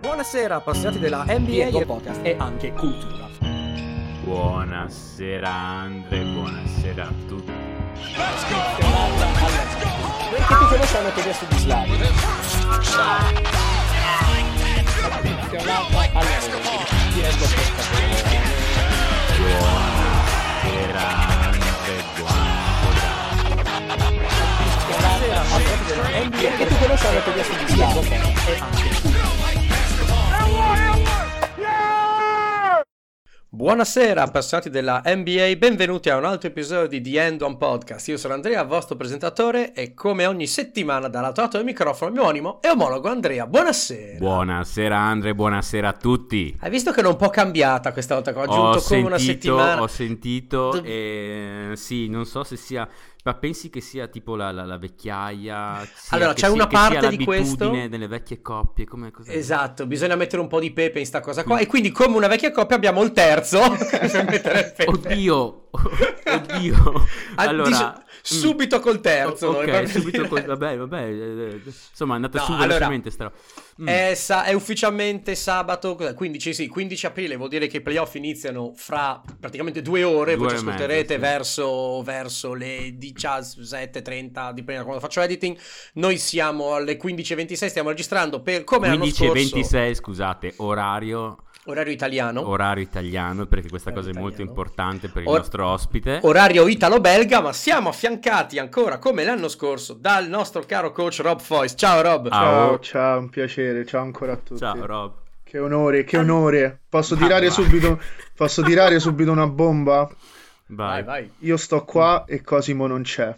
Buonasera appassionati della NBA e podcast e anche cultura. Buonasera Andre, buonasera a tutti. Perché ti conosciamo che adesso di Slavio? Buonasera Andre, Buonasera appassionati della NBA e ti conosciamo che adesso di Slavio e anche cultura. Buonasera appassionati della NBA, benvenuti a un altro episodio di The End One Podcast. Io sono Andrea, vostro presentatore, e come ogni settimana dall'altro lato del microfono il mio omonimo e omologo Andrea. Buonasera. Buonasera Andre, buonasera a tutti. Hai visto che non è un po' cambiata questa volta che ho aggiunto come una settimana? Ho sentito e sì, non so se sia... Ma pensi che sia tipo la vecchiaia? Allora, c'è una parte di questo l'abitudine delle vecchie coppie, come cos'è? Esatto, bisogna mettere un po' di pepe in sta cosa qua. E quindi, come una vecchia coppia, abbiamo il terzo per mettere il pepe. Oddio. Allora, subito col terzo. Ok, subito col... Vabbè. Insomma, è andata su velocemente sta roba. È ufficialmente sabato 15 aprile, vuol dire che i playoff iniziano fra praticamente 2 ore, voi ci ascolterete verso le 17:30, dipende da quando faccio editing. Noi siamo alle 15:26, stiamo registrando per come l'anno scorso. 15:26, scusate, orario italiano, perché questa cosa è molto importante per il nostro ospite. Orario italo-belga, ma siamo affiancati ancora come l'anno scorso dal nostro caro coach Rob Foyce. Ciao Rob. Ciao, un piacere, ciao ancora a tutti. Ciao Rob. Che onore. Posso tirare subito una bomba? Vai. Io sto qua e Cosimo non c'è.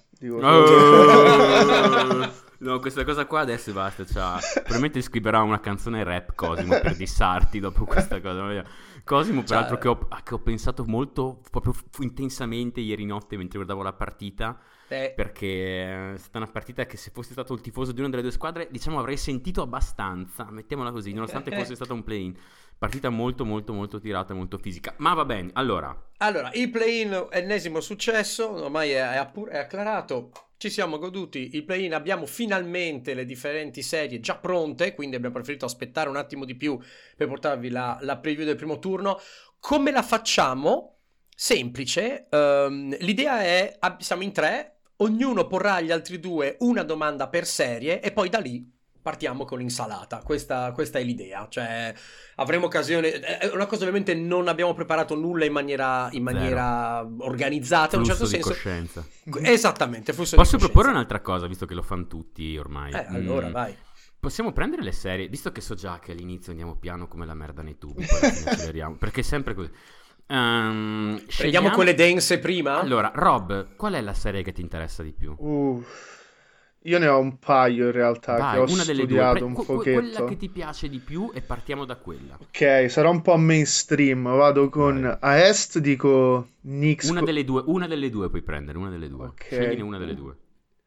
No, questa cosa qua adesso basta. Probabilmente scriverà una canzone rap Cosimo per dissarti dopo questa cosa. Cosimo, peraltro, che ho pensato molto, proprio intensamente ieri notte mentre guardavo la partita. Perché è stata una partita che, se fossi stato il tifoso di una delle due squadre, diciamo avrei sentito abbastanza, mettiamola così, nonostante fosse stato un play-in. Partita molto molto molto tirata, molto fisica. Ma va bene, allora il play-in, ennesimo successo, ormai è acclarato. Ci siamo goduti il play-in, abbiamo finalmente le differenti serie già pronte, quindi abbiamo preferito aspettare un attimo di più per portarvi la preview del primo turno. Come la facciamo? Semplice, l'idea è, siamo in 3, ognuno porrà agli altri 2 una domanda per serie e poi da lì partiamo con l'insalata. Questa è l'idea, cioè avremo occasione, è una cosa, ovviamente non abbiamo preparato nulla in maniera organizzata, in un certo senso. Coscienza. Esattamente, flusso Posso di coscienza. proporre un'altra cosa, visto che lo fanno tutti ormai? Allora vai. Possiamo prendere le serie, visto che so già che all'inizio andiamo piano come la merda nei tubi, poi alla fine acceleriamo, perché è sempre così. Prendiamo quelle dense prima? Allora, Rob, qual è la serie che ti interessa di più? Io ne ho un paio in realtà. Vai, che ho una delle studiato due. un pochetto. Quella che ti piace di più, e partiamo da quella. Ok, sarà un po' mainstream. Vado con a est, dico Knicks. Una delle due puoi prendere, una delle due. Ok. Scegli una delle due.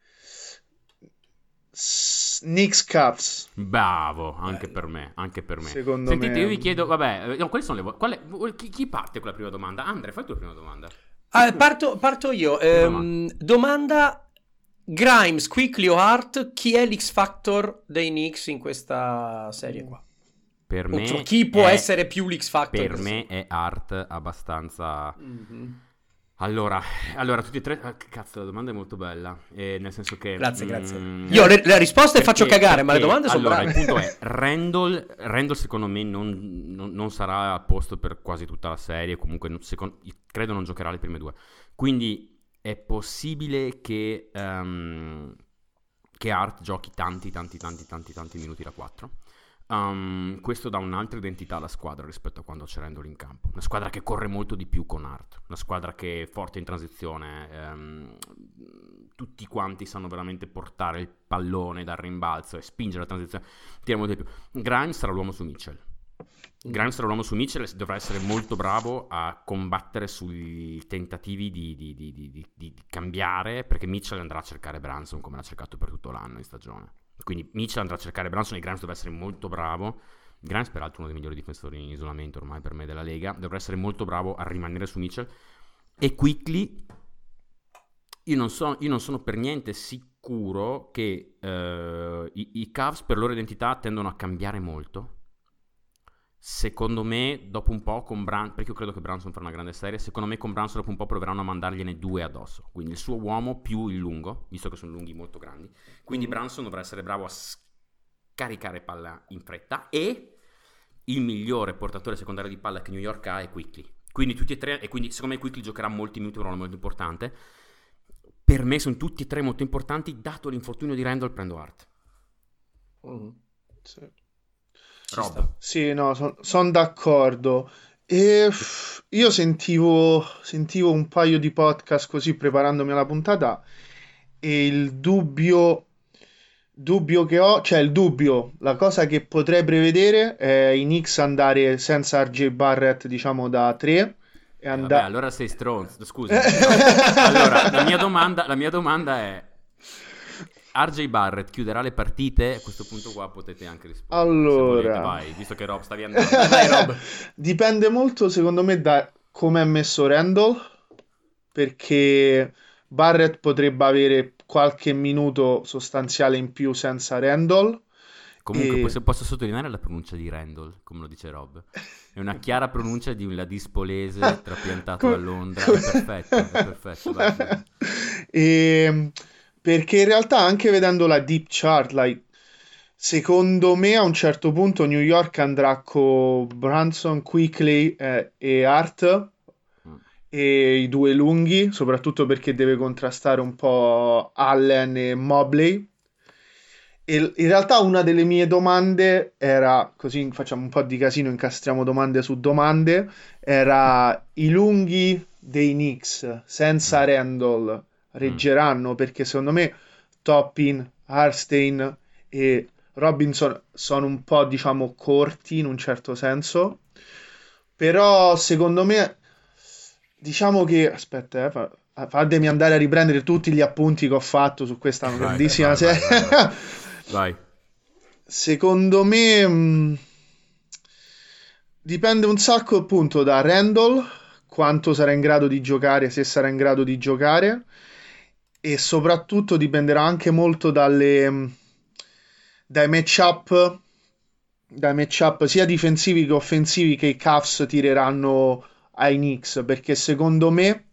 Knicks Cavs. Bravo, anche per me. Secondo Sentite, me. io vi chiedo, vabbè, no, quali sono chi parte con la prima domanda? Andre, fai tu la prima domanda. Parto io. Domanda: Grimes, Quickly o Hart, chi è l'X Factor dei Knicks in questa serie qua? Per me chi può essere più l'X Factor? Per me è Hart abbastanza. Allora, tutti e tre. Cazzo, la domanda è molto bella. Nel senso che. Grazie. Io le risposte faccio cagare, ma le domande sono brave. brave. Il punto è: Randall secondo me non sarà a posto per quasi tutta la serie. Comunque, credo non giocherà le prime 2. Quindi è possibile che Hart giochi tanti minuti da 4. Questo dà un'altra identità alla squadra rispetto a quando c'è Randall in campo. Una squadra che corre molto di più con Hart, una squadra che è forte in transizione, tutti quanti sanno veramente portare il pallone dal rimbalzo e spingere la transizione, tira molto di più. Grimes sarà l'uomo su Mitchell. Dovrà essere molto bravo a combattere sui tentativi di cambiare, perché Mitchell andrà a cercare Brunson come l'ha cercato per tutto l'anno in stagione. Quindi Mitchell andrà a cercare Brunson e Grimes dovrà essere molto bravo. Grimes, peraltro, uno dei migliori difensori in isolamento ormai per me della Lega, dovrà essere molto bravo a rimanere su Mitchell. E Quickly, io non sono per niente sicuro che i Cavs, per loro identità, tendono a cambiare molto. secondo me dopo un po' perché io credo che Brunson farà una grande serie, secondo me con Brunson dopo un po' proveranno a mandargliene 2 addosso, quindi il suo uomo più il lungo, visto che sono lunghi molto grandi, quindi Brunson dovrà essere bravo a scaricare palla in fretta, e il migliore portatore secondario di palla che New York ha è Quickley, quindi tutti e tre, e quindi secondo me Quickley giocherà molti minuti, un ruolo molto importante. Per me sono tutti e tre molto importanti, dato l'infortunio di Randall prendo Hart. Sì. Rob. Sì, no, sono d'accordo. E io sentivo un paio di podcast così preparandomi alla puntata, e il dubbio che ho, cioè il dubbio, la cosa che potrei prevedere è i Knicks andare senza RJ Barrett, diciamo da 3 e Vabbè, andare... allora sei stronzo, scusami. Allora, la mia domanda è: RJ Barrett chiuderà le partite? A questo punto qua potete anche rispondere. Se volete, Allora, vai, visto che Rob stavi andando. Vai, Rob. dipende molto secondo me da come è messo Randall, perché Barrett potrebbe avere qualche minuto sostanziale in più senza Randall. Comunque E... posso sottolineare la pronuncia di Randall, come lo dice Rob. È una chiara pronuncia di un ladispolese trapiantato a Londra. È perfetto. Vai. E... Perché in realtà anche vedendo la deep chart, secondo me a un certo punto New York andrà con Brunson, Quickley e Hart, e i due lunghi, soprattutto perché deve contrastare un po' Allen e Mobley. E in realtà una delle mie domande era, così facciamo un po' di casino, incastriamo domande su domande, era i lunghi dei Knicks senza Randall reggeranno? Perché secondo me Toppin, Harstein e Robinson sono un po', diciamo, corti in un certo senso, però secondo me, diciamo che, aspetta, fatemi andare a riprendere tutti gli appunti che ho fatto su questa grandissima serie. Vai. Secondo me dipende un sacco appunto da Randall, quanto sarà in grado di giocare, se sarà in grado di giocare, e soprattutto dipenderà anche molto dai matchup sia difensivi che offensivi che i Cavs tireranno ai Knicks, perché secondo me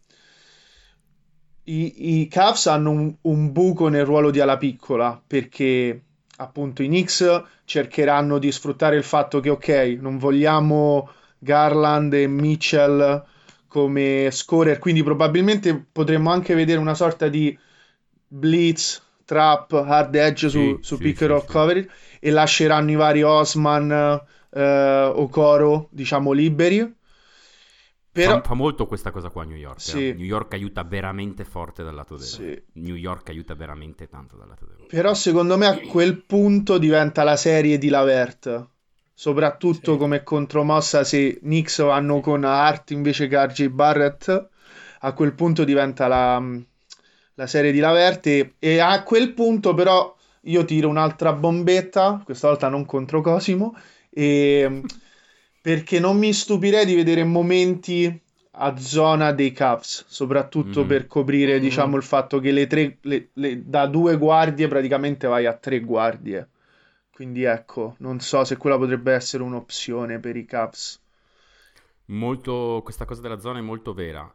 i Cavs hanno un buco nel ruolo di ala piccola, perché appunto i Knicks cercheranno di sfruttare il fatto che ok, non vogliamo Garland e Mitchell come scorer, quindi probabilmente potremmo anche vedere una sorta di blitz, trap, hard edge su pick and roll coverage, e lasceranno i vari Osman, Okoro, diciamo, liberi. Però... Fa molto questa cosa qua a New York. Sì. New York aiuta veramente forte dal lato destro. Sì. New York aiuta veramente tanto dal lato destro. Però secondo me a quel punto diventa la serie di Lavert, soprattutto come contromossa se Knicks vanno con Hart invece che RJ Barrett, a quel punto diventa la serie di Lavert, e a quel punto però io tiro un'altra bombetta, questa volta non contro Cosimo, perché non mi stupirei di vedere momenti a zona dei Cavs, soprattutto per coprire, diciamo, il fatto che da 2 guardie praticamente vai a 3 guardie. Quindi ecco, non so se quella potrebbe essere un'opzione per i Cavs. Questa cosa della zona è molto vera.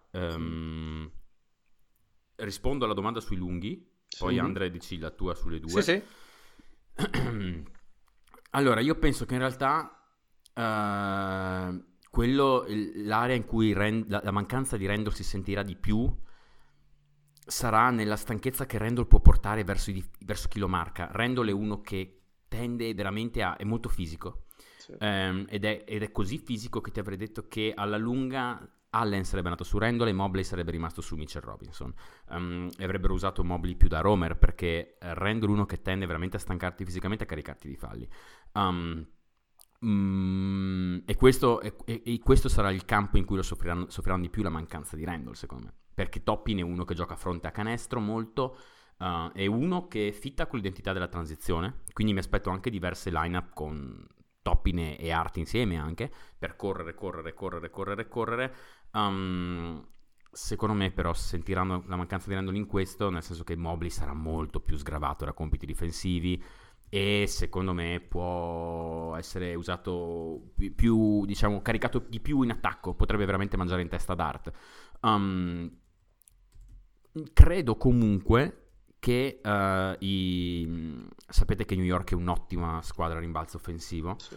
Rispondo alla domanda sui lunghi, poi Andre dici la tua sulle due. Sì. Allora, io penso che in realtà l'area in cui la mancanza di Randall si sentirà di più sarà nella stanchezza che Randall può portare verso chi lo marca. Randall è uno che tende veramente è molto fisico, ed è così fisico che ti avrei detto che alla lunga Allen sarebbe andato su Randall e Mobley sarebbe rimasto su Mitchell Robinson, e avrebbero usato Mobley più da roamer, perché Randall è uno che tende veramente a stancarti fisicamente e a caricarti di falli. E questo sarà il campo in cui soffriranno di più la mancanza di Randall, secondo me, perché Toppin è uno che gioca a fronte a canestro molto, è uno che fitta con l'identità della transizione, quindi mi aspetto anche diverse lineup con Toppin e Hart insieme, anche per correre. Secondo me però sentiranno la mancanza di Randall in questo, nel senso che Mobley sarà molto più sgravato da compiti difensivi. e secondo me può essere usato più, diciamo, caricato di più in attacco, potrebbe veramente mangiare in testa Dart. Credo comunque che sapete che New York è un'ottima squadra a rimbalzo offensivo. Sì.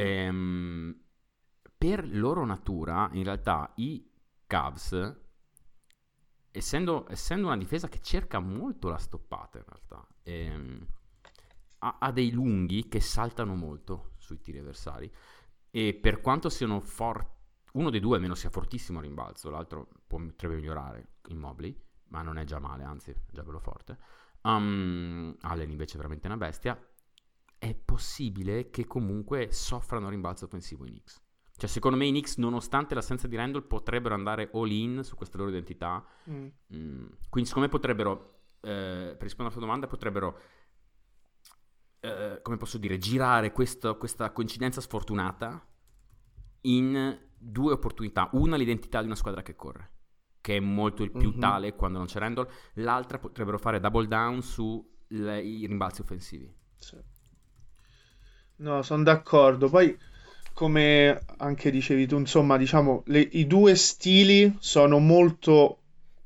Per loro natura, in realtà, i Cavs, essendo una difesa che cerca molto la stoppata, in realtà, ha dei lunghi che saltano molto sui tiri avversari, e per quanto siano forti, uno dei due almeno sia fortissimo a rimbalzo, l'altro potrebbe migliorare, Mobley, ma non è già male, anzi è già bello forte. Allen invece è veramente una bestia. È possibile che comunque soffrano a rimbalzo offensivo i Knicks. Cioè, secondo me i Knicks, nonostante l'assenza di Randle, potrebbero andare all in su questa loro identità. Quindi secondo me potrebbero, per rispondere alla tua domanda, potrebbero, come posso dire, girare questa coincidenza sfortunata in due opportunità. Una, l'identità di una squadra che corre, che è molto il più tale quando non c'è Randle. L'altra, potrebbero fare double down sui rimbalzi offensivi. Sì. No, sono d'accordo. Poi, come anche dicevi tu, insomma, diciamo, i due stili sono molto,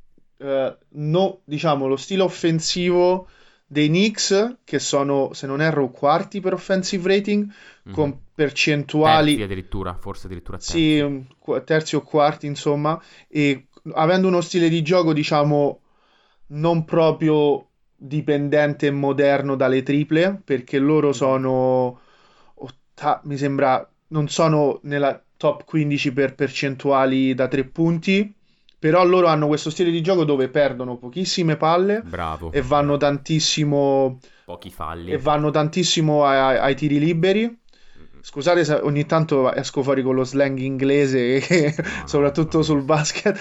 diciamo, lo stile offensivo dei Knicks, che sono, se non erro, quarti per offensive rating, con percentuali... Terzi addirittura, forse addirittura terzi. Sì, terzi o quarti, insomma, e avendo uno stile di gioco, diciamo, non proprio dipendente e moderno dalle triple, perché loro sono, mi sembra, non sono nella top 15 per percentuali da 3 punti, però loro hanno questo stile di gioco dove perdono pochissime palle. Bravo. E vanno tantissimo, pochi falli, e vanno tantissimo ai tiri liberi. Scusate se ogni tanto esco fuori con lo slang inglese, soprattutto sul basket.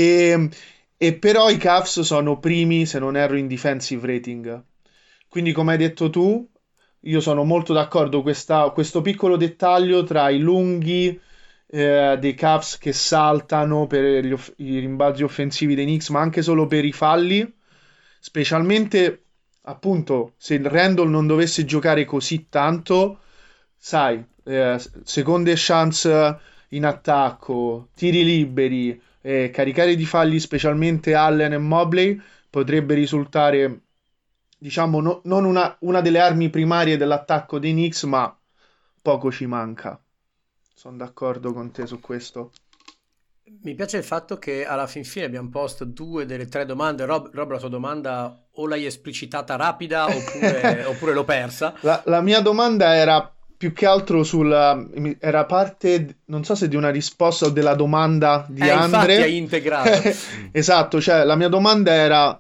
E però i Cavs sono primi, se non erro, in defensive rating. Quindi, come hai detto tu, io sono molto d'accordo. Questo piccolo dettaglio tra i lunghi dei Cavs che saltano per i rimbalzi offensivi dei Knicks, ma anche solo per i falli, specialmente appunto se il Randle non dovesse giocare così tanto, sai, seconde chance in attacco, tiri liberi, caricare di falli specialmente Allen e Mobley potrebbe risultare, diciamo, non una delle armi primarie dell'attacco dei Knicks, ma poco ci manca. Sono d'accordo con te su questo. Mi piace il fatto che alla fin fine abbiamo posto 2 delle 3 domande. Rob, la tua domanda o l'hai esplicitata rapida oppure l'ho persa. La mia domanda era più che altro era parte, non so se di una risposta o della domanda di Andre. Infatti hai integrato. Esatto, cioè la mia domanda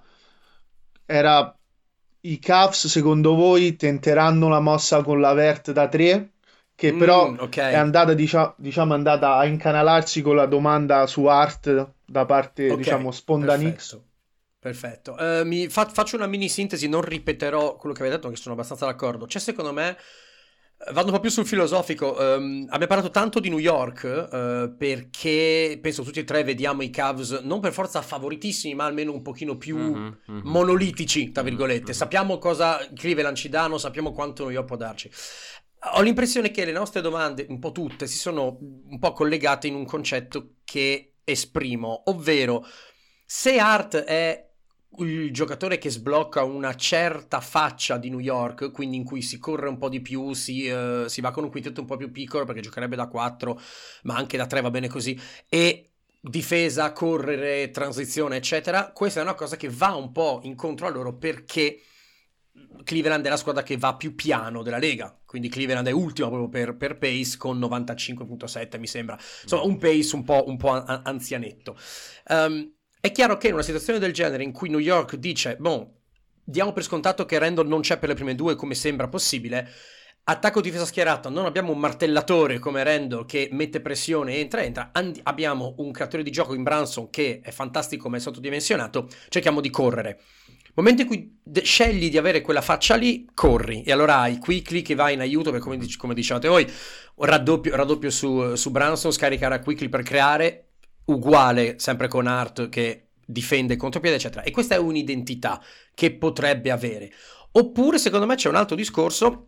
era i Cavs secondo voi tenteranno la mossa con la Vert da 3? Che però è andata, diciamo, andata a incanalarsi con la domanda su Art da parte, diciamo, Sponda Knicks. Perfetto. Faccio una mini sintesi, non ripeterò quello che avete detto, che sono abbastanza d'accordo. C'è, secondo me, vado un po' più sul filosofico. Abbiamo parlato tanto di New York perché penso tutti e tre vediamo i Cavs non per forza favoritissimi, ma almeno un pochino più monolitici, tra virgolette. Sappiamo cosa Cleveland ci danno, sappiamo quanto New York può darci. Ho l'impressione che le nostre domande, un po' tutte, si sono un po' collegate in un concetto che esprimo, ovvero se Hart è il giocatore che sblocca una certa faccia di New York, quindi in cui si corre un po' di più, si va con un quintetto un po' più piccolo perché giocherebbe da 4, ma anche da 3 va bene così, e difesa, correre, transizione, eccetera, questa è una cosa che va un po' incontro a loro perché Cleveland è la squadra che va più piano della Lega, quindi Cleveland è ultima proprio per pace con 95.7 mi sembra, insomma un pace un po' anzianetto. È chiaro che in una situazione del genere in cui New York dice diamo per scontato che Randle non c'è per le prime 2 come sembra possibile, attacco difesa schierata, non abbiamo un martellatore come Randle che mette pressione, entra, abbiamo un creatore di gioco in Brunson che è fantastico ma è sottodimensionato, cerchiamo di correre. Momento in cui scegli di avere quella faccia lì, corri, e allora hai Quickley che va in aiuto, per come dicevate voi, raddoppio su Brunson, scaricare a Quickley per creare, uguale sempre con Hart che difende contropiede, eccetera. E questa è un'identità che potrebbe avere. Oppure, secondo me, c'è un altro discorso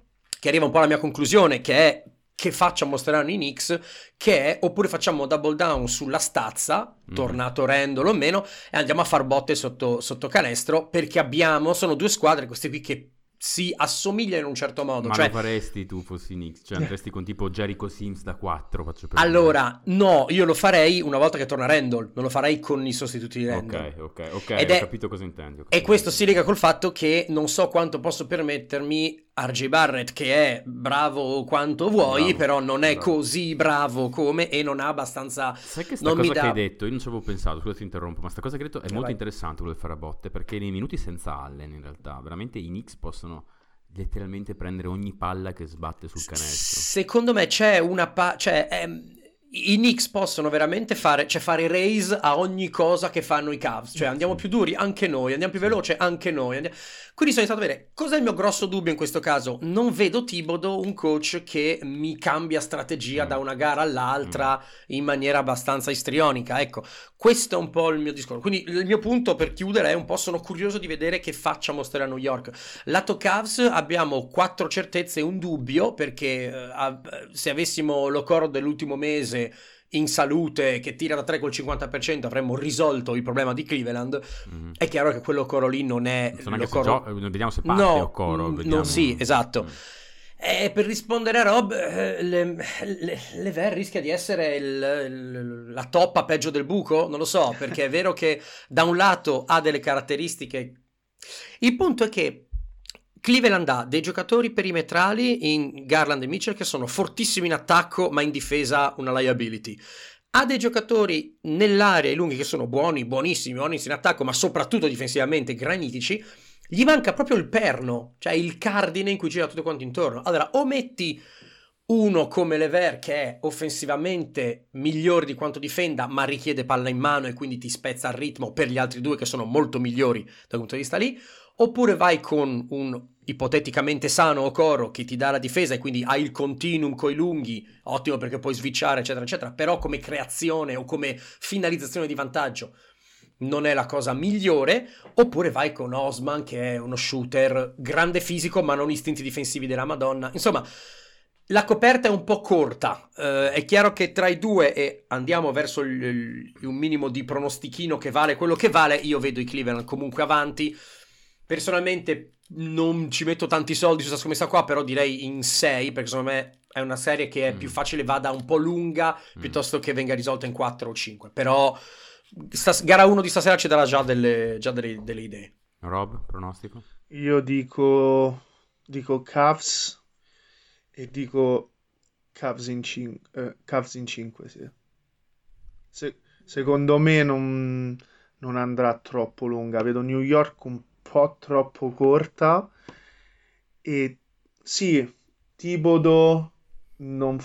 che arriva un po' alla mia conclusione, che è che faccia mostreranno i Knicks, che è oppure facciamo double down sulla stazza, tornato Randle o meno, e andiamo a far botte sotto canestro, perché sono due squadre queste qui che si assomigliano in un certo modo. Ma cioè, lo faresti tu fossi Knicks? Cioè andresti con tipo Jericho Sims da 4, faccio per allora, no, io lo farei una volta che torna Randle, non lo farei con i sostituti di Randle. Ok, ho capito cosa intendi. E questo si lega col fatto che non so quanto posso permettermi RJ Barrett, che è bravo quanto vuoi, però non è così bravo come, e non ha abbastanza... Sai che sta cosa che hai detto, io non ci avevo pensato, scusa ti interrompo, ma sta cosa che hai detto è molto interessante, quello del fare a botte, perché nei minuti senza Allen in realtà, veramente i Knicks possono letteralmente prendere ogni palla che sbatte sul canestro. Secondo me c'è una... i Knicks possono veramente fare raise a ogni cosa che fanno i Cavs, cioè andiamo più duri anche noi, andiamo più veloce anche noi, quindi sono iniziato a vedere cos'è il mio grosso dubbio in questo caso. Non vedo Thibodeau un coach che mi cambia strategia da una gara all'altra in maniera abbastanza istrionica, ecco, questo è un po' il mio discorso. Quindi il mio punto per chiudere è un po' sono curioso di vedere che faccia mostrare a New York. Lato Cavs abbiamo 4 certezze e un dubbio, perché se avessimo l'Okoro dell'ultimo mese in salute che tira da 3 col 50% avremmo risolto il problema di Cleveland. È chiaro che quello Okoro lì non è vediamo se parte Okoro, no, sì, esatto. Per rispondere a Rob, Lever rischia di essere la toppa peggio del buco? Non lo so, perché è vero che da un lato ha delle caratteristiche. Il punto è che Cleveland ha dei giocatori perimetrali in Garland e Mitchell che sono fortissimi in attacco, ma in difesa una liability. Ha dei giocatori nell'area e lunghi che sono buonissimi in attacco, ma soprattutto difensivamente granitici. Gli manca proprio il perno, cioè il cardine in cui gira tutto quanto intorno. Allora, o metti uno come Lever che è offensivamente migliore di quanto difenda, ma richiede palla in mano e quindi ti spezza il ritmo per gli altri due che sono molto migliori dal punto di vista lì, oppure vai con un ipoteticamente sano Okoro che ti dà la difesa e quindi hai il continuum coi lunghi, ottimo perché puoi switchare eccetera eccetera, però come creazione o come finalizzazione di vantaggio non è la cosa migliore, oppure vai con Osman che è uno shooter grande fisico ma non istinti difensivi della Madonna. Insomma, la coperta è un po' corta, è chiaro che tra i due, e andiamo verso un minimo di pronostichino che vale quello che vale, io vedo i Cleveland comunque avanti. Personalmente non ci metto tanti soldi su questa scommessa qua, però direi in 6, perché secondo me è una serie che è più facile vada un po' lunga piuttosto che venga risolta in 4 o 5, però gara 1 di stasera ci darà già delle idee. Rob, pronostico? Io dico Cavs e dico Cavs in 5, sì. Secondo me non andrà troppo lunga, vedo New York un po' troppo corta, e sì, Thibodeau non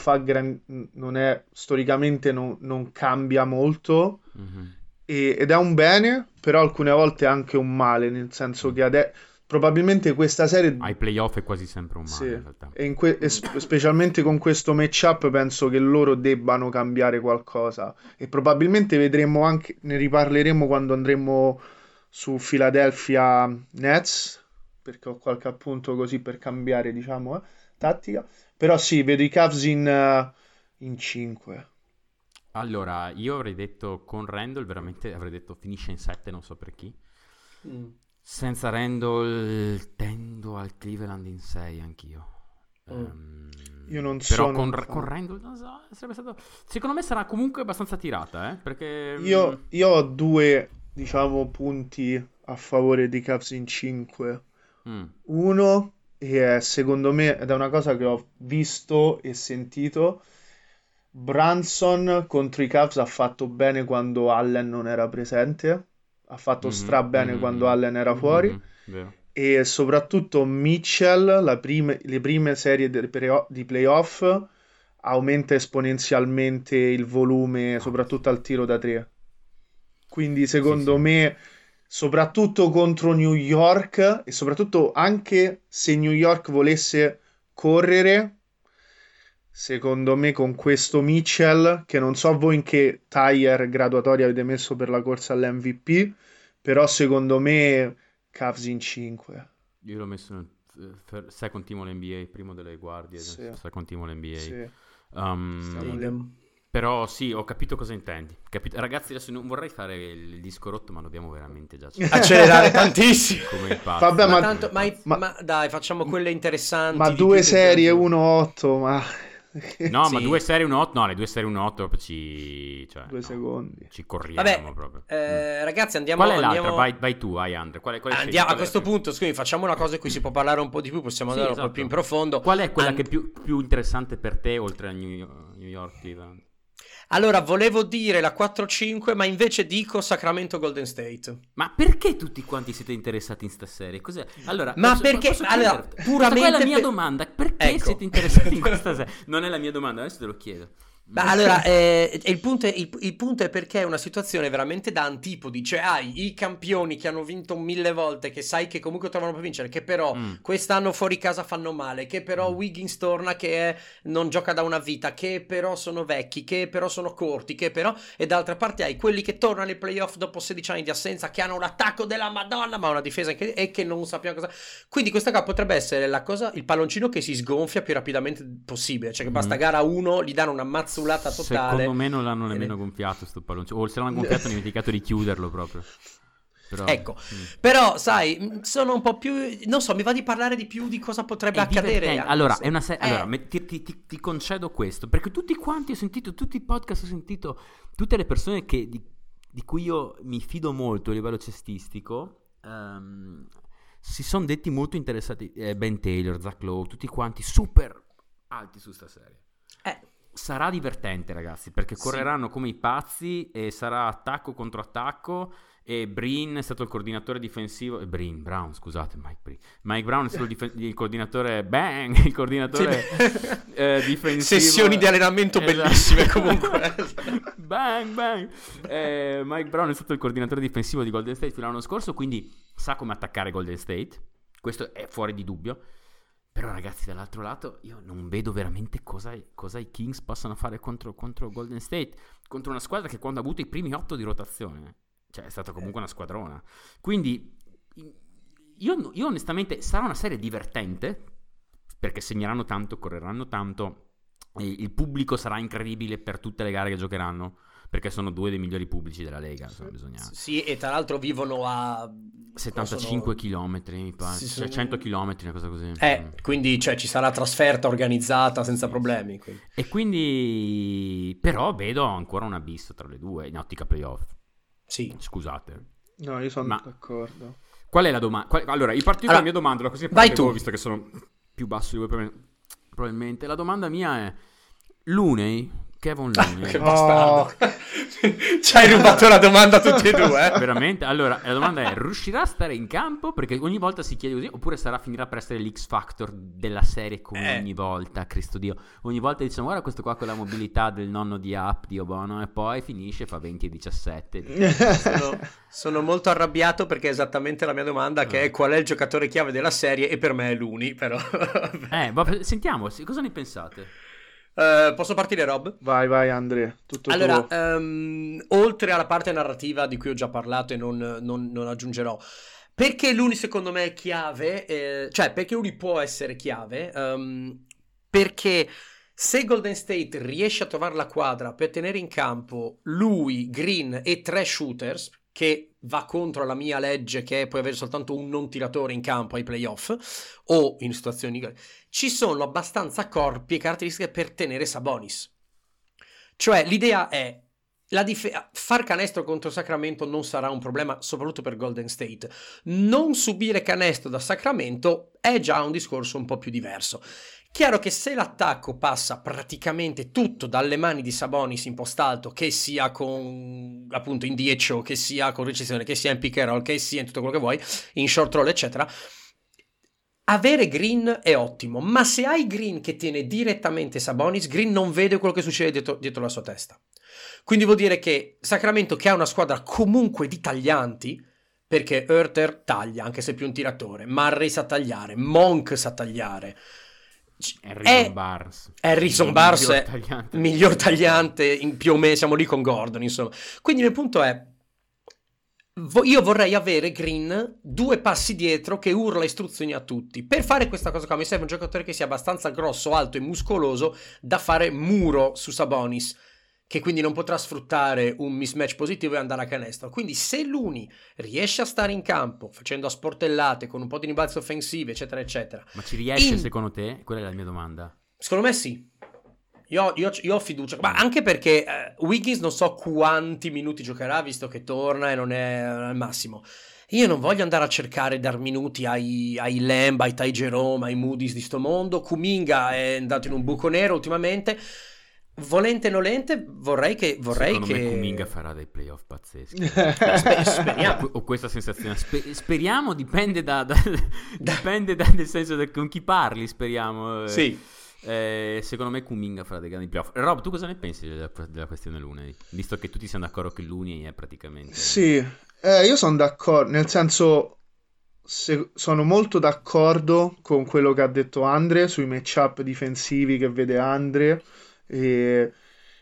è storicamente non cambia molto, ed è un bene, però alcune volte è anche un male, nel senso che probabilmente questa serie ai playoff è quasi sempre un male, sì, in realtà. e specialmente con questo matchup penso che loro debbano cambiare qualcosa, e probabilmente vedremo anche, ne riparleremo quando andremo su Philadelphia Nets, perché ho qualche appunto così per cambiare, diciamo, tattica. Però sì, vedo i Cavs in 5. Allora, io avrei detto con Randle, veramente avrei detto finisce in 7, non so per chi. Senza Randle tendo al Cleveland in 6 anch'io. Io non però sono con Randle non so, sarebbe stato, secondo me sarà comunque abbastanza tirata, perché io ho 2, diciamo, punti a favore di Cavs in 5. Uno, e secondo me, ed è una cosa che ho visto e sentito, Brunson contro i Cavs ha fatto bene quando Allen non era presente, ha fatto bene quando Allen era fuori, vero. E soprattutto Mitchell, le prime serie di playoff, aumenta esponenzialmente il volume, soprattutto al tiro da 3. Quindi secondo me, soprattutto contro New York, e soprattutto anche se New York volesse correre, secondo me con questo Mitchell, che non so voi in che tier graduatoria avete messo per la corsa all'MVP, però secondo me Cavs in 5. Io l'ho messo second team all-NBA, primo delle guardie, Sì. second team all-NBA. Sì. Um, Però sì, ho capito cosa intendi. Ragazzi, adesso non vorrei fare il disco rotto, ma dobbiamo veramente già accelerare tantissimo. come i pazzi. Vabbè, ma dai, facciamo quelle interessanti. Ma di 2 più serie, tempo. 1-8, ma... No, Sì. ma 2 serie 1-8, no, le 2 serie 1-8 proprio cioè, 2 no, secondi. ci corriamo Vabbè, proprio. ragazzi, andiamo... Qual è l'altra? andiamo... Vai tu, vai Andre. Qual Andiamo, scegli? a Qual è- questo punto, scusi, facciamo una cosa in cui si può parlare un po' di più, possiamo Sì, andare un esatto. po' più in profondo. Qual è quella che è più interessante per te, oltre a New York Cleveland? Allora, volevo dire la 4-5, ma invece dico Sacramento Golden State. Ma perché tutti quanti siete interessati in sta serie? Cos'è? Allora, Ma perché- allora, chiederti? puramente Questa è la mia per- domanda. Perché Ecco. siete interessati in questa serie? Non è la mia domanda, adesso te lo chiedo. Ma allora, il punto è perché è una situazione veramente da antipodi, cioè hai i campioni che hanno vinto 1000 volte, che sai che comunque trovano per vincere, che però quest'anno fuori casa fanno male, che però Wiggins torna che non gioca da una vita, che però sono vecchi, che però sono corti, che però... E d'altra parte hai quelli che tornano ai playoff dopo 16 anni di assenza, che hanno un attacco della Madonna, ma una difesa e che non sappiamo cosa... Quindi questa qua potrebbe essere la cosa, il palloncino che si sgonfia più rapidamente possibile, cioè che basta gara 1, gli danno una mazzulata totale. Secondo me non l'hanno nemmeno gonfiato sto palloncino. O se l'hanno gonfiato hanno dimenticato di chiuderlo proprio. Però, Ecco, però sai, sono un po' più, non so, mi va di parlare di più di cosa potrebbe è accadere. divertente. Anche Allora, se- è una allora ti concedo questo, perché tutti quanti ho sentito, tutti i podcast ho sentito, tutte le persone di cui io mi fido molto a livello cestistico, si sono detti molto interessati. Ben Taylor, Zach Lowe, tutti quanti super alti su sta serie. Sarà divertente, ragazzi, perché Sì. correranno come i pazzi e sarà attacco contro attacco. E Breen è stato il coordinatore difensivo. Brown, scusate, Mike Brown è stato il coordinatore. Il coordinatore difensivo. Sessioni di allenamento Esatto. bellissime comunque. bang. Mike Brown è stato il coordinatore difensivo di Golden State fino all'anno scorso, quindi sa come attaccare Golden State. Questo è fuori di dubbio. Però ragazzi, dall'altro lato io non vedo veramente cosa i Kings possano fare contro Golden State, contro una squadra che quando ha avuto i primi 8 di rotazione, cioè è stata comunque una squadrona. Quindi io onestamente sarà una serie divertente, perché segneranno tanto, correranno tanto, e il pubblico sarà incredibile per tutte le gare che giocheranno, perché sono 2 dei migliori pubblici della Lega, insomma, bisogna... Sì, e tra l'altro vivono a 75 chilometri, mi pare, Sì, cioè 100 chilometri, una cosa così. quindi cioè, ci sarà trasferta organizzata senza problemi. Quindi. E quindi però vedo ancora un abisso tra le due in ottica playoff. Sì. Scusate. No, io sono Ma- d'accordo. Qual è la domanda? Allora, io parto con la mia domanda, così vai parto tu. voi, visto che sono più basso di voi probabilmente. La domanda mia è Looney, Kevin Looney. Che bastardo. Ci hai rubato la domanda a tutti e due, Veramente? Allora, la domanda è: riuscirà a stare in campo? Perché ogni volta si chiede così, oppure finirà per essere l'X Factor della serie come ogni volta, Cristo Dio. Ogni volta diciamo, guarda questo qua con la mobilità del nonno di App, Dio buono, e poi finisce, fa 20 e 17. Sono molto arrabbiato perché è esattamente la mia domanda, che è qual è il giocatore chiave della serie, e per me è Looney, però. Sentiamo, cosa ne pensate? Posso partire, Rob? Vai, Andre, tutto Allora, tuo. oltre alla parte narrativa di cui ho già parlato e non aggiungerò, perché Looney secondo me è chiave, cioè perché Looney può essere chiave, perché se Golden State riesce a trovare la quadra per tenere in campo lui, Green e 3 shooters, che va contro la mia legge che è puoi avere soltanto un non tiratore in campo ai playoff o in situazioni, ci sono abbastanza corpi e caratteristiche per tenere Sabonis. Cioè l'idea è far canestro contro Sacramento non sarà un problema, soprattutto per Golden State. Non subire canestro da Sacramento è già un discorso un po' più diverso. Chiaro che se l'attacco passa praticamente tutto dalle mani di Sabonis in post alto, che sia con appunto in DHO, che sia con ricezione, che sia in pick and roll, che sia in tutto quello che vuoi, in short roll eccetera, avere Green è ottimo, ma se hai Green che tiene direttamente Sabonis, Green non vede quello che succede dietro la sua testa. Quindi vuol dire che Sacramento, che ha una squadra comunque di taglianti, perché Huerter taglia, anche se è più un tiratore, Murray sa tagliare, Monk sa tagliare, Harrison Barnes è miglior tagliante più o meno, siamo lì con Gordon, insomma. Quindi il mio punto è, io vorrei avere Green 2 passi dietro che urla istruzioni a tutti. Per fare questa cosa qua mi serve un giocatore che sia abbastanza grosso, alto e muscoloso da fare muro su Sabonis, che quindi non potrà sfruttare un mismatch positivo e andare a canestro. Quindi se Looney riesce a stare in campo facendo a sportellate con un po' di rimbalzi offensivi eccetera eccetera, Ma ci riesce secondo te? Quella è la mia domanda. secondo me sì. Io ho fiducia, ma anche perché Wiggins non so quanti minuti giocherà visto che torna e non è al massimo. Io non voglio andare a cercare dar minuti ai Lamb, ai Ty Jerome, ai Moody's di sto mondo. Kuminga è andato in un buco nero ultimamente. Volente o nolente vorrei Secondo che me Kuminga farà dei playoff pazzeschi. speriamo. Ho questa sensazione. Speriamo, dipende dipende nel senso con chi parli, speriamo. Sì. Secondo me Kuminga farà dei grandi playoff. Rob, tu cosa ne pensi della questione Looney? Visto che tutti siamo d'accordo che Looney è praticamente... Sì, io sono d'accordo, nel senso sono molto d'accordo con quello che ha detto Andre sui matchup difensivi che vede Andre. E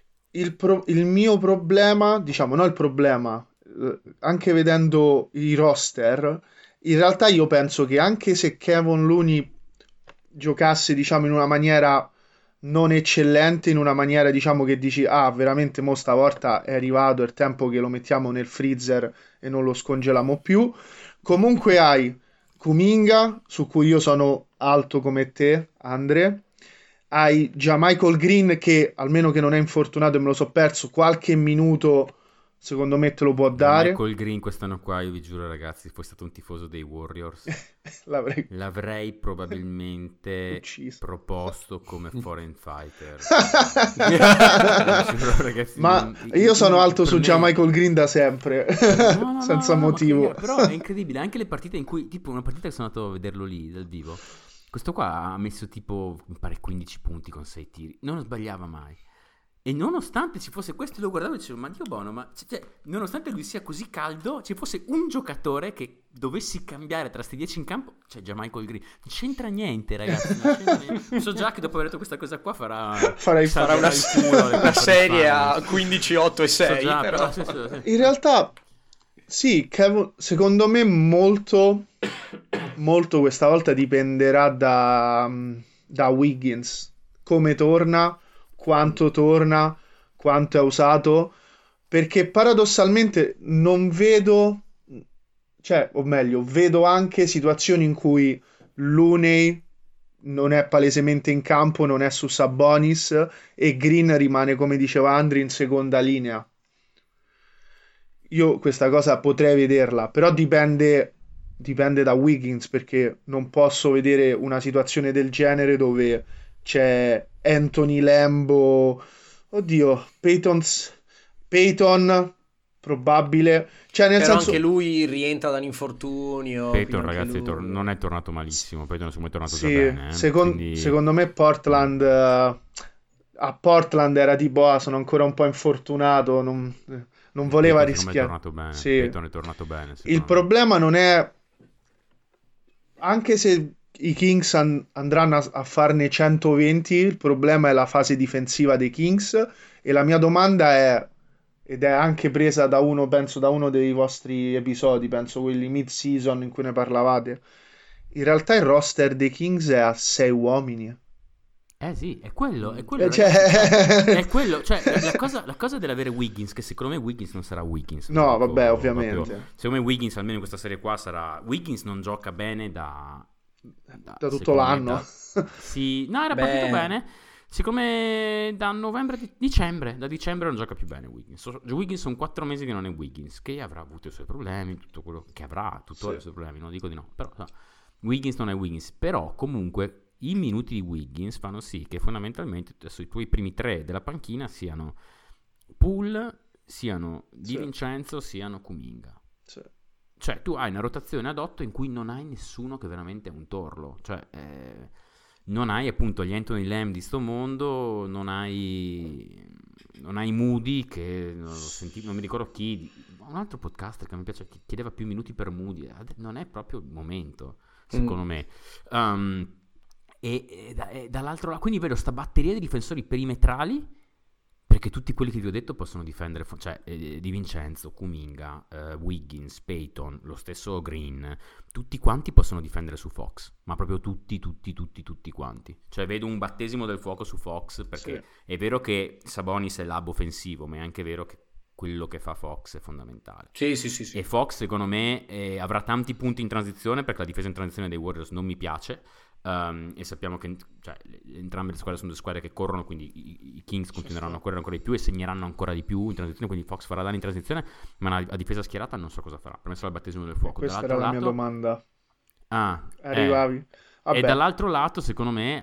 il mio problema, diciamo, no il problema, anche vedendo i roster, in realtà io penso che anche se Kevon Looney giocasse, diciamo, in una maniera non eccellente, in una maniera, diciamo, che dici, ah, veramente mo stavolta è arrivato il tempo che lo mettiamo nel freezer e non lo scongeliamo più, comunque hai Kuminga, su cui io sono alto come te, Andre. Hai già Michael Green che, almeno che non è infortunato e me lo so perso, qualche minuto secondo me te lo può dare. Michael Green quest'anno qua, io vi giuro ragazzi, foi stato un tifoso dei Warriors, l'avrei probabilmente ucciso. Proposto come foreign fighter. Giuro, ragazzi, ma io sono alto su già Michael Green da sempre, senza motivo. Però è incredibile, anche le partite in cui, tipo una partita che sono andato a vederlo lì dal vivo, questo qua ha messo tipo, mi pare, 15 punti con 6 tiri. Non sbagliava mai. E nonostante ci fosse questo, lo guardavo e dicevo, ma Dio buono, ma cioè, nonostante lui sia così caldo, ci fosse un giocatore che dovessi cambiare tra sti 10 in campo, cioè già Michael Green. Non c'entra niente, ragazzi. Non c'entra niente. So già che dopo aver detto questa cosa qua farà una serie a 15-8 e 6. So già, però. Sì. In realtà, sì, secondo me molto questa volta dipenderà da Wiggins, come torna, quanto è usato, perché paradossalmente non vedo, cioè, o meglio, vedo anche situazioni in cui Looney non è palesemente in campo, non è su Sabonis e Green rimane, come diceva Andri, in seconda linea. Io questa cosa potrei vederla, però dipende da Wiggins, perché non posso vedere una situazione del genere dove c'è Anthony Lambo, oddio, Peyton probabile, cioè nel però senso anche lui rientra da un infortunio. Peyton, ragazzi, non è tornato malissimo. Peyton è tornato già bene. Secondo me Portland, a Portland era tipo, sono ancora un po' infortunato, non voleva rischiare. È tornato bene. Sì. Peyton è tornato bene. Il problema non è, anche se i Kings andranno a farne 120, il problema è la fase difensiva dei Kings, e la mia domanda è, ed è anche presa da uno dei vostri episodi, penso quelli mid-season in cui ne parlavate, in realtà il roster dei Kings è a 6 uomini. Sì, è quello, cioè... è quello, cioè la cosa dell'avere Wiggins, che secondo me Wiggins non sarà Wiggins. No, vabbè, ovviamente. Secondo me Wiggins, almeno in questa serie qua, Wiggins non gioca bene da tutto l'anno. Sì, no, era partito bene. Secondo me da dicembre non gioca più bene Wiggins. Wiggins sono 4 mesi che non è Wiggins, che avrà avuto i suoi problemi, tutto quello che avrà, tuttora i suoi problemi, non dico di no, però Wiggins non è Wiggins, però comunque i minuti di Wiggins fanno sì che fondamentalmente adesso i tuoi primi 3 della panchina siano Poole, siano Di Vincenzo, siano Kuminga. Sì. Cioè tu hai una rotazione ad 8 in cui non hai nessuno che veramente è un torlo, cioè non hai appunto gli Anthony Lamb di sto mondo, non hai Moody, che non mi ricordo chi, un altro podcaster che mi piace che chiedeva più minuti per Moody, non è proprio il momento secondo me. E dall'altro lato, quindi vedo sta batteria di difensori perimetrali Perché tutti quelli che vi ho detto possono difendere, cioè Di Vincenzo, Kuminga, Wiggins, Payton, lo stesso Green, tutti quanti possono difendere su Fox, ma proprio tutti quanti. Cioè vedo un battesimo del fuoco su Fox, perché è vero che Sabonis è l'hub offensivo, ma è anche vero che quello che fa Fox è fondamentale. Sì. E Fox, secondo me, avrà tanti punti in transizione, perché la difesa in transizione dei Warriors non mi piace. E sappiamo che entrambe le squadre sono due squadre che corrono, quindi i Kings continueranno a correre ancora di più e segneranno ancora di più in transizione, quindi Fox farà danni in transizione, ma a difesa schierata non so cosa farà. Per me sarà il battesimo del fuoco. Questa era la mia domanda. Arrivavi. E dall'altro lato, secondo me,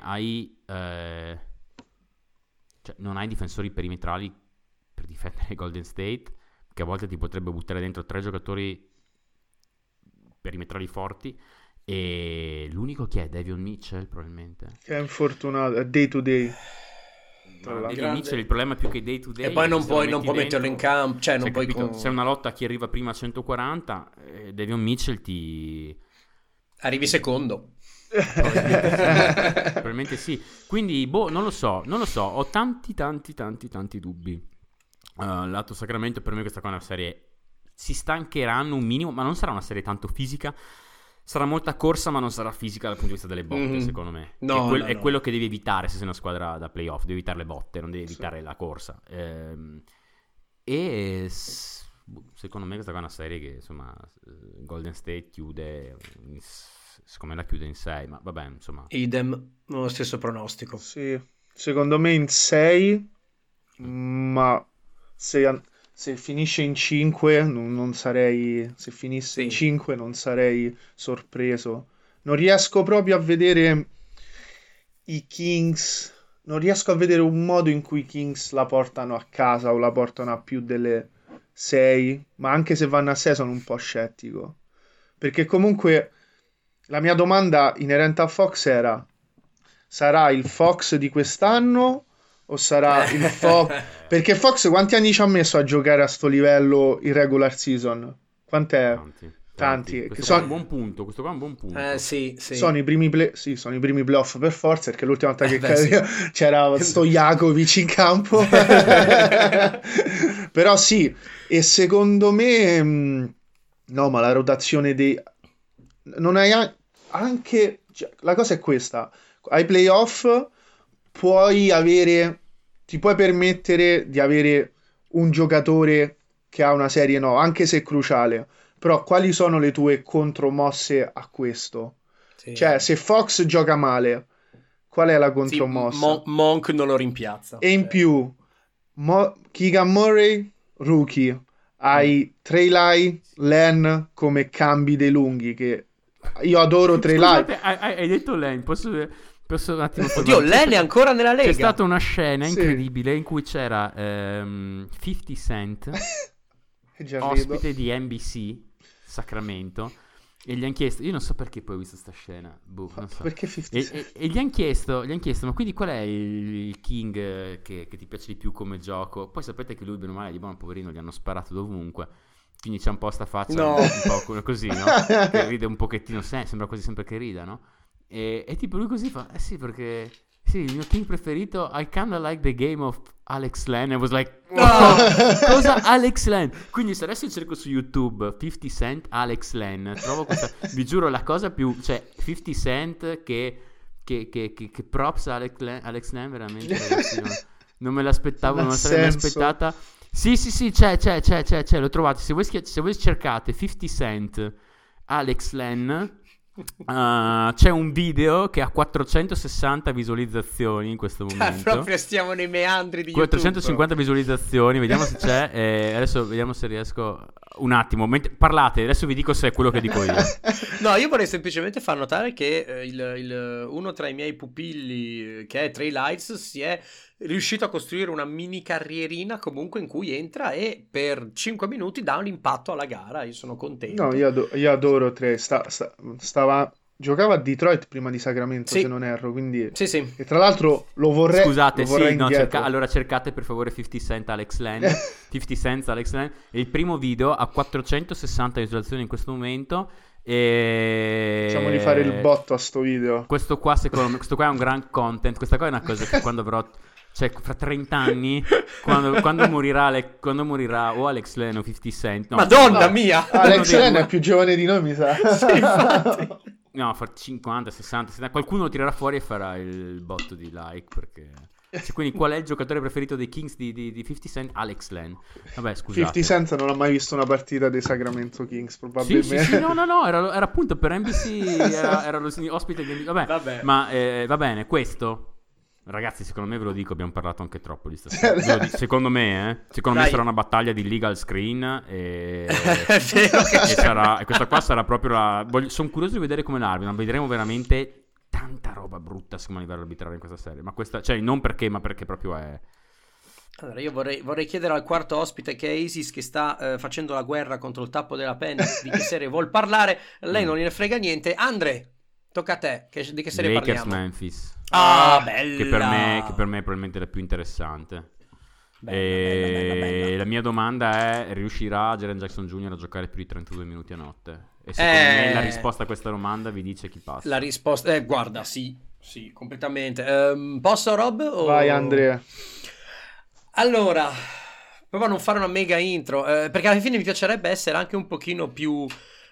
non hai difensori perimetrali per difendere Golden State, che a volte ti potrebbe buttare dentro 3 giocatori perimetrali forti. E l'unico che è Davion Mitchell, probabilmente, che è infortunato, è day to day. Davion Mitchell, il problema è più che day to day, e poi non puoi metterlo in campo, cioè non puoi se è una lotta a chi arriva prima a 140, Davion Mitchell arrivi secondo. Probabilmente sì. Quindi non lo so, ho tanti dubbi. Lato Sacramento, per me questa qua è una serie, si stancheranno un minimo, ma non sarà una serie tanto fisica. Sarà molta corsa, ma non sarà fisica dal punto di vista delle botte, secondo me. È quello che devi evitare se sei una squadra da playoff. Devi evitare le botte, non devi evitare la corsa. Secondo me questa qua è una serie che, insomma, Golden State chiude, secondo me la chiude in 6, ma vabbè, insomma. Idem, lo stesso pronostico. Sì, secondo me in 6, ma se finisce in 5 non sarei, se finisse in 5 non sarei sorpreso. Non riesco proprio a vedere i Kings, non riesco a vedere un modo in cui i Kings la portano a casa o la portano a più delle 6, ma anche se vanno a 6 sono un po' scettico, perché comunque la mia domanda inerente a Fox era: sarà il Fox di quest'anno o sarà il Fox? Perché Fox quanti anni ci ha messo a giocare a sto livello in regular season? Quant'è? Tanti. Questo qua è un buon punto. Sì. Sono i primi playoff per forza, perché l'ultima volta che c'era Stojakovic in campo. Però sì, e secondo me no, ma la rotazione non hai anche, la cosa è questa: ai playoff ti puoi permettere di avere un giocatore che ha una serie no, anche se è cruciale. Però quali sono le tue contromosse a questo? Sì. Cioè, se Fox gioca male, qual è la contromossa? Monk non lo rimpiazza. E in più, Keegan Murray, rookie. Hai Trey Lyles, Len come cambi dei lunghi, che io adoro Trey Lyles. Hai detto Len, posso un attimo... Oddio, Len è ancora nella Lega. C'è stata una scena incredibile in cui c'era 50 Cent ospite di NBC Sacramento, e gli hanno chiesto, io non so perché poi ho visto sta scena, non so. Perché 50 Cent? E gli hanno chiesto, ma quindi qual è il King che ti piace di più come gioco? Poi sapete che lui, bene o male, di buon poverino, gli hanno sparato dovunque, quindi c'è un po' sta faccia un po' così, no? Che ride un pochettino, sembra quasi sempre che rida, no? E tipo lui così fa, sì, perché sì, il mio King preferito, I kinda like the game of Alex Len. I was like, cosa Alex Len? Quindi se adesso cerco su YouTube 50 Cent Alex Len, trovo questa, vi giuro, la cosa più, cioè 50 Cent che props a Alex Len, veramente, ragazzi, non me l'aspettavo, non me la sarei mai aspettata. Sì, c'è, l'ho trovato. Se voi cercate 50 Cent Alex Len, c'è un video che ha 460 visualizzazioni in questo momento. Proprio stiamo nei meandri di YouTube. 450 visualizzazioni, vediamo se c'è. Adesso vediamo se riesco. Un attimo, parlate, adesso vi dico se è quello che dico io. No, io vorrei semplicemente far notare che uno tra i miei pupilli, che è Trey Lyles, si è riuscito a costruire una mini carrierina comunque in cui entra e per 5 minuti dà un impatto alla gara. Io sono contento. No, io adoro Trey. Giocava a Detroit prima di Sacramento, se non erro, quindi sì. E tra l'altro lo vorrei. Scusate, indietro. Allora cercate per favore 50 Cent Alex Len. 50 Cent Alex Len. E il primo video ha 460 visualizzazioni in questo momento. Facciamo di fare il botto a sto video. Questo qua, secondo me, questo qua è un gran content. Questa qua è una cosa che quando avrò Cioè, fra 30 anni, quando morirà o Alex Len o 50 Cent... No, Madonna mia! Alex Len è più giovane di noi, mi sa. Sì, infatti. No, fra 50, 60, 70, qualcuno lo tirerà fuori e farà il botto di like, perché... Cioè, quindi qual è il giocatore preferito dei Kings di 50 Cent? Alex Len. Vabbè, scusate. 50 Cent non ha mai visto una partita dei Sacramento Kings, probabilmente. Sì, no, era appunto per NBC, era lo ospite di NBC. Vabbè. Ma va bene, questo... Ragazzi, secondo me ve lo dico, abbiamo parlato anche troppo di stasera. Secondo me sarà una battaglia di legal screen e questa qua sarà proprio la... Sono curioso di vedere come l'arbitra, ma vedremo veramente tanta roba brutta secondo me a livello arbitrale in questa serie. Ma questa, cioè, non perché, ma perché proprio è... Allora, io vorrei chiedere al quarto ospite, che è Isis, che sta facendo la guerra contro il tappo della penna, di che serie vuol parlare. Lei non gliene frega niente. Andre, tocca a te, di che serie Lakers parliamo? Memphis. Bella! Che per me è probabilmente la più interessante. Bella. La mia domanda è: riuscirà Jaren Jackson Jr. a giocare più di 32 minuti a notte? E secondo me la risposta a questa domanda vi dice chi passa. La risposta guarda, sì, completamente. Posso, Rob? Vai, Andrea. Allora, prova a non fare una mega intro, perché alla fine mi piacerebbe essere anche un pochino più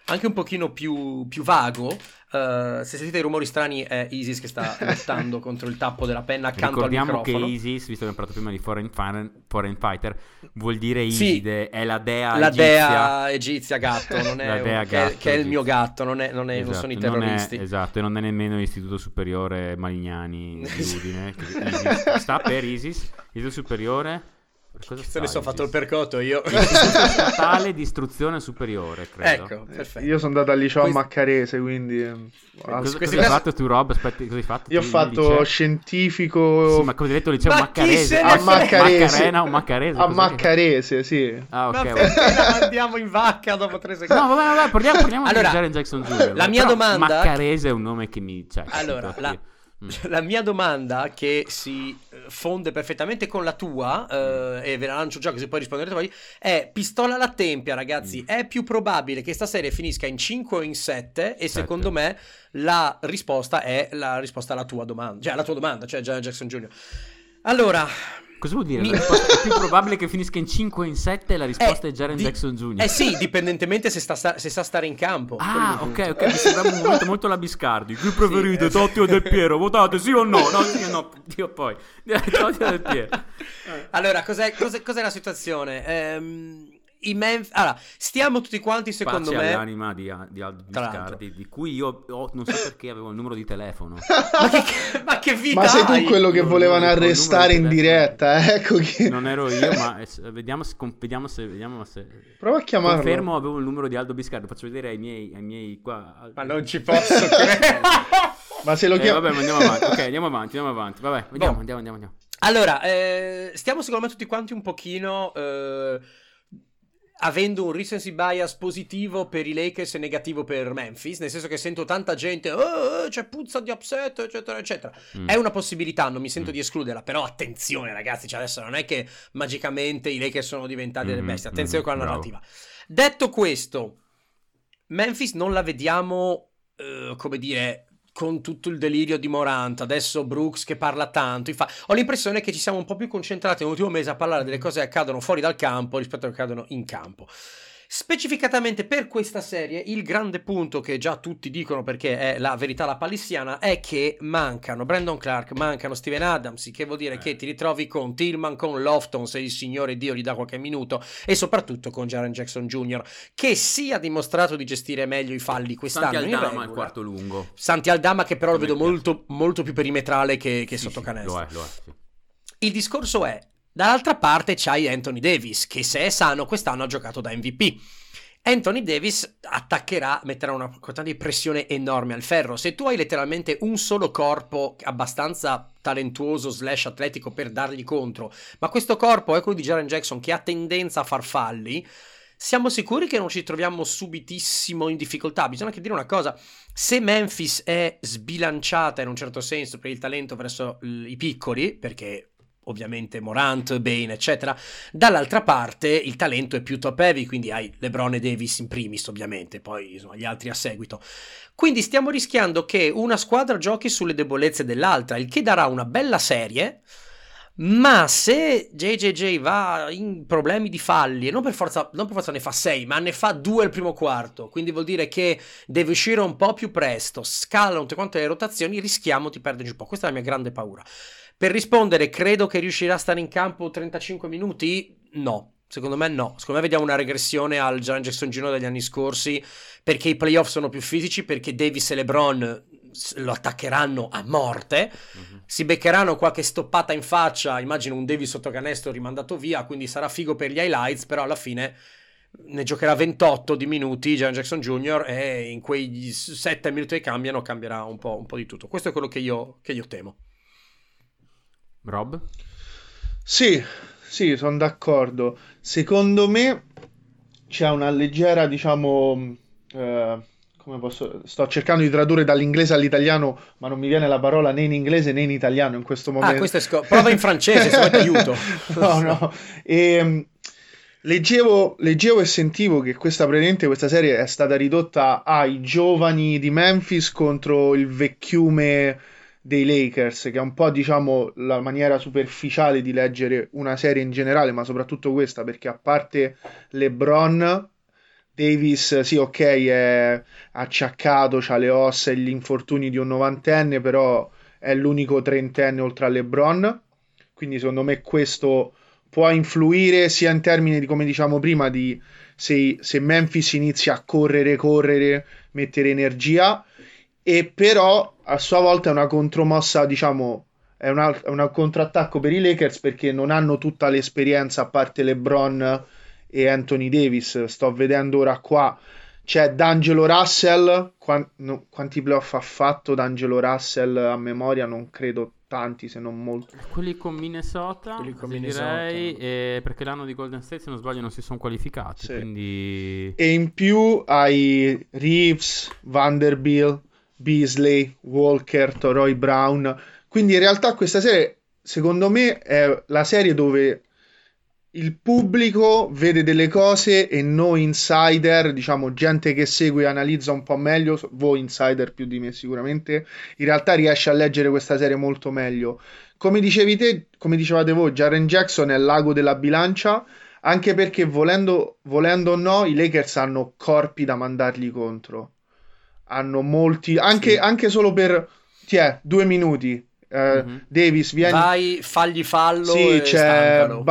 vago. Se sentite i rumori strani è Isis che sta lottando contro il tappo della penna accanto al microfono. Ricordiamo che Isis, visto che abbiamo parlato prima di Foreign Fighter, vuol dire Iside, è la dea egizia gatto, non è gatto, che è il mio gatto, non sono i terroristi. Esatto, e non è nemmeno l'Istituto Superiore Malignani di Udine. Isis sta per Isis, Istituto Superiore... Se ne sono fatto il percoto io. Statale di istruzione superiore, credo. Ecco, perfetto. Io sono andato al liceo a Maccarese, quindi cosa hai fatto tu, Rob? Aspetti, cosa hai fatto? Io ho fatto scientifico. Sì, ma come hai detto liceo Maccarese? A Maccarese. Maccarena o Maccarese? A Maccarese, sì. Ah, ok. Ma andiamo in vacca dopo 3 secondi. No, vabbè, parliamo di Jaren Jackson Jr. La mia domanda... Maccarese è un nome che mi... Allora, la mia domanda, che si fonde perfettamente con la tua, e ve la lancio già così poi risponderete voi, è pistola alla tempia, ragazzi. È più probabile che sta serie finisca in 5 o in 7? E secondo me la risposta è la risposta alla tua domanda, cioè Jaren Jackson Jr. Allora, cosa vuol dire? La risposta è più probabile che finisca in 5 o in 7 e la risposta è Jaren Jackson Jr. Sì, dipendentemente se sa stare in campo. Ok, mi sembra un momento molto la Biscardi. Chi preferite, Totti o Del Piero? Votate sì o no? No, Dio poi. Totti o Del Piero? Allora, cos'è la situazione? Allora, stiamo tutti quanti, secondo me, l'anima di Aldo Biscardi, di cui io non so perché avevo il numero di telefono. ma che vita Ma sei tu hai? quello che volevano arrestare in diretta? Ecco chi... Non ero io, ma vediamo se prova a chiamarlo. Confermo, avevo il numero di Aldo Biscardi. Faccio vedere ai miei qua. Ma non ci posso credere. Ma se lo chiamo... Vabbè, ma andiamo avanti. Ok, andiamo avanti. Vabbè, andiamo. Allora, stiamo secondo me tutti quanti un pochino avendo un recency bias positivo per i Lakers e negativo per Memphis, nel senso che sento tanta gente c'è puzza di upset, eccetera eccetera. È una possibilità, non mi sento di escluderla, però attenzione ragazzi, cioè adesso non è che magicamente i Lakers sono diventati delle bestie, attenzione con la narrativa. Detto questo, Memphis non la vediamo come dire con tutto il delirio di Morant, adesso Brooks che parla tanto. Ho l'impressione che ci siamo un po' più concentrati nell'ultimo mese a parlare delle cose che accadono fuori dal campo rispetto a che accadono in campo. Specificatamente per questa serie, il grande punto che già tutti dicono, perché è la verità lapalissiana, è che mancano Brandon Clark, mancano Steven Adams, che vuol dire che ti ritrovi con Tillman, con Lofton, se il signore Dio gli dà qualche minuto, e soprattutto con Jaren Jackson Jr., che si ha dimostrato di gestire meglio i falli quest'anno. Santi Aldama al quarto lungo. Santi Aldama, che però lo vedo molto, molto più perimetrale che sotto canestro. Lo è, sì. Il discorso è: dall'altra parte c'hai Anthony Davis, che se è sano quest'anno ha giocato da MVP. Anthony Davis attaccherà, metterà una quantità di pressione enorme al ferro. Se tu hai letteralmente un solo corpo abbastanza talentuoso / atletico per dargli contro, ma questo corpo è quello di Jaren Jackson, che ha tendenza a far falli, siamo sicuri che non ci troviamo subitissimo in difficoltà. Bisogna anche dire una cosa: se Memphis è sbilanciata in un certo senso per il talento verso i piccoli, perché ovviamente Morant, Bane, eccetera, dall'altra parte il talento è più top heavy, quindi hai LeBron e Davis in primis, ovviamente, poi insomma, gli altri a seguito. Quindi stiamo rischiando che una squadra giochi sulle debolezze dell'altra, il che darà una bella serie, Ma se JJJ va in problemi di falli, e non per forza ne fa 6, ma ne fa 2 al primo quarto, quindi vuol dire che deve uscire un po' più presto, scala tutte quante le rotazioni, rischiamo di perderci un po'. Questa è la mia grande paura. Per rispondere, credo che riuscirà a stare in campo 35 minuti? No, secondo me no. Secondo me vediamo una regressione al Jaren Jackson Jr. degli anni scorsi, perché i playoff sono più fisici, perché Davis e LeBron lo attaccheranno a morte, si beccheranno qualche stoppata in faccia, immagino un Davis sotto canestro rimandato via, quindi sarà figo per gli highlights, però alla fine ne giocherà 28 di minuti Jaren Jackson Jr. e in quei 7 minuti che cambierà un po' di tutto. Questo è quello che io temo. Rob? Sì, sono d'accordo. Secondo me c'è una leggera, diciamo, sto cercando di tradurre dall'inglese all'italiano, ma non mi viene la parola né in inglese né in italiano in questo momento. Questo è prova in francese, se vuoi ti aiuto. No. Leggevo e sentivo che questa serie è stata ridotta ai giovani di Memphis contro il vecchiume dei Lakers, che è un po', diciamo, la maniera superficiale di leggere una serie in generale, ma soprattutto questa, perché a parte LeBron, Davis, sì, ok, è acciaccato, c'ha le ossa e gli infortuni di un novantenne, però è l'unico trentenne oltre a LeBron, quindi secondo me questo può influire sia in termini di, come diciamo prima, di se Memphis inizia a correre, mettere energia, e però a sua volta è una contromossa, diciamo, è un contrattacco per i Lakers, perché non hanno tutta l'esperienza a parte LeBron e Anthony Davis. Sto vedendo ora qua, c'è D'Angelo Russell, quanti playoff ha fatto D'Angelo Russell a memoria? Non credo tanti, se non molti. Quelli con Minnesota, direi, perché l'anno di Golden State, se non sbaglio, non si sono qualificati, sì. Quindi... E in più hai Reeves, Vanderbilt, Beasley, Walker, Torrey Brown. Quindi in realtà questa serie, secondo me, è la serie dove il pubblico vede delle cose e noi insider, diciamo gente che segue e analizza un po' meglio, voi insider più di me sicuramente, in realtà riesce a leggere questa serie molto meglio. Come dicevi te, come dicevate voi, Jaren Jackson è l'ago della bilancia, anche perché volendo o no, i Lakers hanno corpi da mandargli contro. Hanno molti, anche solo per 2 minuti. Davis, vieni. Vai, fagli fallo, sì, e c'è stancalo.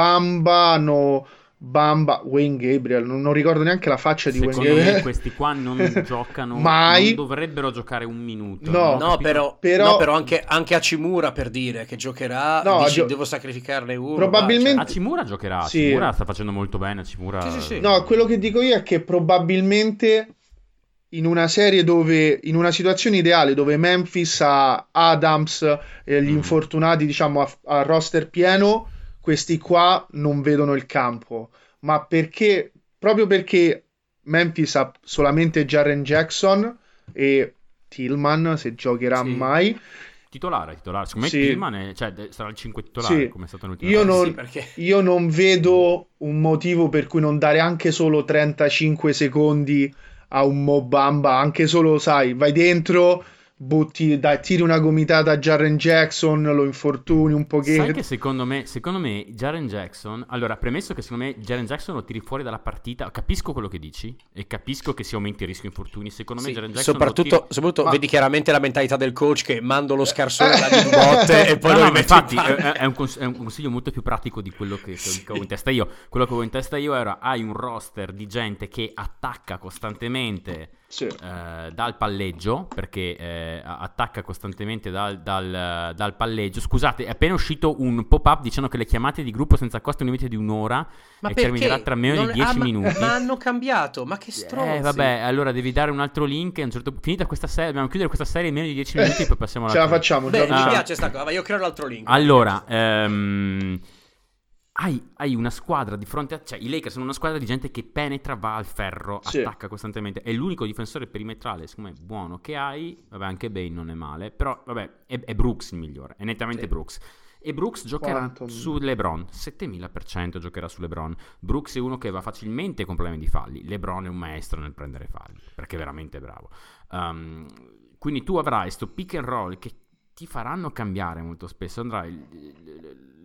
Bamba, Wayne Gabriel, non ricordo neanche la faccia di Wayne Secondo Gabriel. me questi qua non giocano mai, non dovrebbero giocare un minuto. No, però anche Hachimura, per dire che giocherà, dici, devo sacrificarne uno. Probabilmente Hachimura giocherà, sì. Hachimura sta facendo molto bene, Hachimura... Sì. No, quello che dico io è che probabilmente in una serie dove, in una situazione ideale dove Memphis ha Adams e gli infortunati, diciamo, a roster pieno, questi qua non vedono il campo. Ma proprio perché Memphis ha solamente Jaren Jackson e Tillman, se giocherà mai. Titolare. Secondo me Tillman sarà il 5 titolare, sì. Come è stato l'ultimo. Io non vedo un motivo per cui non dare anche solo 35 secondi a un Mo Bamba, anche solo, sai, vai dentro, tiri una gomitata a Jaren Jackson, lo infortuni un pochetto. Sai che secondo me Jaren Jackson, allora, premesso che secondo me Jaren Jackson lo tiri fuori dalla partita, capisco quello che dici e capisco che si aumenti il rischio infortuni, secondo me Jaren Jackson soprattutto vedi chiaramente la mentalità del coach, che mando lo scarsone da botte e poi lo rimetto. Infatti è un consiglio molto più pratico di quello che avevo in testa io. Quello che avevo in testa io era: hai un roster di gente che attacca costantemente dal palleggio, perché attacca costantemente dal palleggio. Scusate, è appena uscito un pop-up dicendo che le chiamate di gruppo senza costo un limite di un'ora e terminerà tra meno di 10 minuti. Ma hanno cambiato, ma che stronzi. Vabbè, allora devi dare un altro link e a un certo punto, finita questa serie, dobbiamo chiudere questa serie in meno di 10 minuti e poi passiamo alla... Ce la facciamo. Beh, mi piace sta cosa, io creo l'altro link. Allora, hai una squadra di fronte a... Cioè, i Lakers sono una squadra di gente che penetra, va al ferro, attacca costantemente. È l'unico difensore perimetrale, secondo me, buono che hai. Vabbè, anche Bane non è male. Però, vabbè, è Brooks il migliore. È nettamente Brooks. E Brooks giocherà su LeBron. 7000% giocherà su LeBron. Brooks è uno che va facilmente con problemi di falli. LeBron è un maestro nel prendere falli, perché è veramente bravo. Quindi tu avrai sto pick and roll che ti faranno cambiare molto spesso. Andrai...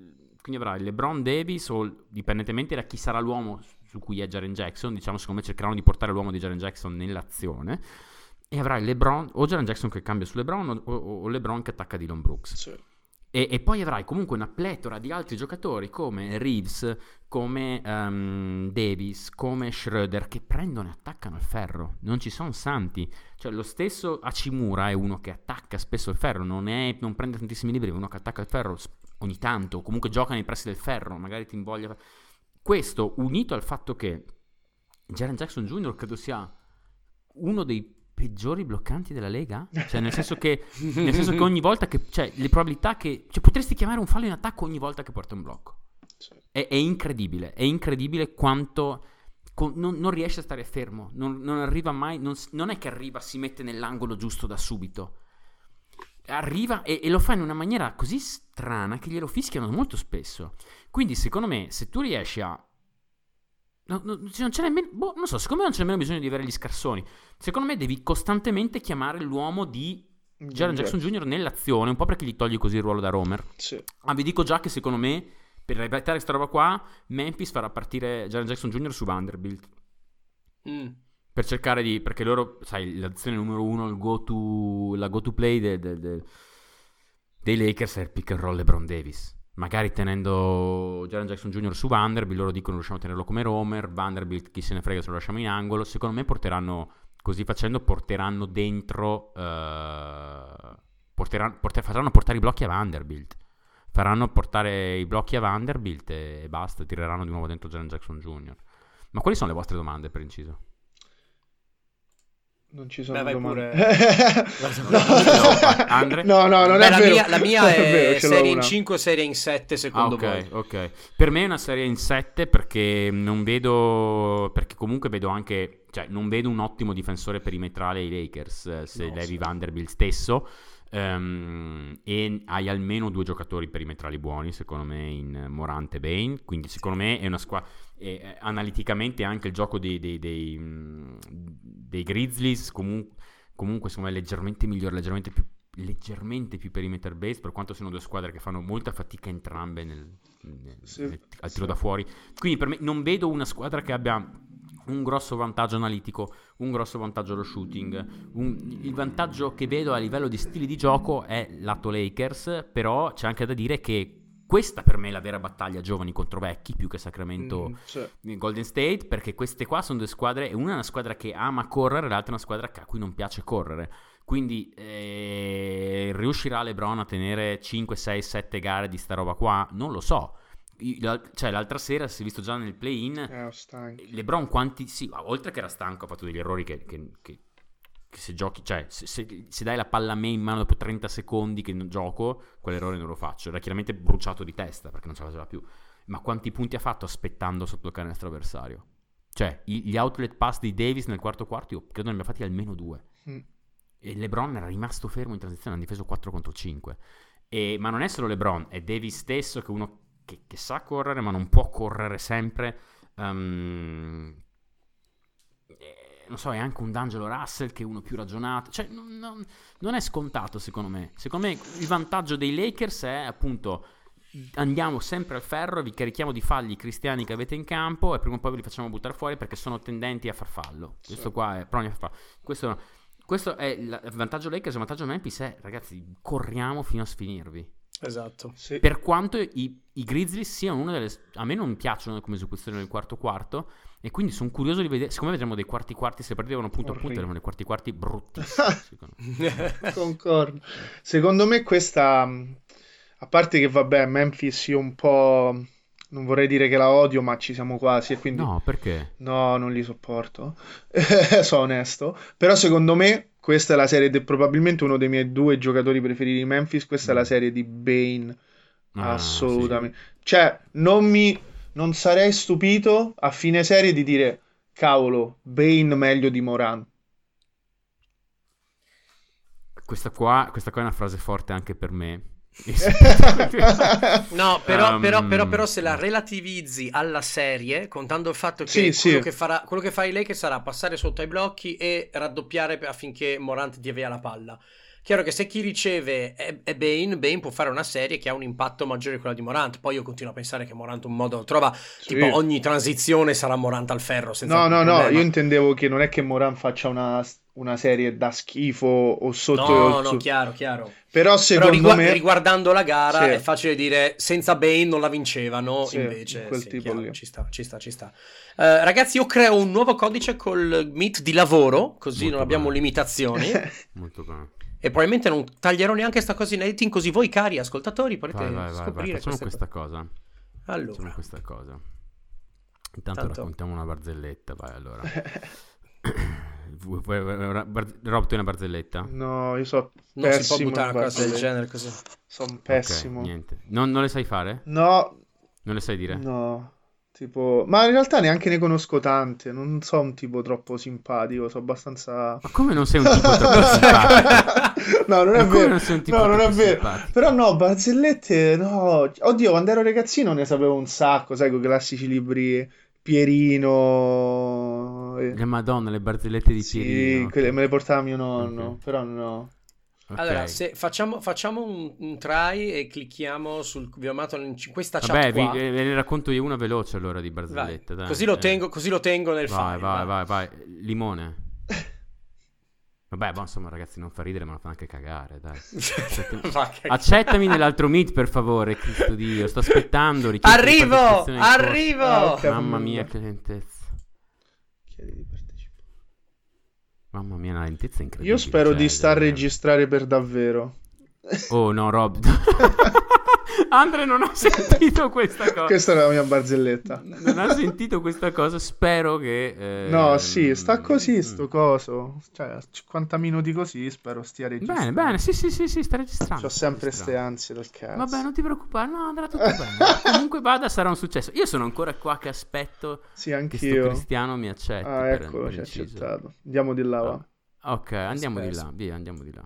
quindi avrai LeBron Davis, o dipendentemente da chi sarà l'uomo su cui è Jaren Jackson, diciamo secondo me cercheranno di portare l'uomo di Jaren Jackson nell'azione, e avrai LeBron o Jaren Jackson che cambia su LeBron o LeBron che attacca Dillon Brooks. Sì. E poi avrai comunque una pletora di altri giocatori come Reeves, come Davis, come Schroeder, che prendono e attaccano il ferro. Non ci sono santi. Cioè lo stesso Hachimura è uno che attacca spesso il ferro, non prende tantissimi libri, è uno che attacca il ferro ogni tanto, comunque gioca nei pressi del ferro, magari ti invoglia. Questo unito al fatto che Jaren Jackson Jr. credo sia uno dei peggiori bloccanti della Lega, cioè nel senso che ogni volta che, cioè le probabilità che, cioè potresti chiamare un fallo in attacco ogni volta che porta un blocco. È incredibile quanto non riesce a stare fermo, non arriva mai, non è che arriva, si mette nell'angolo giusto da subito, arriva e lo fa in una maniera così strana che glielo fischiano molto spesso. Quindi secondo me se tu riesci a non c'è nemmeno, non so, secondo me non c'è nemmeno bisogno di avere gli scarsoni. Secondo me devi costantemente chiamare l'uomo di Jaren Jackson Jr. nell'azione, un po' perché gli togli così il ruolo da roamer. Sì. Vi dico già che secondo me per evitare questa roba qua Memphis farà partire Jaren Jackson Jr. su Vanderbilt per cercare di, perché loro, sai, l'azione numero uno, la go to play dei Lakers è il pick and roll LeBron Davis. Magari tenendo Jaren Jackson Jr. su Vanderbilt, loro dicono riusciamo a tenerlo come roamer, Vanderbilt chi se ne frega se lo lasciamo in angolo. Secondo me così facendo porteranno dentro, faranno portare i blocchi a Vanderbilt, faranno portare i blocchi a Vanderbilt e basta, tireranno di nuovo dentro Jaren Jackson Jr. Ma quali sono le vostre domande, per inciso? Non ci sono vai domande. Andre? No, non è vero. La mia è vero, serie in 5 o serie in 7 secondo voi? Ok. Per me è una serie in 7 perché perché comunque vedo anche, cioè non vedo un ottimo difensore perimetrale ai Lakers se levi Vanderbilt stesso, e hai almeno 2 giocatori perimetrali buoni secondo me in Morant e Bane, quindi secondo me è una squadra. Analiticamente anche il gioco dei Grizzlies comunque secondo me è leggermente migliore, leggermente più perimeter based, per quanto siano 2 squadre che fanno molta fatica entrambe al tiro da fuori. Quindi per me non vedo una squadra che abbia un grosso vantaggio analitico, un grosso vantaggio allo shooting. Il vantaggio che vedo a livello di stili di gioco è lato Lakers, però c'è anche da dire che questa per me è la vera battaglia giovani contro vecchi, più che Sacramento Golden State, perché queste qua sono 2 squadre, una è una squadra che ama correre, l'altra è una squadra a cui non piace correre. Quindi riuscirà LeBron a tenere 5, 6, 7 gare di sta roba qua? Non lo so. Cioè l'altra sera si è visto già nel play-in LeBron oltre che era stanco, ha fatto degli errori che se giochi, cioè se dai la palla a me in mano dopo 30 secondi che non gioco, quell'errore non lo faccio. Era chiaramente bruciato di testa perché non ce la faceva più. Ma quanti punti ha fatto aspettando sotto il canestro avversario? Cioè gli outlet pass di Davis nel quarto io credo ne abbia fatti almeno 2. E LeBron era rimasto fermo in transizione, hanno difeso 4 contro 5. Ma non è solo LeBron, è Davis stesso che uno che sa correre ma non può correre sempre. Non so, è anche un D'Angelo Russell che è uno più ragionato, cioè non è scontato secondo me. Secondo me il vantaggio dei Lakers è appunto andiamo sempre al ferro, vi carichiamo di falli cristiani che avete in campo e prima o poi ve li facciamo buttare fuori perché sono tendenti a far fallo. Questo qua è proni a far fallo. Questo è il vantaggio Lakers. Il vantaggio Memphis è, ragazzi, corriamo fino a sfinirvi. Esatto. Sì. Per quanto i Grizzlies siano una delle, a me non piacciono come esecuzione del quarto e quindi sono curioso di vedere, siccome vedremo dei quarti se perdevano punto a punto, vedremo dei quarti bruttissimi. Concordo. Secondo me questa, a parte che vabbè, Memphis io un po', non vorrei dire che la odio, ma ci siamo quasi e quindi No, perché? no, non li sopporto. Sono onesto, però secondo me questa è la serie probabilmente uno dei miei 2 giocatori preferiti di Memphis. Questa è la serie di Bane, assolutamente. Sì. Cioè non sarei stupito a fine serie di dire cavolo, Bane meglio di Morant. Questa qua è una frase forte anche per me. No, però se la relativizzi alla serie, contando il fatto che quello che fa i Lakers sarà passare sotto ai blocchi e raddoppiare affinché Morant dia via la palla. Chiaro che se chi riceve è Bane può fare una serie che ha un impatto maggiore di quella di Morant. Poi io continuo a pensare che Morant un modo lo trova. Sì. Tipo ogni transizione sarà Morant al ferro senza No, alcun no, problema. io intendevo che non è che Morant faccia una serie da schifo o sotto... No, chiaro. Però secondo me... riguardando la gara Sì. è facile dire senza Bane non la vincevano, Sì, invece quel sì, tipo chiaro, lì. ci sta. Ragazzi, io creo un nuovo codice col Meet di lavoro, così Molto non abbiamo bene. limitazioni. Molto bene. E probabilmente non taglierò neanche sta cosa in editing, così voi cari ascoltatori potete Vai. scoprire Facciamo queste questa cosa. cose. Allora, Facciamo questa cosa. Intanto Tanto- raccontiamo una barzelletta, vai allora. Rob, tu hai una barzelletta? No, io so non si può pessimo buttare in una cosa del barzellette. genere così. Sono pessimo. Ok, niente. Non le sai fare? No, Non le sai dire? no. Tipo... Ma in realtà neanche ne conosco tante. Non so un tipo troppo simpatico. Sono abbastanza... Ma come non sei un tipo troppo simpatico? No, non è Ma come vero. non sei un tipo No, non è troppo vero. simpatico? Però no, barzellette, no. Oddio, quando ero ragazzino ne sapevo un sacco, sai, quei classici libri Pierino. Madonna, le barzellette di Sì, Pierino. quelle me le portava mio nonno, Ok. però no. Ok. Allora, se facciamo un try e clicchiamo sul biomato in questa chat Vabbè, qua. ve ne racconto io una veloce allora di Vai. barzellette. Dai. Così lo tengo nel file. Vai. Limone. Vabbè, boh, insomma, ragazzi, non fa ridere, ma lo fa anche cagare, dai. Va, che- Accettami nell'altro meet, per favore, Cristo Dio. Sto aspettando. richiesta di partecipazione al Arrivo! Ah, ok. corso. Mamma mia, che lentezza. Chiedi di partecipare. Mamma mia, una lentezza incredibile. Io spero cioè, di star davvero. registrare per davvero. Oh no, Rob. Andre non ha sentito questa cosa. Questa è la mia barzelletta. Non ha sentito questa cosa. Spero che No, sì, sta così sto coso. Cioè, 50 minuti così, spero stia registrando. Bene, sì, sta registrando. C'ho sempre sta ste registrando. ansie del cazzo. Vabbè, non ti preoccupare, no, andrà tutto bene. Comunque vada, sarà un successo. Io sono ancora qua che aspetto Sì, che sto anch'io. Cristiano mi accetti. Ah, per eccolo, ci ha inciso. accettato. Andiamo di là, va. Ok, andiamo di Aspetta. là, via, andiamo di là.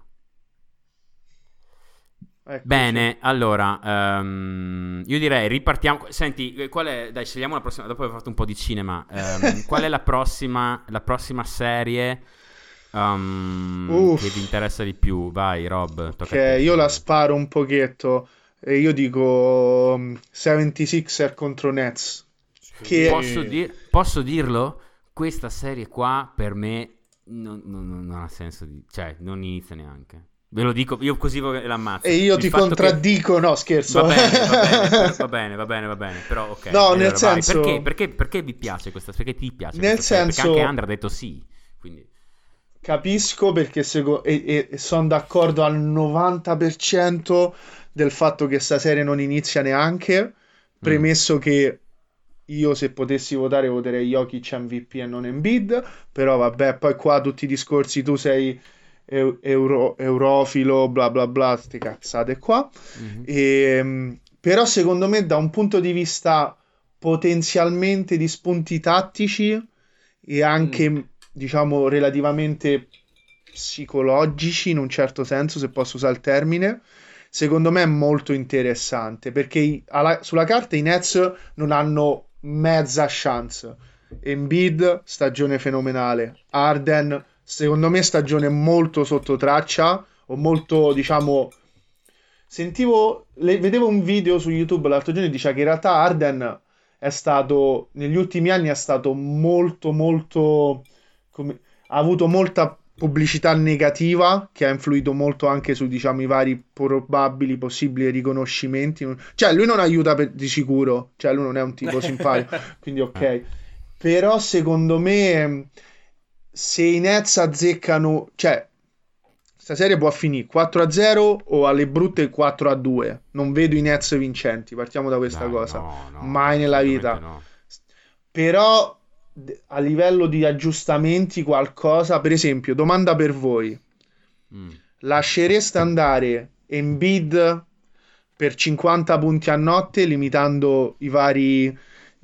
Eccoci. Bene, allora, io direi ripartiamo. Senti, qual è? Dai, scegliamo la prossima. Dopo aver fatto un po' di cinema, qual è la prossima serie che ti interessa di più? Vai, Rob. Tocca a Ok, te. io la sparo un pochetto e io dico 76er contro Nets. Che Posso dirlo? Questa serie qua per me non ha senso cioè, non inizia neanche. Ve lo dico, io così l'ammazzo. E io Il ti fatto contraddico, no, scherzo. Va bene, però ok. No, allora, nel vai. senso- Perché vi piace questa? Perché ti piace Nel questa serie? senso- Perché anche Andrea ha detto sì, quindi... Capisco perché e sono d'accordo al 90% del fatto che sta serie non inizia neanche, premesso che io se potessi votare voterei Jokic MVP e non Embiid, però vabbè, poi qua tutti i discorsi, tu sei eurofilo, bla bla bla, ste cazzate qua. Però secondo me da un punto di vista potenzialmente di spunti tattici e anche diciamo relativamente psicologici in un certo senso, se posso usare il termine, secondo me è molto interessante perché sulla carta i Nets non hanno mezza chance. Embiid stagione fenomenale, Harden secondo me stagione molto sotto traccia o molto diciamo vedevo un video su YouTube l'altro giorno e diceva che in realtà Harden è stato negli ultimi anni è stato molto ha avuto molta pubblicità negativa che ha influito molto anche su diciamo i vari probabili possibili riconoscimenti, cioè lui non aiuta di sicuro, cioè lui non è un tipo simpatico, quindi ok, però secondo me se i Nets azzeccano, cioè sta serie può finire 4-0 o alle brutte 4-2, non vedo i Nets vincenti, partiamo da questa Dai, cosa, no, mai nella vita, no. però a livello di aggiustamenti qualcosa, per esempio, domanda per voi, lascereste andare Embiid per 50 punti a notte limitando i vari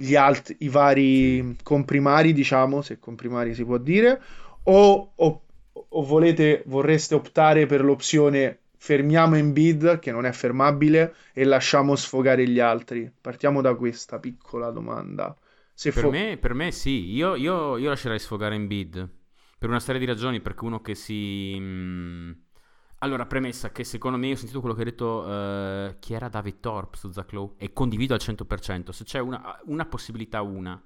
comprimari, diciamo, se comprimari si può dire, o vorreste optare per l'opzione fermiamo Embiid che non è fermabile e lasciamo sfogare gli altri? Partiamo da questa piccola domanda. Per me sì, io lascerei sfogare Embiid per una serie di ragioni, perché uno che Allora, premessa che secondo me, ho sentito quello che ha detto chi era David Thorpe su Zach Lowe, e condivido al 100%. Se c'è una possibilità,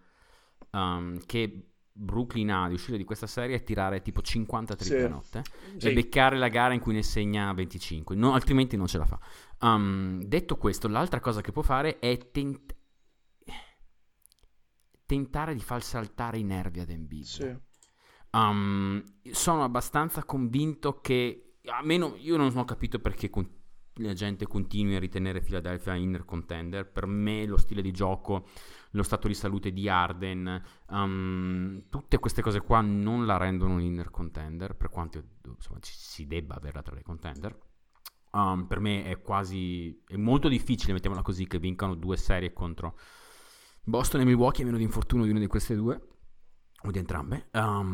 che Brooklyn ha di uscire di questa serie, è tirare tipo 50 triple a notte e beccare la gara in cui ne segna 25, altrimenti non ce la fa. Detto questo, l'altra cosa che può fare è tentare di far saltare i nervi ad Embiid. Sono abbastanza convinto che, almeno io non ho capito perché la gente continui a ritenere Philadelphia inner contender. Per me lo stile di gioco, lo stato di salute di Harden, tutte queste cose qua non la rendono un inner contender, per quanto insomma si debba averla tra le contender. Per me è molto difficile, mettiamola così, che vincano 2 serie contro Boston e Milwaukee a meno di infortunio di una di queste 2 o di entrambe.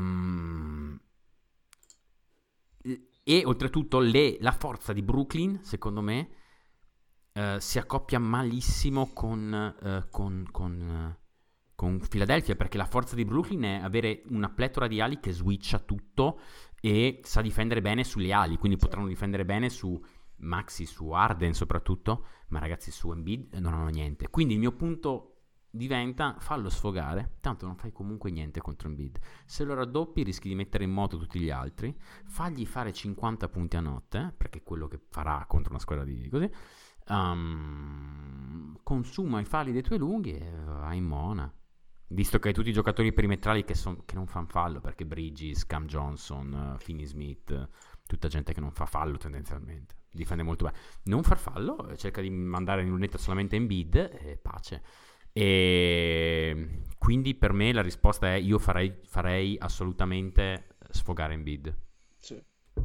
E oltretutto la forza di Brooklyn, secondo me, si accoppia malissimo con Philadelphia, perché la forza di Brooklyn è avere una pletora di ali che switcha tutto e sa difendere bene sulle ali, quindi potranno difendere bene su Maxi, su Harden soprattutto, ma ragazzi su Embiid non hanno niente. Quindi il mio punto diventa: fallo sfogare, tanto non fai comunque niente contro Embiid. Se lo raddoppi rischi di mettere in moto tutti gli altri, fagli fare 50 punti a notte, perché è quello che farà contro una squadra di così. Consuma i falli dei tuoi lunghi e vai in mona, visto che hai tutti i giocatori perimetrali che non fanno fallo, perché Bridges, Cam Johnson, Finney Smith, tutta gente che non fa fallo tendenzialmente, difende molto bene. Non far fallo, cerca di mandare in lunetta solamente Embiid e pace. E quindi per me la risposta è: io farei assolutamente sfogare Embiid. Sì.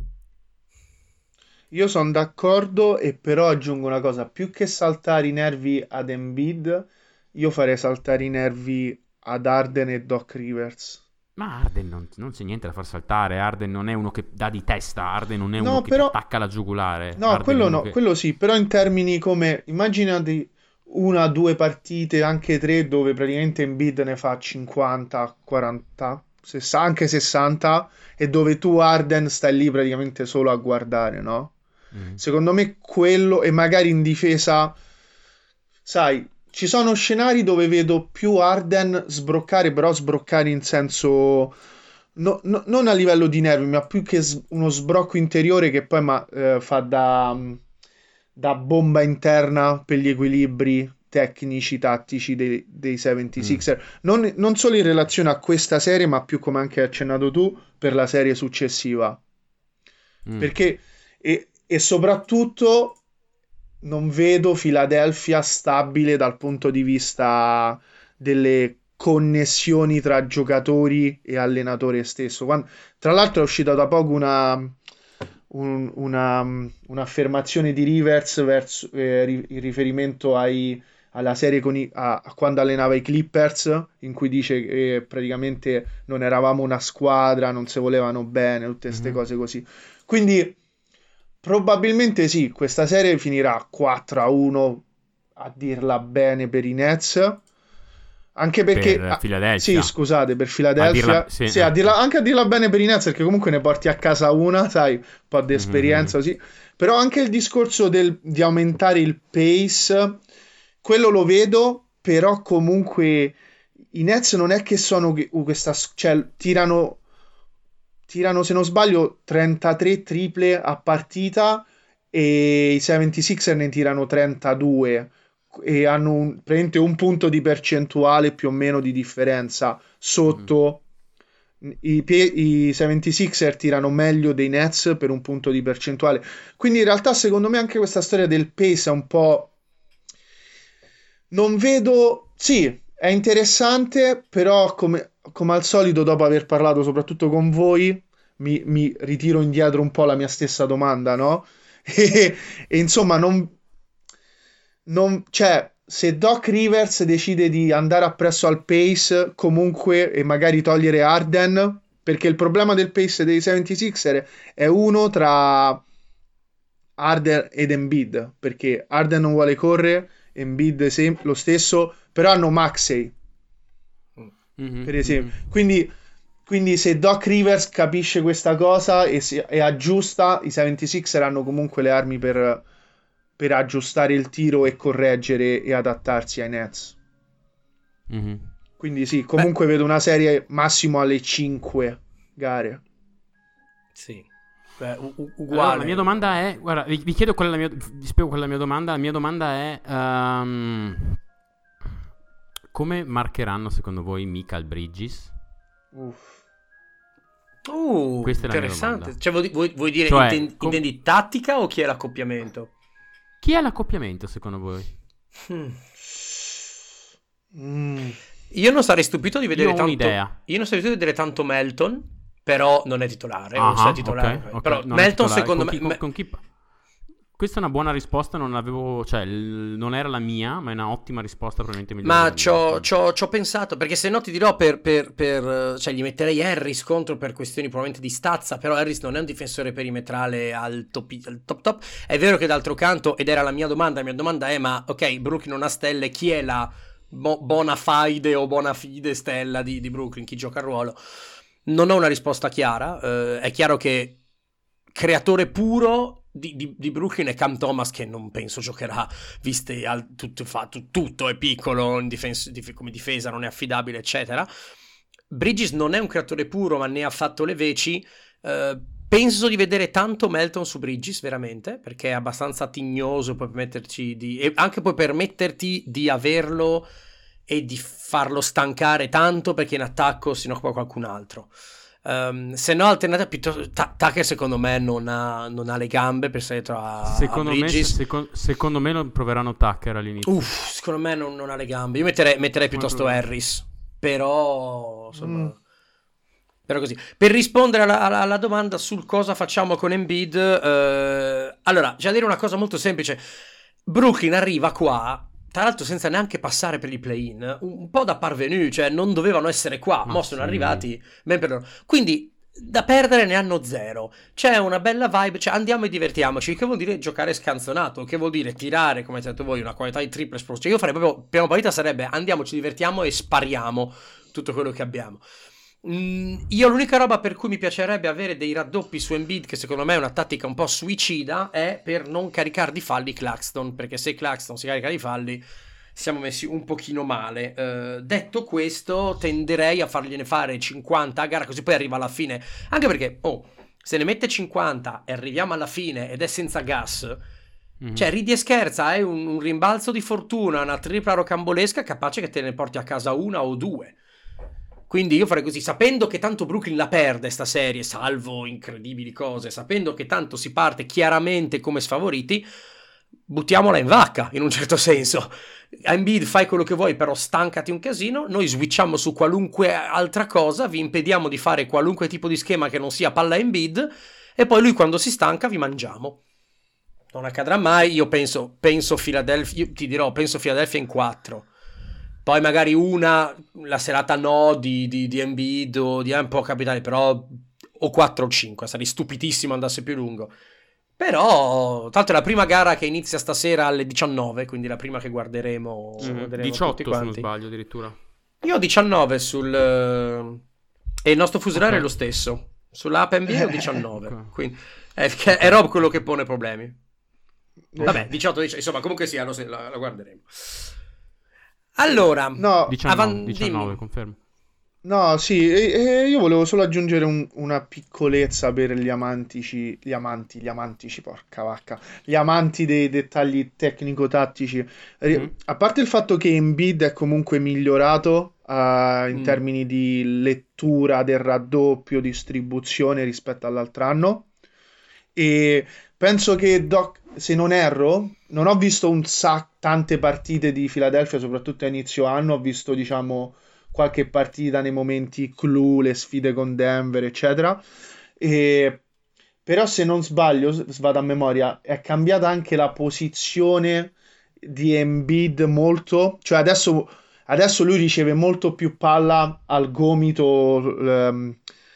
Io sono d'accordo, e però aggiungo una cosa: più che saltare i nervi ad Embiid, io farei saltare i nervi ad Harden e Doc Rivers. Ma Harden non c'è niente da far saltare. Harden non è uno che dà di testa, Harden non è No, uno che però... ti attacca la giugulare. No, Harden quello è uno no, che... quello sì, però in termini come, immaginati 1 o 2 partite, anche 3, dove praticamente Embiid ne fa 50, 40, anche 60, e dove tu Harden stai lì praticamente solo a guardare, no? Secondo me quello, e magari in difesa, sai, ci sono scenari dove vedo più Harden sbroccare, però sbroccare in senso non a livello di nervi, ma più che uno sbrocco interiore che poi fa da bomba interna per gli equilibri tecnici, tattici dei 76er. Non solo in relazione a questa serie, ma più, come anche hai accennato tu, per la serie successiva. Perché e soprattutto non vedo Philadelphia stabile dal punto di vista delle connessioni tra giocatori e allenatore stesso. Tra l'altro è uscita da poco un'affermazione di Rivers in riferimento alla serie a quando allenava i Clippers, in cui dice che praticamente non eravamo una squadra, non si volevano bene, tutte queste cose così. Quindi probabilmente sì, questa serie finirà 4-1, a dirla bene, per i Nets. Anche perché per Philadelphia. sì, scusate, per Philadelphia, anche a dirla bene per i Nets, perché comunque ne porti a casa una, sai, un po' di esperienza così. Però anche il discorso di aumentare il pace, quello lo vedo, però comunque i Nets non è che sono questa, cioè tirano, se non sbaglio, 33 triple a partita, e i 76er ne tirano 32, e hanno praticamente un punto di percentuale più o meno di differenza sotto. I 76er tirano meglio dei Nets per un punto di percentuale. Quindi in realtà secondo me anche questa storia del pace è un po'... non vedo... sì, è interessante, però come al solito, dopo aver parlato soprattutto con voi, mi ritiro indietro un po' la mia stessa domanda, no? E insomma cioè, se Doc Rivers decide di andare appresso al pace comunque, e magari togliere Harden, perché il problema del pace dei 76er è uno tra Harden ed Embiid, perché Harden non vuole correre, Embiid lo stesso, però hanno Maxey per esempio, quindi quindi se Doc Rivers capisce questa cosa e aggiusta, i 76er hanno comunque le armi per aggiustare il tiro e correggere e adattarsi ai Nets. Mhm. Quindi sì, comunque vedo una serie massimo alle 5 gare. Sì. Uguale. Allora, la mia domanda è, guarda, vi chiedo vi spiego qual è la mia domanda. La mia domanda è come marcheranno secondo voi Mikal Bridges? Uff. Questa è la mia interessante. domanda. Cioè, vuoi dire Cioè, intendi tattica o chi è l'accoppiamento? Chi è l'accoppiamento secondo voi? Io non sarei stupito di vedere Io ho tanto. un'idea. Io non sarei stupito di vedere tanto Melton, però non è titolare. Non sei titolare. ok, Però non è Melton, titolare. secondo Con me. con chi... Questa è una buona risposta, non l'avevo, cioè non era la mia, ma è una ottima risposta, probabilmente migliore. Ma della mia. ci ho pensato, perché se no ti dirò cioè gli metterei Harris contro per questioni probabilmente di stazza, però Harris non è un difensore perimetrale al top. È vero che d'altro canto, ed era la mia domanda è, ma ok, Brooklyn non ha stelle, chi è la bona fide o bona fide stella di Brooklyn, chi gioca il ruolo? Non ho una risposta chiara, è chiaro che creatore puro di Brooklyn è Cam Thomas, che non penso giocherà, viste tutto è piccolo come difesa, non è affidabile, eccetera. Bridges non è un creatore puro, ma ne ha fatto le veci. Penso di vedere tanto Melton su Bridges, veramente, perché è abbastanza tignoso, e anche puoi permetterti di averlo e di farlo stancare tanto, perché in attacco se ne occupa qualcun altro. Se no, alternativa piuttosto. Tucker secondo me non ha le gambe per stare a Bridges. Secondo me lo proveranno Tucker all'inizio. Secondo me non ha le gambe. Io metterei piuttosto Harris. Però insomma, però così. Per rispondere alla domanda sul cosa facciamo con Embiid, allora, c'è da dire una cosa molto semplice. Brooklyn arriva qua, tra l'altro senza neanche passare per i play-in, un po' da parvenu, cioè non dovevano essere qua, ma sono arrivati ben per loro. Quindi da perdere ne hanno zero. C'è una bella vibe, cioè andiamo e divertiamoci, che vuol dire giocare scanzonato, che vuol dire tirare, come avete detto voi, una qualità di triple esploso. Cioè io farei proprio, prima partita sarebbe andiamo, ci divertiamo e spariamo tutto quello che abbiamo. Io l'unica roba per cui mi piacerebbe avere dei raddoppi su Embiid, che secondo me è una tattica un po' suicida, è per non caricare di falli Claxton, perché se Claxton si carica di falli siamo messi un pochino male. Detto questo, tenderei a fargliene fare 50 a gara, così poi arriva alla fine, anche perché se ne mette 50 e arriviamo alla fine ed è senza gas, cioè ridi e scherza, hai un rimbalzo di fortuna, una tripla rocambolesca capace che te ne porti a casa una o due. Quindi io farei così, sapendo che tanto Brooklyn la perde sta serie, salvo incredibili cose, sapendo che tanto si parte chiaramente come sfavoriti, buttiamola in vacca, in un certo senso. Embiid, fai quello che vuoi, però stancati un casino, noi switchiamo su qualunque altra cosa, vi impediamo di fare qualunque tipo di schema che non sia palla Embiid, e poi lui quando si stanca vi mangiamo. Non accadrà mai, io penso Philadelphia, io ti dirò, penso Philadelphia in 4. Poi magari la serata no di Embiid o di un po' capitale, però o 4 o 5, sarei stupidissimo andasse più lungo. Però tanto è la prima gara che inizia stasera alle 19, quindi la prima che guarderemo 18 tutti se quanti. non sbaglio addirittura. Io ho 19 e il nostro fuso orario è lo stesso. Sull'app NBA ho 19. Okay. Quindi è Rob quello che pone problemi. Vabbè, 18, insomma, comunque sia, la guarderemo. Allora, No, 19 confermo. no, sì, io volevo solo aggiungere una piccolezza per gli amantici, porca vacca, gli amanti dei dettagli tecnico-tattici. A parte il fatto che Embiid è comunque migliorato in termini di lettura del raddoppio, distribuzione rispetto all'altro anno, e penso che se non erro, non ho visto tante partite di Philadelphia, soprattutto a inizio anno, ho visto diciamo qualche partita nei momenti clou, le sfide con Denver eccetera, però se non sbaglio, vado a memoria, è cambiata anche la posizione di Embiid molto, cioè adesso lui riceve molto più palla al gomito,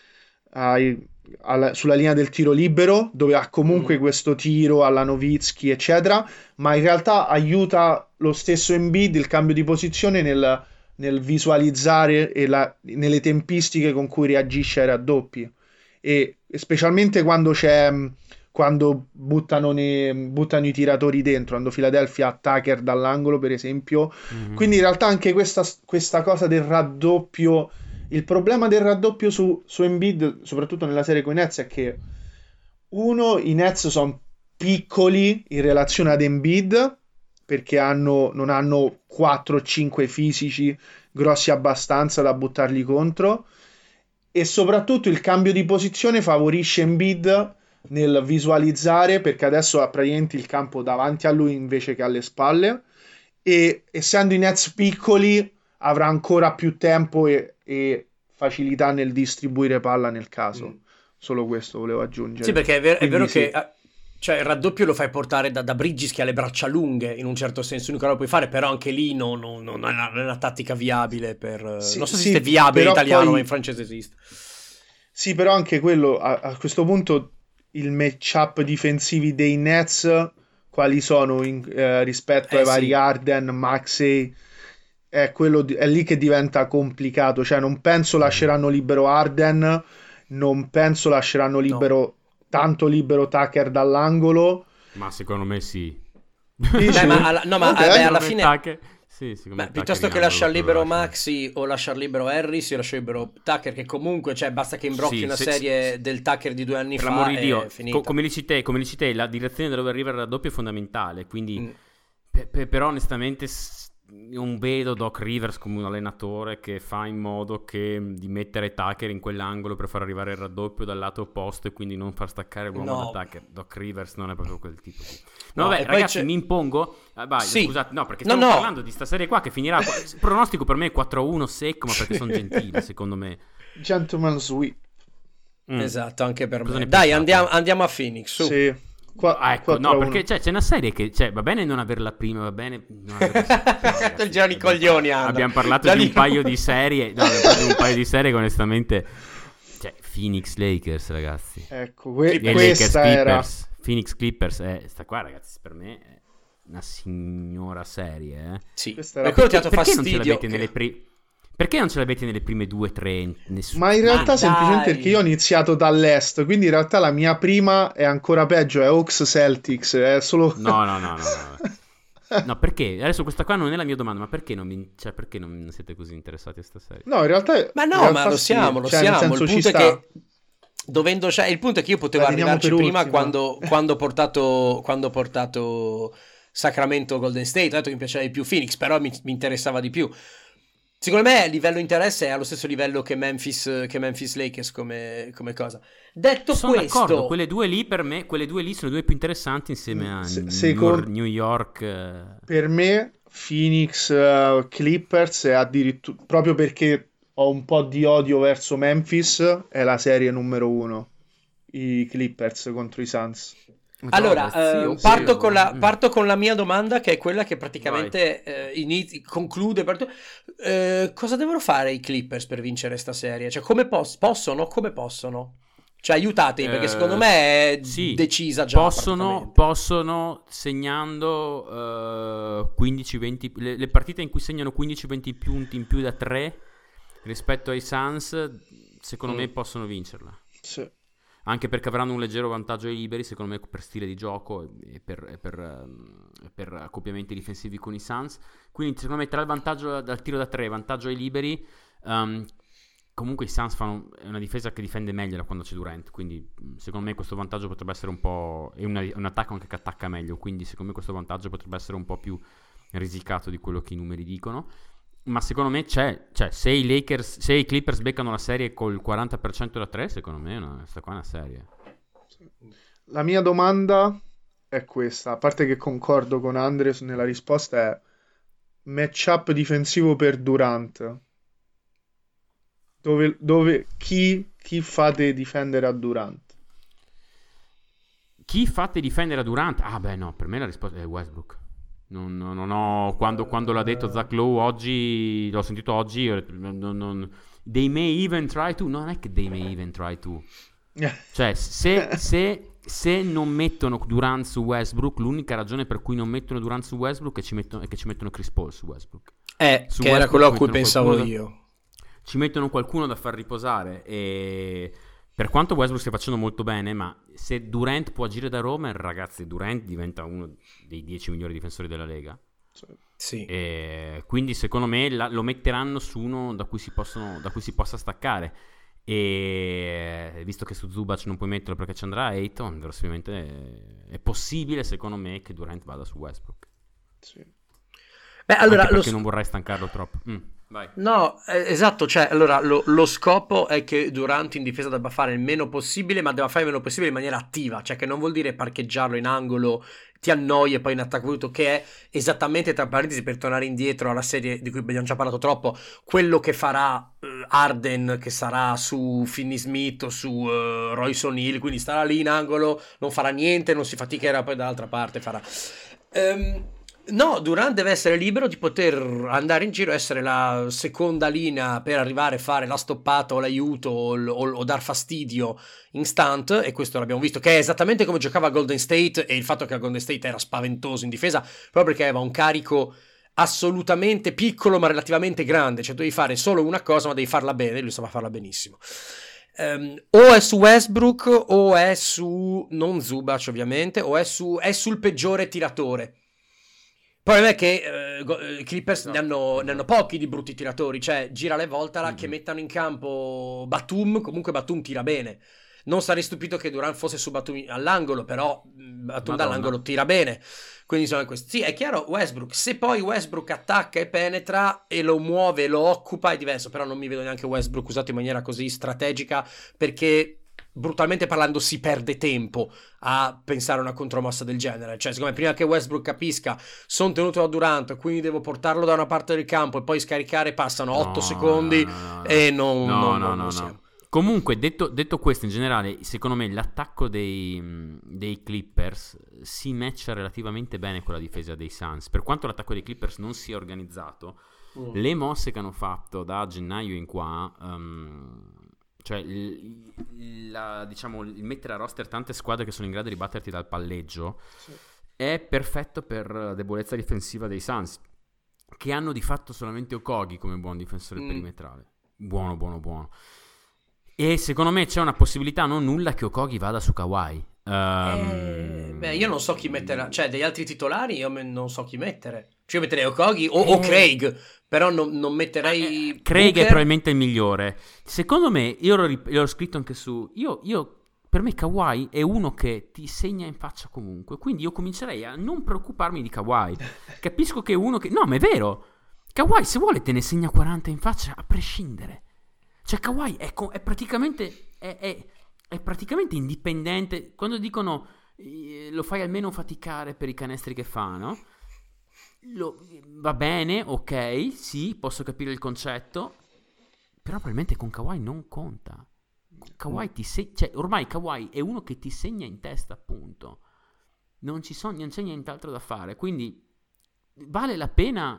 sulla linea del tiro libero, dove ha comunque questo tiro alla Nowitzki eccetera, ma in realtà aiuta lo stesso Embiid il cambio di posizione nel nel visualizzare e nelle tempistiche con cui reagisce ai raddoppi, e specialmente quando buttano i tiratori dentro, quando Philadelphia ha Tucker dall'angolo per esempio. Quindi in realtà anche questa cosa del raddoppio, il problema del raddoppio su Embiid, soprattutto nella serie con i Nets, è che i Nets sono piccoli in relazione ad Embiid, perché non hanno 4 o 5 fisici grossi abbastanza da buttarli contro, e soprattutto il cambio di posizione favorisce Embiid nel visualizzare, perché adesso ha praticamente il campo davanti a lui invece che alle spalle, e essendo i Nets piccoli avrà ancora più tempo e facilità nel distribuire palla nel caso. Solo questo volevo aggiungere. Sì, perché è vero sì, che cioè il raddoppio lo fai portare da Bridges, che ha le braccia lunghe, in un certo senso, l'unico che lo puoi fare, però anche lì non è una tattica viabile non so se esiste viabile in italiano, ma in francese esiste. Sì, però anche quello, a questo punto, il matchup difensivi dei Nets quali sono rispetto ai vari Harden, Maxey, è lì che diventa complicato. Cioè non penso lasceranno libero Harden, non penso lasceranno tanto libero Tucker dall'angolo. Ma secondo me sì. Alla fine Tucker... Sì, piuttosto che lasciare libero Maxi o lasciare libero Harris, io lascio libero Tucker, che comunque, cioè, basta che imbrocchi una serie del Tucker di 2 anni fa di Dio, è finita. Come dici te, la direzione dell'over-river raddoppio è fondamentale, quindi però onestamente non vedo Doc Rivers come un allenatore che fa in modo di mettere Tucker in quell'angolo per far arrivare il raddoppio dal lato opposto e quindi non far staccare l'uomo da Tucker. Doc Rivers non è proprio quel tipo di... Vabbè, ragazzi, mi impongo. Scusate, perché stiamo parlando di sta serie qua che finirà. Il pronostico per me è 4-1 secco, ma perché sono gentile, secondo me. Gentleman sweep. Esatto, anche per me. Dai, andiamo a Phoenix, su. Sì. Perché c'è una serie che va bene non averla prima, va bene non averla il giro di coglioni. Abbiamo parlato di un paio di serie, che onestamente, cioè Phoenix Lakers, ragazzi. Ecco, questa era Phoenix Clippers, sta qua, ragazzi, per me è una signora serie, Sì. Perché non ce l'avete nelle Perché non ce l'avete nelle prime 2-3? Ma in realtà semplicemente perché io ho iniziato dall'est, quindi in realtà la mia prima è ancora peggio, è Hawks Celtics, è solo... No. No, perché? Adesso questa qua non è la mia domanda, ma perché perché non siete così interessati a sta serie? No, in realtà... Ma lo siamo. Il punto è che... il punto è che io potevo arrivarci prima quando ho portato Sacramento Golden State, ho detto che mi piaceva di più Phoenix, però mi interessava di più. Secondo me il livello interesse è allo stesso livello che Memphis Lakers come cosa. Detto sono questo, d'accordo, quelle due lì per me, sono due più interessanti insieme a New York. Per me Phoenix Clippers è addirittura, proprio perché ho un po' di odio verso Memphis, è la serie numero 1, i Clippers contro i Suns. Allora, parto con la mia domanda, che è quella che praticamente conclude. Cosa devono fare i Clippers per vincere sta serie? Cioè, come possono? Cioè, aiutatemi, perché secondo me è decisa già. Possono segnando 15-20 le partite in cui segnano 15-20 punti in più da 3 rispetto ai Suns, secondo me possono vincerla. Sì. Anche perché avranno un leggero vantaggio ai liberi, secondo me, per stile di gioco e per accoppiamenti difensivi con i Suns. Quindi, secondo me, tra il vantaggio dal tiro da 3 vantaggio ai liberi, comunque i Suns fanno una difesa che difende meglio da quando c'è Durant. Quindi, secondo me, questo vantaggio potrebbe essere un po'... e un attacco anche che attacca meglio. Quindi, secondo me, questo vantaggio potrebbe essere un po' più risicato di quello che i numeri dicono. Ma secondo me se i Clippers beccano la serie col 40% da 3, secondo me sta qua è una serie. La mia domanda è questa, a parte che concordo con Andres nella risposta, è matchup difensivo per Durant. Chi fate difendere a Durant? Chi fate difendere a Durant? Per me la risposta è Westbrook. Non ho quando l'ha detto Zach Lowe oggi, l'ho sentito oggi, they may even try to, non è che they may even try to, cioè se non mettono Durant su Westbrook, l'unica ragione per cui non mettono Durant su Westbrook è che ci mettono Chris Paul su Westbrook. Su che era Westbrook quello a cui mettono pensavo qualcuno io. ci mettono qualcuno da far riposare, e per quanto Westbrook stia facendo molto bene, ma se Durant può agire da Roma, ragazzi, Durant diventa uno dei 10 migliori difensori della Lega. Sì. E quindi secondo me lo metteranno su uno da cui si possa staccare, e visto che su Zubac non puoi metterlo perché ci andrà Ayton, verosimilmente è possibile secondo me che Durant vada su Westbrook. Sì. Beh, allora, anche perché non vorrei stancarlo troppo. Vai. No, esatto, cioè, allora, lo scopo è che Durant in difesa debba fare il meno possibile, ma debba fare il meno possibile in maniera attiva, cioè che non vuol dire parcheggiarlo in angolo, ti annoi e poi in attacco voluto, che è esattamente, tra parentesi, per tornare indietro alla serie di cui abbiamo già parlato troppo, quello che farà Harden, che sarà su Finney Smith o su Royce O'Neal, quindi starà lì in angolo, non farà niente, non si faticherà, poi dall'altra parte farà... No, Durant deve essere libero di poter andare in giro, essere la seconda linea per arrivare a fare la stoppata o l'aiuto o dar fastidio in stunt, e questo l'abbiamo visto, che è esattamente come giocava a Golden State, e il fatto che a Golden State era spaventoso in difesa proprio perché aveva un carico assolutamente piccolo ma relativamente grande, cioè devi fare solo una cosa ma devi farla bene, lui sapeva farla benissimo. O è su Westbrook o è su, non Zubac ovviamente, o è sul peggiore tiratore. Il problema è che i Clippers ne hanno pochi di brutti tiratori, cioè gira le Voltala che mettano in campo Batum, comunque Batum tira bene. Non sarei stupito che Durant fosse su Batum all'angolo, però Batum dall'angolo tira bene. Quindi sono questi. Sì, è chiaro, Westbrook, se poi Westbrook attacca e penetra e lo muove, lo occupa, è diverso, però non mi vedo neanche Westbrook usato in maniera così strategica, perché brutalmente parlando si perde tempo a pensare a una contromossa del genere. Cioè, secondo me, prima che Westbrook capisca sono tenuto da Durant, quindi devo portarlo da una parte del campo e poi scaricare, passano 8 secondi e non siamo. Comunque, detto questo, in generale, secondo me l'attacco dei Clippers si matcha relativamente bene con la difesa dei Suns. Per quanto l'attacco dei Clippers non sia organizzato, le mosse che hanno fatto da gennaio in qua, cioè diciamo, il mettere a roster tante squadre che sono in grado di batterti dal palleggio, è perfetto per la debolezza difensiva dei Suns, che hanno di fatto solamente Okogie come buon difensore perimetrale. Buono. E secondo me c'è una possibilità non nulla che Okogie vada su Kawhi. Io non so chi metterà, cioè degli altri titolari io non so chi mettere. Cioè io metterei Okogie o Craig, però non metterei Craig Booker. È probabilmente il migliore. Secondo me, io l'ho scritto anche su, io per me Kawhi è uno che ti segna in faccia comunque, quindi io comincerei a non preoccuparmi di Kawhi. Capisco che è uno che, no, ma è vero, Kawhi se vuole te ne segna 40 in faccia a prescindere. Cioè Kawhi è praticamente è praticamente indipendente. Quando dicono lo fai almeno faticare per i canestri che fa, no? Va bene, ok, sì, posso capire il concetto, però probabilmente con Kawhi non conta. Kawhi cioè ormai Kawhi è uno che ti segna in testa, appunto. Non c'è nient'altro da fare, quindi vale la pena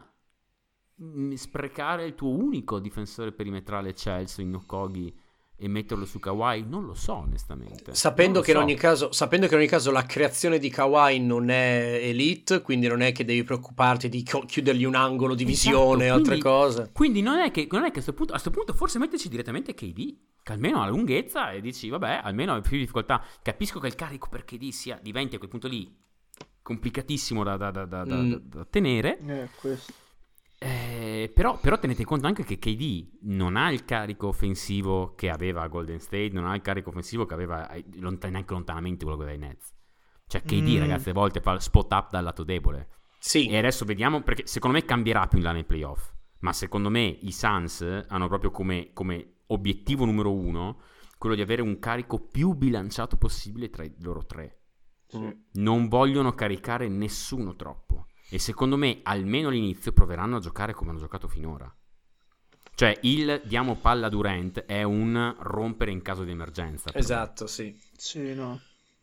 sprecare il tuo unico difensore perimetrale Chelsea in Okogie e metterlo su Kawhi? Non lo so, onestamente. Sapendo che in ogni caso la creazione di Kawhi non è elite, quindi non è che devi preoccuparti di chiudergli un angolo di visione o altre cose. Quindi non è che a questo punto forse metterci direttamente KD, che almeno ha la lunghezza, e dici vabbè, almeno hai più difficoltà. Capisco che il carico per KD diventi a quel punto lì complicatissimo da tenere. Questo. Però tenete conto anche che KD non ha il carico offensivo che aveva a Golden State, non ha il carico offensivo che aveva neanche lontanamente quello che aveva ai Nets. Cioè KD, ragazzi, a volte fa spot up dal lato debole. Sì. E adesso vediamo, perché secondo me cambierà più in là nei playoff, ma secondo me i Suns hanno proprio come obiettivo numero 1 quello di avere un carico più bilanciato possibile tra i loro tre. Non vogliono caricare nessuno troppo. E secondo me, almeno all'inizio, proveranno a giocare come hanno giocato finora. Cioè, il diamo palla a Durant è un rompere in caso di emergenza. Esatto, sì. Sì, no.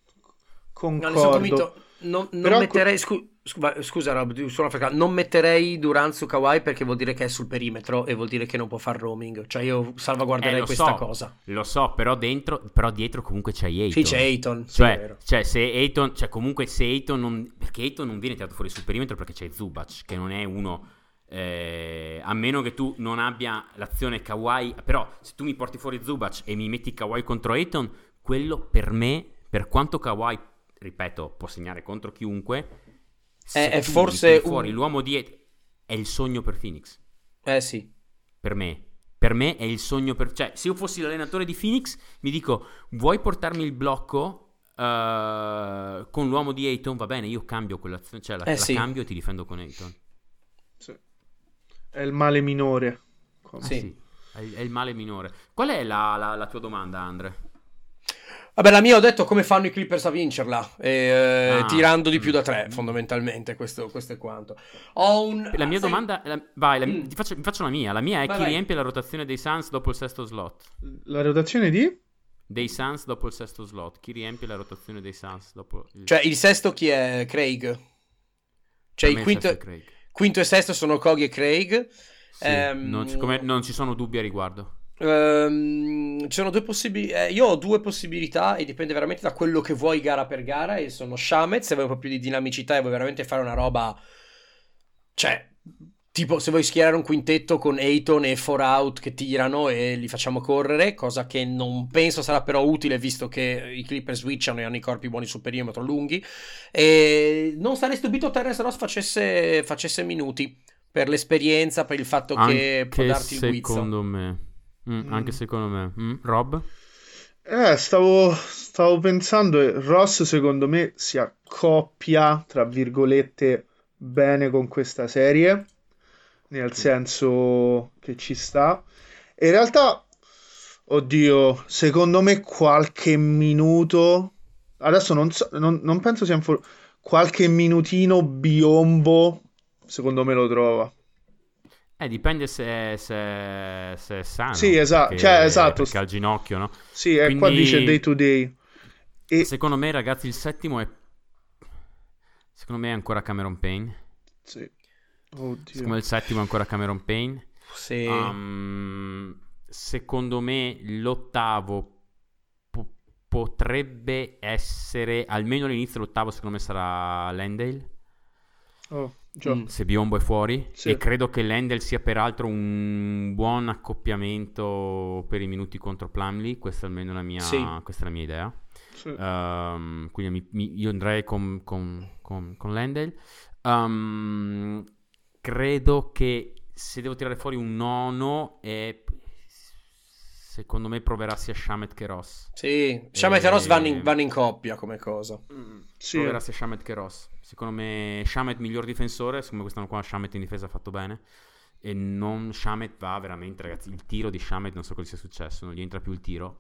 Concordo. Non metterei... Scusa Rob, non metterei Durant su Kawhi perché vuol dire che è sul perimetro e vuol dire che non può far roaming. Cioè io salvaguarderei questa cosa. Lo so, però dietro comunque c'è Ayton. Sì, c'è Ayton. Cioè se Ayton, comunque se Ayton non... Perché Ayton non viene tirato fuori sul perimetro perché c'è Zubac, che non è uno A meno che tu non abbia l'azione Kawhi, però se tu mi porti fuori Zubac e mi metti Kawhi contro Ayton, quello per me, per quanto Kawhi, ripeto, può segnare contro chiunque, è forse fuori l'uomo di Ayton è il sogno per Phoenix. Sì. Per me è il sogno cioè, se io fossi l'allenatore di Phoenix, mi dico, vuoi portarmi il blocco con l'uomo di Ayton? Va bene, io cambio quell'azione, cioè la cambio e ti difendo con Ayton. Sì. È il male minore. Sì, è il male minore. Qual è la tua domanda, Andre? Vabbè, la mia ho detto come fanno i Clippers a vincerla, tirando di più da 3, fondamentalmente, questo è quanto. La mia domanda, ti faccio la mia. La mia è chi riempie la rotazione dei Suns dopo il sesto slot? La rotazione dei Suns dopo il sesto slot. Chi riempie la rotazione dei Suns dopo Cioè, il sesto chi è? Craig? Cioè, il quinto e sesto sono Kogi e Craig. Sì, non ci sono dubbi a riguardo. Ci sono due possibilità. Io ho due possibilità e dipende veramente da quello che vuoi gara per gara. E sono Shamet, se vuoi un po' più di dinamicità e vuoi veramente fare una roba, cioè tipo se vuoi schierare un quintetto con Ayton e 4 out che tirano e li facciamo correre, cosa che non penso sarà però utile visto che i Clippers switchano e hanno i corpi buoni sul perimetro lunghi. E non sarei stupito Terrence Ross facesse minuti per l'esperienza, per il fatto che può darti il guizzo. Secondo me anche secondo me. Rob? Stavo pensando, Ross secondo me si accoppia tra virgolette bene con questa serie, nel senso che ci sta. E in realtà, oddio, secondo me qualche minuto, adesso non penso sia qualche minutino biombo, secondo me lo trova. Dipende se è sano. Sì, esatto. Perché ha il ginocchio, no? Sì, quindi, qua dice day to day. E secondo me, ragazzi, il settimo è ancora Cameron Payne. Sì. Oddio. Secondo me il settimo è ancora Cameron Payne. Sì. Secondo me l'ottavo potrebbe essere, almeno all'inizio l'ottavo secondo me sarà Landale. Se Biyombo è fuori, sì. E credo che Landale sia peraltro un buon accoppiamento per i minuti contro Plumlee. Questa almeno è questa è la mia idea. Sì. Quindi io andrei con Landale. Credo che se devo tirare fuori un nono, secondo me proverà sia Shamet che Ross. Sì, Shamet e Ross vanno in coppia come cosa. Sì. Proverà sia Shamet che Ross. Secondo me Shamet miglior difensore, secondo me quest'anno qua Shamet in difesa ha fatto bene. E non Shamet va veramente, ragazzi, il tiro di Shamet non so cosa sia successo, non gli entra più il tiro.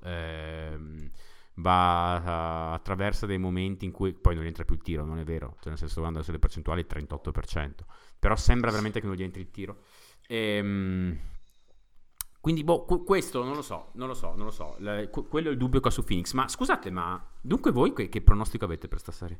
Attraversa dei momenti in cui poi non gli entra più il tiro, non è vero, cioè nel senso quando sulle percentuali 38%, però sembra veramente che non gli entri il tiro. Quindi questo non lo so. Quello è il dubbio qua su Phoenix. Ma scusate, dunque voi che pronostico avete per sta serie?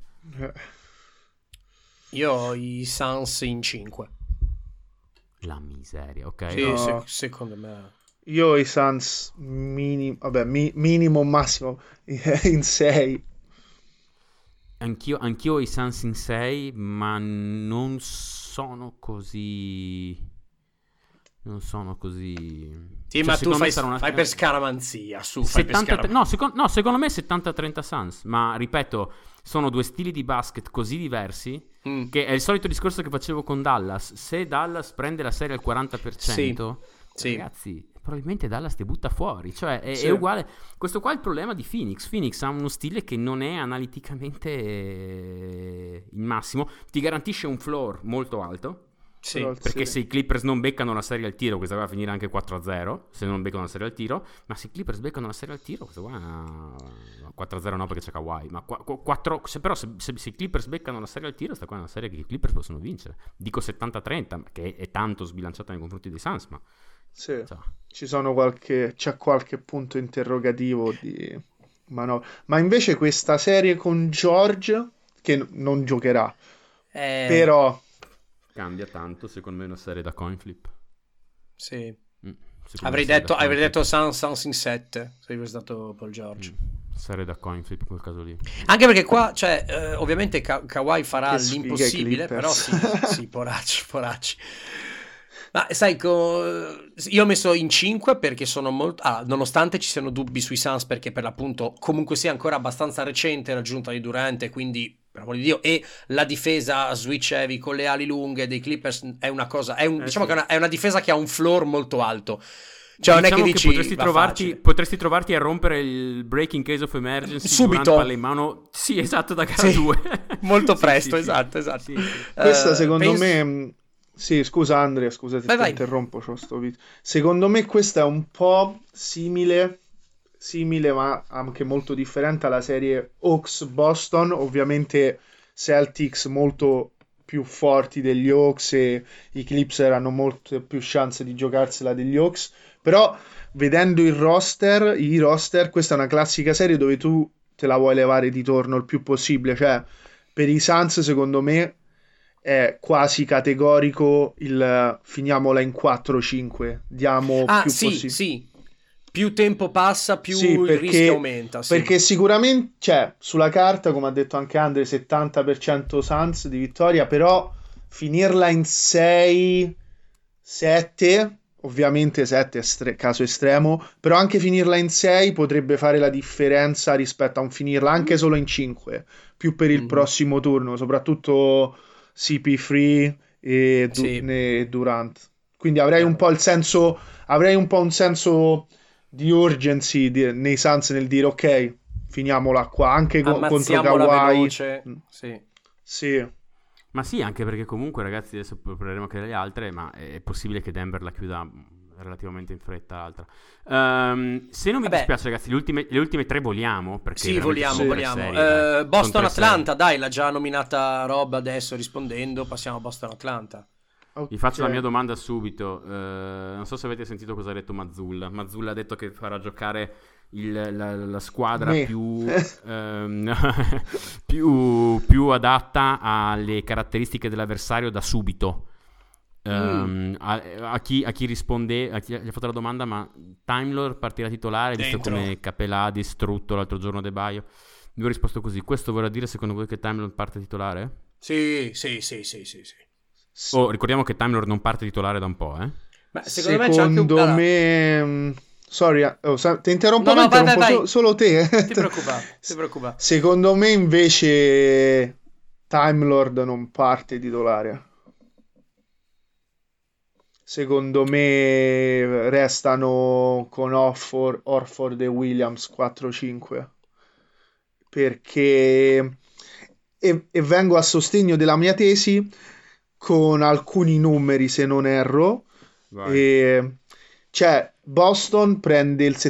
Io ho i Suns in 5. La miseria, ok? Sì, secondo me. Io ho i Suns minimo massimo in 6. Anch'io ho i Suns in 6, ma non sono così. Sì, ma tu fai per scaramanzia. Secondo me 70-30 Suns. Ma ripeto, sono due stili di basket così diversi che è il solito discorso che facevo con Dallas. Se Dallas prende la serie al 40%, sì. Ragazzi, probabilmente Dallas ti butta fuori. Cioè è uguale. Questo qua è il problema di Phoenix. Phoenix ha uno stile che non è analiticamente il massimo. Ti garantisce un floor molto alto. Sì, perché se i Clippers non beccano la serie al tiro, questa va a finire anche 4-0 se non beccano la serie al tiro. Ma se i Clippers beccano la serie al tiro, questa qua 4-0 no, perché c'è Kawhi. Ma 4, però se i Clippers beccano la serie al tiro, questa qua è una serie che i Clippers possono vincere. Dico 70-30, che è tanto sbilanciata nei confronti dei Suns, ma sì, c'è qualche punto interrogativo di manovra. Ma invece questa serie con George, che non giocherà, però cambia tanto, secondo me, una serie da coin flip. Sì. Avrei detto Suns in 7 se fosse stato Paul George. Serie da coin flip in quel caso lì. Anche perché qua, cioè, ovviamente Kawhi farà l'impossibile, però sì, poracci. Ma sai, io ho messo in 5 perché sono molto... nonostante ci siano dubbi sui Suns, perché per l'appunto comunque sia ancora abbastanza recente l'aggiunta di Durant, quindi per amor di Dio, e la difesa switch heavy con le ali lunghe dei Clippers è una cosa, diciamo sì. che è una difesa che ha un floor molto alto. Cioè, non è che dici potresti trovarti a rompere il break in case of emergency subito, palle in mano. Sì, esatto, da gara 2. molto presto, sì. esatto. Sì. Questa secondo me... Sì, scusa Andrea, scusati, ti vai. interrompo, c'ho sto video. Secondo me questa è un po' simile ma anche molto differente alla serie Hawks-Boston. Ovviamente Celtics molto più forti degli Hawks e i Clips hanno molte più chance di giocarsela degli Hawks. Però vedendo i roster, questa è una classica serie dove tu te la vuoi levare di torno il più possibile. Cioè, per i Suns, secondo me, è quasi categorico il finiamola in 4-5. Diamo più possibile. Sì. Più tempo passa, più il rischio aumenta. Sì. Perché sicuramente, cioè, sulla carta, come ha detto anche Andre, 70% Suns di vittoria, però finirla in 6-7... Ovviamente 7 è caso estremo, però anche finirla in 6 potrebbe fare la differenza rispetto a un finirla anche solo in 5, più per il prossimo turno, soprattutto CP3 e Durant. Quindi avrei un po' un senso di urgency nei Suns nel dire ok, finiamola qua, anche contro Kawhi. Sì. Ma sì, anche perché comunque, ragazzi, adesso parleremo anche delle altre, ma è possibile che Denver la chiuda relativamente in fretta l'altra. Se non mi dispiace, ragazzi, le ultime 3 voliamo. Perché sì, voliamo. Serie, Boston-Atlanta, dai, l'ha già nominata Rob adesso rispondendo, passiamo a Boston-Atlanta. Okay. Vi faccio la mia domanda subito. Non so se avete sentito cosa ha detto Mazzulla. Mazzulla ha detto che farà giocare la squadra più adatta alle caratteristiche dell'avversario da subito. A chi risponde, a chi gli ha fatto la domanda, ma Time Lord partirà titolare visto come Capelà ha distrutto l'altro giorno De Baio? Mi ho risposto così. Questo vorrà dire secondo voi che Time Lord parte titolare? Sì. Ricordiamo che Time Lord non parte titolare da un po', Ma secondo me c'è anche sorry, ti interrompo, vai. Solo te. Ti preoccupa. Secondo me invece Time Lord non parte titolare. Secondo me restano con Horford e Williams 4-5. Perché e vengo a sostegno della mia tesi con alcuni numeri, se non erro. Cioè, Boston prende il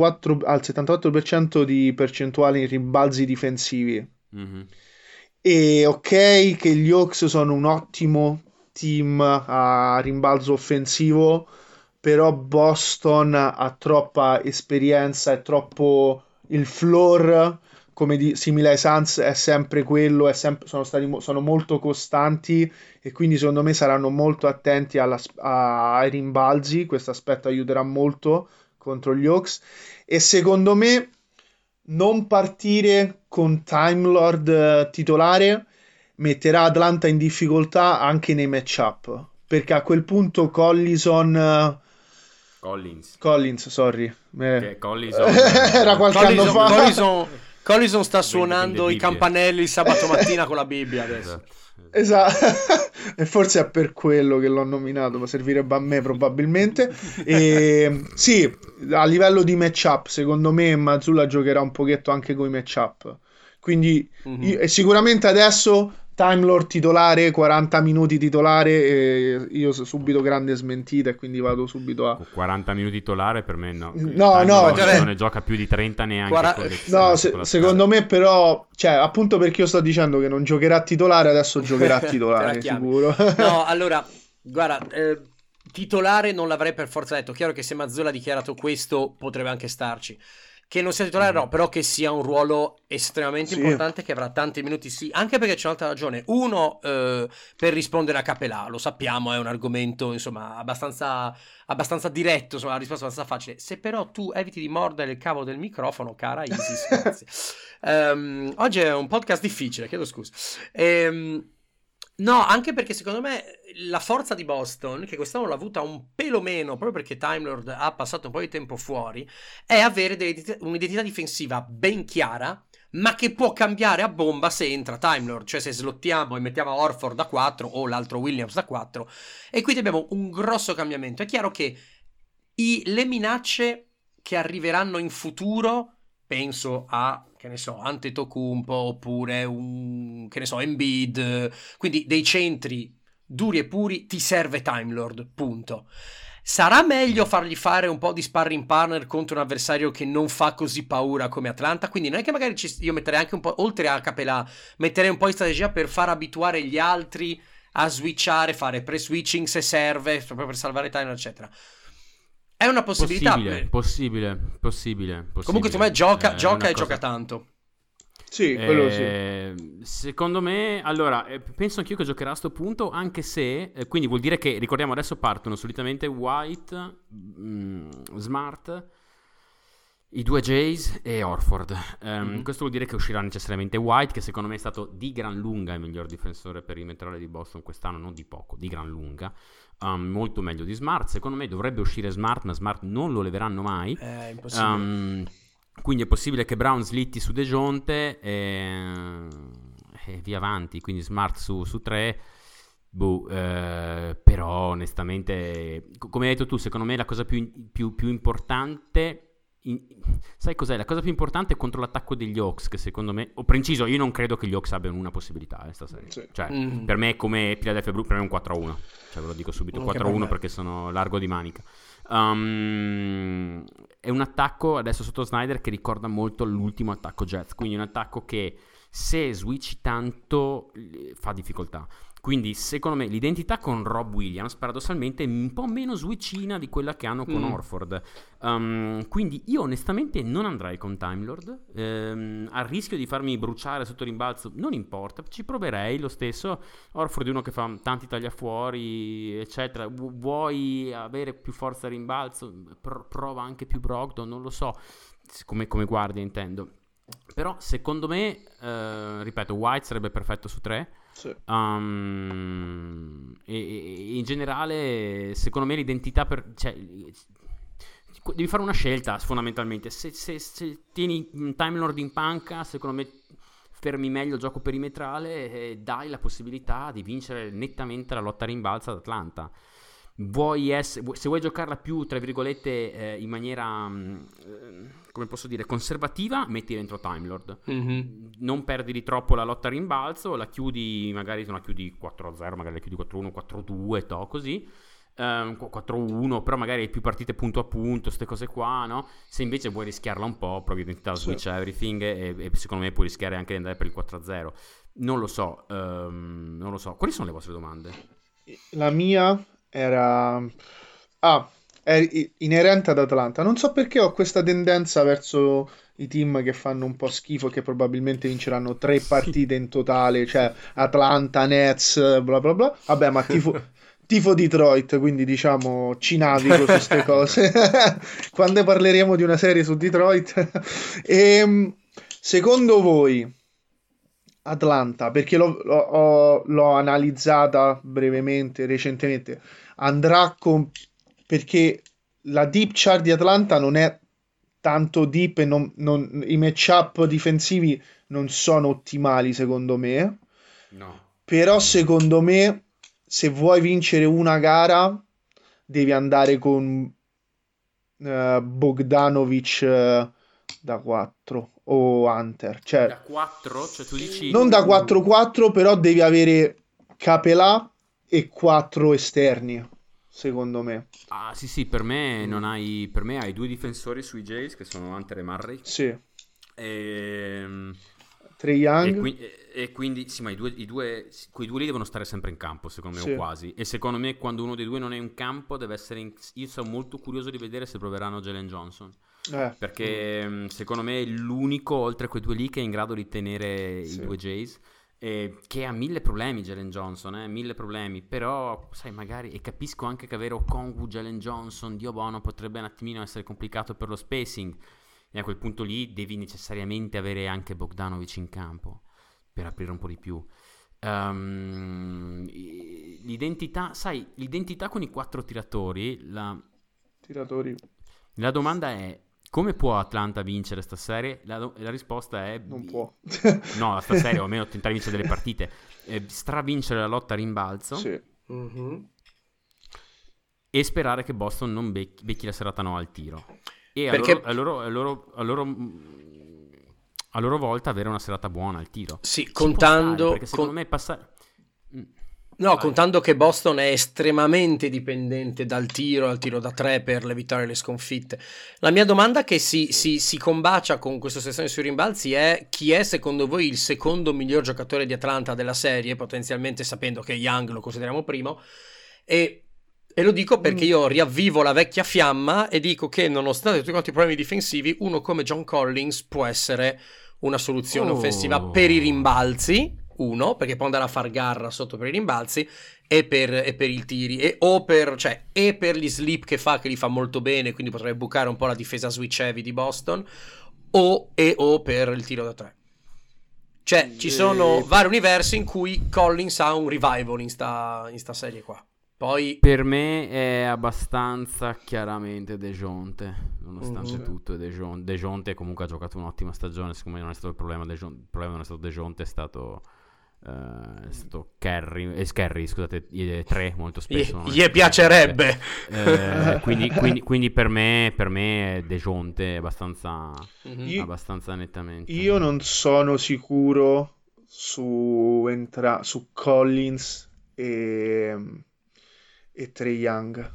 74% di percentuale in rimbalzi difensivi. E ok che gli Hawks sono un ottimo team a rimbalzo offensivo, però Boston ha troppa esperienza e troppo il floor, come simile ai Suns, è sempre quello, sono molto costanti e quindi secondo me saranno molto attenti ai rimbalzi. Questo aspetto aiuterà molto contro gli Hawks, e secondo me non partire con Time Lord titolare metterà Atlanta in difficoltà anche nei matchup, perché a quel punto Collins, sorry, era qualche anno fa. Collison sta suonando i campanelli il sabato mattina con la Bibbia adesso. Esatto. E forse è per quello che l'ho nominato, ma servirebbe a me probabilmente. E sì, a livello di matchup secondo me Mazzulla giocherà un pochetto anche con i matchup, quindi sicuramente adesso Time Lord titolare, 40 minuti titolare, e io subito grande smentita e quindi vado subito a 40 minuti titolare. Per me no, non ne gioca più di 30 neanche secondo me, però, cioè, appunto perché io sto dicendo che non giocherà titolare, adesso giocherà titolare sicuro. No, allora, guarda, titolare non l'avrei per forza detto. Chiaro che se Mazzola ha dichiarato questo potrebbe anche starci. Che non sia titolare no, però che sia un ruolo estremamente importante, che avrà tanti minuti, anche perché c'è un'altra ragione. Uno, per rispondere a Capelà, lo sappiamo, è un argomento insomma abbastanza diretto, insomma la risposta è abbastanza facile. Se però tu eviti di mordere il cavo del microfono, cara Isis, grazie. Oggi è un podcast difficile, chiedo scusa. No, anche perché secondo me la forza di Boston, che quest'anno l'ha avuta un pelo meno, proprio perché Time Lord ha passato un po' di tempo fuori, è avere un'identità difensiva ben chiara, ma che può cambiare a bomba se entra Time Lord, cioè se slottiamo e mettiamo Horford da 4 o l'altro Williams da 4, e quindi abbiamo un grosso cambiamento. È chiaro che le minacce che arriveranno in futuro, penso a, che ne so, Antetokounmpo oppure che ne so, Embiid, quindi dei centri duri e puri, ti serve Time Lord, punto. Sarà meglio fargli fare un po' di sparring partner contro un avversario che non fa così paura come Atlanta, quindi non è che magari io metterei anche un po', oltre a Capelà, metterei un po' di strategia per far abituare gli altri a switchare, fare pre-switching se serve, proprio per salvare Time Lord, eccetera. È una possibilità. Possibile. Comunque secondo me gioca e cosa... gioca tanto. Sì, quello sì. Secondo me, allora, penso anch'io che giocherà a sto punto, anche se, quindi vuol dire che, ricordiamo, adesso partono solitamente White, Smart, i due Jays e Horford. Questo vuol dire che uscirà necessariamente White, che secondo me è stato di gran lunga il miglior difensore perimetrale di Boston quest'anno, non di poco, di gran lunga. Molto meglio di Smart. Secondo me dovrebbe uscire Smart, ma Smart non lo leveranno mai. È impossibile. Quindi è possibile che Brown slitti su DeJounte e via avanti. Quindi Smart su 3. Però onestamente, come hai detto tu, secondo me la cosa più importante... sai cos'è? La cosa più importante è contro l'attacco degli Hawks, che secondo me, o preciso, io non credo che gli Hawks abbiano una possibilità stasera. Sì. Cioè, per me è come Philadelphia Brooklyn, per me è un 4-1. Cioè, ve lo dico subito, 4-1 perché sono largo di manica. È un attacco adesso sotto Snyder che ricorda molto l'ultimo attacco Jets, quindi un attacco che se switchi tanto fa difficoltà. Quindi secondo me l'identità con Rob Williams paradossalmente è un po' meno switchina di quella che hanno con Horford. Quindi io onestamente non andrei con Time Lord, a rischio di farmi bruciare sotto rimbalzo non importa, ci proverei lo stesso. Horford è uno che fa tanti tagliafuori eccetera, vuoi avere più forza a rimbalzo, prova anche più Brogdon, non lo so come guardia intendo. Però secondo me ripeto, White sarebbe perfetto su 3. Sì. E in generale secondo me l'identità cioè, devi fare una scelta fondamentalmente. Se tieni un Time Lord in panca, secondo me fermi meglio il gioco perimetrale e dai la possibilità di vincere nettamente la lotta a rimbalzo ad Atlanta. Se vuoi giocarla più tra virgolette in maniera come posso dire conservativa, metti dentro Time Lord, non perdi di troppo la lotta a rimbalzo, la chiudi, magari non la chiudi 4-0, magari la chiudi 4-1, 4-2 così, 4-1, però magari hai più partite punto a punto, queste cose qua, no? Se invece vuoi rischiarla un po', provi identità switch everything e secondo me puoi rischiare anche di andare per il 4-0. Non lo so. Quali sono le vostre domande? La mia era è inerente ad Atlanta. Non so perché ho questa tendenza verso i team che fanno un po' schifo, che probabilmente vinceranno 3 partite in totale, cioè Atlanta, Nets, bla bla bla. Vabbè, ma tifo Detroit, quindi diciamo ci navigo su queste cose quando parleremo di una serie su Detroit. Secondo voi Atlanta, perché l'ho analizzata brevemente recentemente, andrà perché la deep chart di Atlanta non è tanto deep e i matchup difensivi non sono ottimali secondo me. No. Però secondo me se vuoi vincere una gara devi andare con Bogdanovic da 4 o Hunter, cioè da 4, cioè tu dici non da 4-4, però devi avere Capelà e 4 esterni, secondo me. Ah sì, per me hai 2 difensori sui Jays che sono Hunter e Murray. Sì. Trae Young. E quindi sì, ma quei due lì devono stare sempre in campo, secondo me, o quasi. E secondo me quando uno dei due non è in campo deve essere io sono molto curioso di vedere se proveranno Jalen Johnson. Perché secondo me è l'unico oltre a quei due lì che è in grado di tenere i due Jays, che ha 1000 problemi Jalen Johnson, 1000 problemi, però sai magari, e capisco anche che avere Okongwu, Jalen Johnson, Dio buono, potrebbe un attimino essere complicato per lo spacing, e a quel punto lì devi necessariamente avere anche Bogdanovic in campo per aprire un po' di più. l'identità, sai, l'identità con i 4 tiratori, Tiratori. la domanda è: come può Atlanta vincere sta serie? La risposta è: Non può. no, sta serie, o almeno tentare di vincere delle partite, stravincere la lotta a rimbalzo, Sì. e sperare che Boston non becchi la serata no al tiro, e Perché- a loro volta avere una serata buona al tiro. Sì, Ci può contando... stare, perché secondo me passare... No, Vai. contando che Boston è estremamente dipendente dal tiro, al tiro da 3 per le vittorie e le sconfitte. La mia domanda che si combacia con questa sessione sui rimbalzi è: chi è secondo voi il secondo miglior giocatore di Atlanta della serie, potenzialmente, sapendo che Young lo consideriamo primo, e lo dico perché io riavvivo la vecchia fiamma e dico che nonostante tutti quanti i problemi difensivi, uno come John Collins può essere una soluzione offensiva per i rimbalzi. Uno, perché può andare a far garra sotto per i rimbalzi e per i tiri, e per gli slip che li fa molto bene, quindi potrebbe bucare un po' la difesa switch heavy di Boston, o per il tiro da 3. Cioè, ci sono vari universi in cui Collins ha un revival in sta serie qua. Poi Per me è abbastanza chiaramente DeJounte, nonostante tutto. DeJounte comunque ha giocato un'ottima stagione, secondo me non è stato il problema. Il problema non è stato DeJounte, è stato Curry, scusate, 3 molto spesso. gli piacerebbe. Quindi per me DeJounte abbastanza nettamente. Io non sono sicuro su Collins e Trae Young.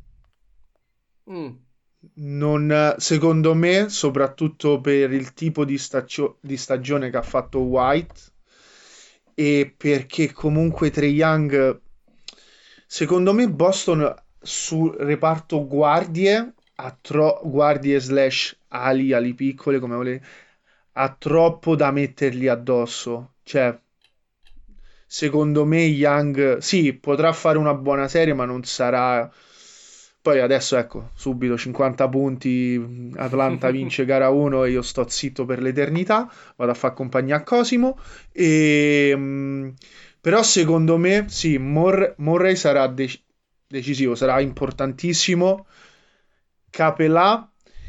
Secondo me, soprattutto per il tipo di stagione che ha fatto White, e perché comunque Trae Young, secondo me Boston sul reparto guardie guardie / ali piccole, come volete, ha troppo da metterli addosso. Cioè, secondo me Young sì, potrà fare una buona serie, ma non sarà... Poi adesso, ecco, subito 50 punti, Atlanta vince gara 1 e io sto zitto per l'eternità, vado a fare compagnia a Cosimo. Però secondo me, sì, Murray sarà decisivo, sarà importantissimo. Capelà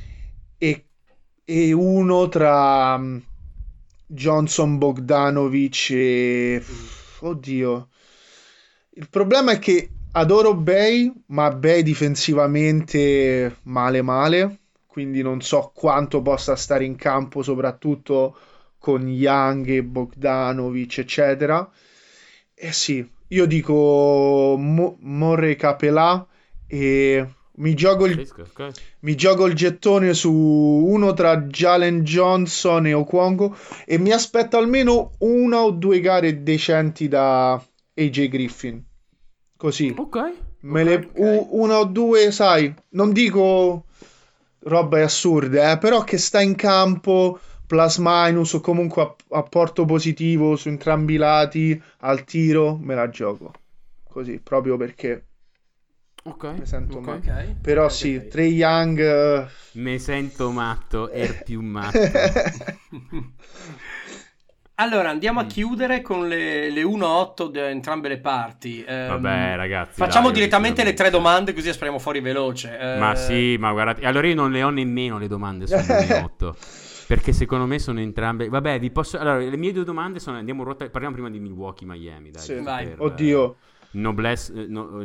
e uno tra Johnson, Bogdanovic e... Oddio. Il problema è che adoro Bey, ma Bey difensivamente male, quindi non so quanto possa stare in campo, soprattutto con Young e Bogdanovic, eccetera. Sì, io dico Murray, Capelà, e mi gioco il gettone su uno tra Jalen Johnson e Okwongo, e mi aspetto almeno 1 o 2 gare decenti da AJ Griffin. Così, una o due, sai, non dico robe assurde, però che sta in campo plus minus o comunque apporto positivo su entrambi i lati al tiro, me la gioco così, proprio perché mi sento male. Però sì, Trae Young mi sento matto, più matto. Allora, andiamo a chiudere con le 1-8 di entrambe le parti. Vabbè, ragazzi, facciamo direttamente le 3 domande, così spariamo fuori veloce. Ma sì, ma guardate, allora io non le ho nemmeno le domande sulle 1-8, perché secondo me sono entrambe... Vabbè, allora, le mie 2 domande sono... Parliamo prima di Milwaukee, Miami, dai. Sì. Vai. Oddio. Noblesse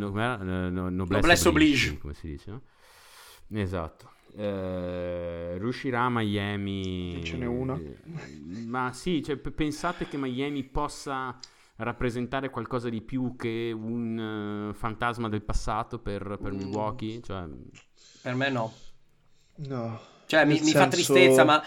oblige, come si dice, no? Esatto. Riuscirà Miami? Ce n'è una. Ma sì, cioè, pensate che Miami possa rappresentare qualcosa di più che un fantasma del passato per Milwaukee? Cioè... Per me no. Cioè, mi fa tristezza, ma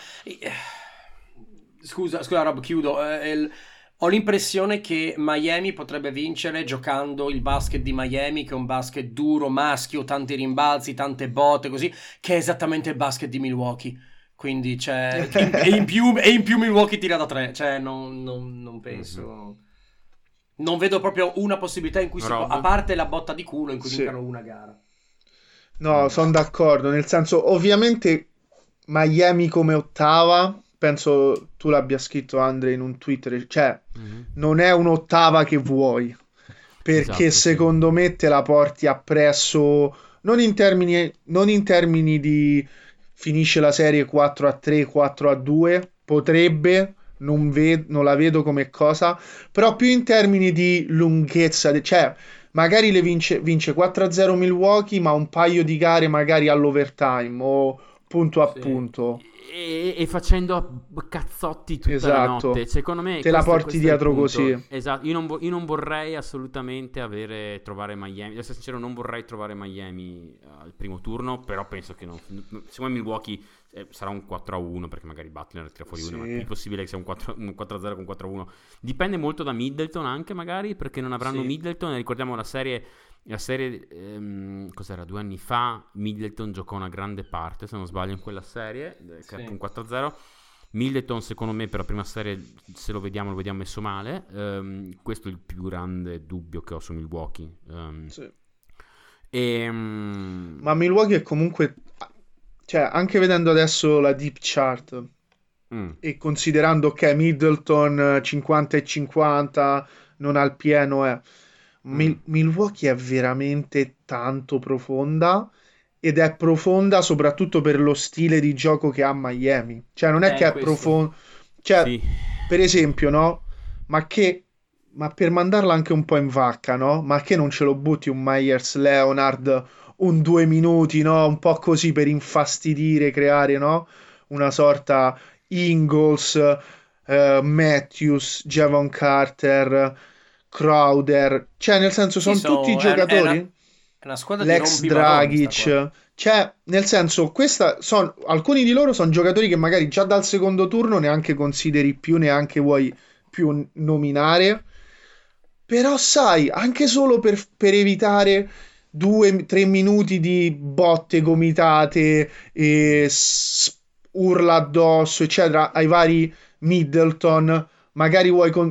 scusa Rob, chiudo. Ho l'impressione che Miami potrebbe vincere giocando il basket di Miami, che è un basket duro, maschio, tanti rimbalzi, tante botte, così, che è esattamente il basket di Milwaukee. Quindi, cioè, e in più Milwaukee tira da 3. Cioè, non penso... Non vedo proprio una possibilità in cui a parte la botta di culo, in cui vincano una gara. No, sono d'accordo, nel senso, ovviamente Miami come ottava penso tu l'abbia scritto, Andre, in un Twitter, cioè non è un'ottava che vuoi, perché Esatto, sì. secondo me te la porti appresso, non in termini di finisce la serie 4-3, 4-2, potrebbe, non la vedo come cosa, però più in termini di lunghezza, cioè magari vince 4-0 Milwaukee, ma un paio di gare magari all'overtime o punto a Sì. punto. E facendo cazzotti tutta la Esatto. notte. Secondo me Te la porti questo è il dietro punto. così. Esatto. Io non vorrei assolutamente trovare Miami. Devo essere sincero, non vorrei trovare Miami al primo turno. Però penso che secondo me Milwaukee sarà un 4-1, perché magari Butler tira fuori uno. Ma è Sì. più possibile che sia un 4-0 con 4-1. Dipende molto da Middleton anche, magari, perché non avranno Sì. Middleton. Ricordiamo la serie. Cos'era? 2 anni fa Middleton giocò una grande parte, se non sbaglio, in quella serie, Sì. un 4-0. Middleton, secondo me, per la prima serie, se lo vediamo messo male. Questo è il più grande dubbio che ho su Milwaukee. Sì. Ma Ma Milwaukee è comunque, cioè, anche vedendo adesso la deep chart e considerando, ok, Middleton 50 e 50, non al pieno, Milwaukee è veramente tanto profonda, ed è profonda soprattutto per lo stile di gioco che ha Miami. Cioè, non è che è Questo. profonda. Cioè, sì. per esempio, no? Ma per mandarla anche un po' in vacca, no? Ma che non ce lo butti un Myers Leonard un 2 minuti, no? Un po' così per infastidire, creare, no? Una sorta Ingles, Matthews, Javon Carter, Crowder. Cioè, nel senso, Sì, sono tutti è giocatori. una squadra di L'ex rompimarroni sta qua. Dragic. Cioè, nel senso, alcuni di loro sono giocatori che magari già dal secondo turno neanche consideri più, neanche vuoi più nominare. Però sai, anche solo per evitare 2 o 3 minuti di botte, gomitate e urla addosso, eccetera, ai vari Middleton, magari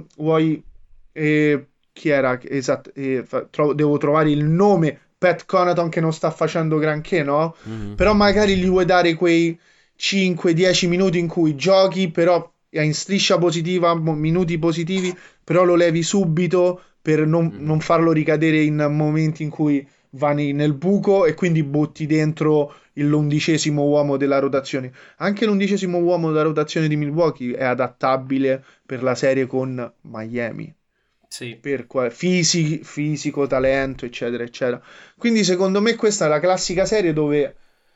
chi era? Esatto, devo trovare il nome. Pat Connaughton che non sta facendo granché, no? Però magari gli vuoi dare quei 5-10 minuti in cui giochi, però è in striscia positiva, minuti positivi, però lo levi subito per non farlo ricadere in momenti in cui vai nel buco e quindi butti dentro l'11° uomo della rotazione. Anche l'11° uomo della rotazione di Milwaukee è adattabile per la serie con Miami. Sì. Per fisico, talento, eccetera, eccetera. Quindi secondo me questa è la classica serie dove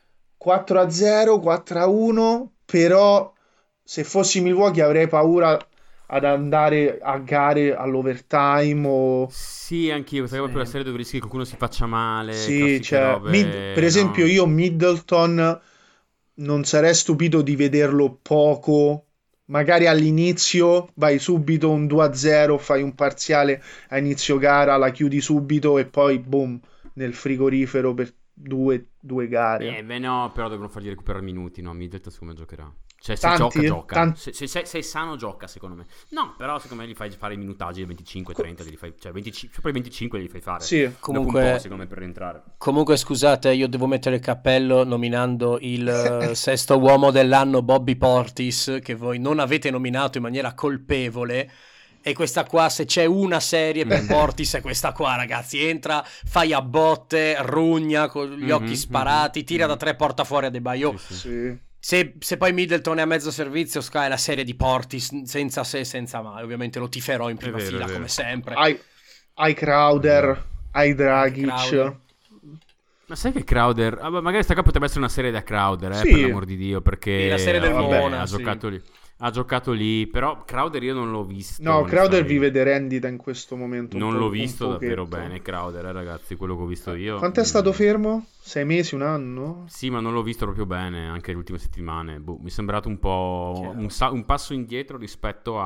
4-0, 4-1, però se fossi Milwaukee avrei paura ad andare a gare all'overtime o... Sì, anch'io. Questa è proprio la serie dove rischi che qualcuno si faccia male. Sì, Classiche cioè, robe. per esempio No. io Middleton non sarei stupito di vederlo poco, magari all'inizio vai subito un 2-0, fai un parziale a inizio gara, la chiudi subito e poi boom, nel frigorifero per due gare. Beh, no, però devono fargli recuperare minuti. No, Middleton secondo me giocherà. Cioè, se Tanti? gioca. Se è sano, gioca, secondo me. No, però secondo me gli fai fare i minutaggi 25-30, cioè 25, poi 25 li fai fare. Sì. Comunque, dopo un po', secondo me, per rientrare. Comunque, scusate, io devo mettere il cappello nominando il sesto uomo dell'anno, Bobby Portis, che voi non avete nominato in maniera colpevole. E questa qua, se c'è una serie per Portis, è questa qua, ragazzi. Entra, fai a botte, rugna con gli occhi sparati, tira da 3, porta fuori a Adebayo. Sì. Se poi Middleton è a mezzo servizio, Sky è la serie di Portis senza se, senza ma. Ovviamente lo tiferò in prima fila, come sempre. Hai Crowder, hai Dragic. Crowder. Ma sai che Crowder... magari sta qua potrebbe essere una serie da Crowder, Sì. per l'amor di Dio, perché... Sì, la serie del Mona, ha sì. giocato lì. Ha giocato lì, però Crowder io non l'ho visto. No, Crowder onestamente. vive di rendita in questo momento. Non un l'ho po', visto un davvero pochetto. bene, Crowder, ragazzi, quello che ho visto io. Quanto è stato fermo? 6 mesi, un anno? Sì, ma non l'ho visto proprio bene, anche le ultime settimane. Mi è sembrato un po' un passo indietro rispetto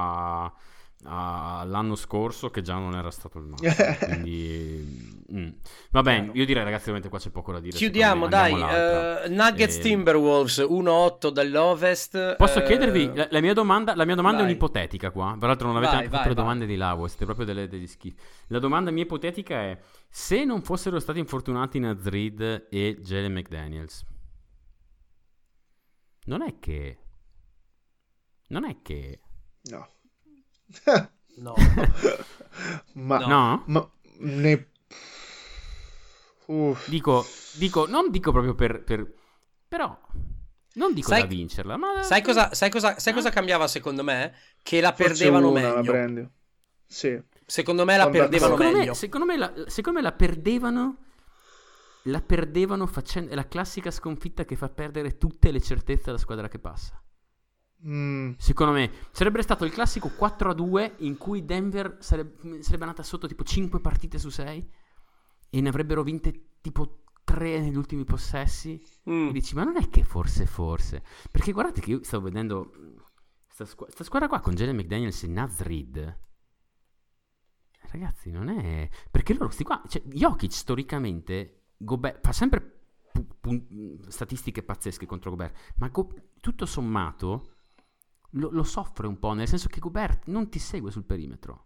all'anno scorso, che già non era stato il massimo. Quindi... Va bene, io direi, ragazzi, ovviamente qua c'è poco da dire. Chiudiamo, dai. Nuggets Timberwolves 1-8 dall'Ovest. Posso chiedervi, la mia domanda è Vai. un'ipotetica qua. Tra l'altro non avete Vai, neanche fatto vai, le domande di Lavo, siete proprio degli schifi. La domanda mia ipotetica è: se non fossero stati infortunati Naz Reid e Jalen McDaniels, non è che non è che... No. No. Ma ne... Dico, non dico proprio per... Però... Non dico da vincerla, ma... Sai cosa cambiava secondo me? Che la Forse perdevano una meglio. la prende. Sì. Secondo me la perdevano meglio. Secondo me la perdevano... La perdevano facendo... È la classica sconfitta che fa perdere tutte le certezze alla squadra che passa. Secondo me sarebbe stato il classico 4-2 in cui Denver sarebbe andata sotto tipo 5 partite su 6 e ne avrebbero vinte tipo 3 negli ultimi possessi. E dici, ma non è che forse perché guardate che io stavo vedendo sta squadra qua con Jalen McDaniels e Naz Reid, ragazzi, non è... Perché loro sti qua, cioè Jokic storicamente Gobert fa sempre statistiche pazzesche contro Gobert, ma tutto sommato lo soffre un po', nel senso che Gobert non ti segue sul perimetro,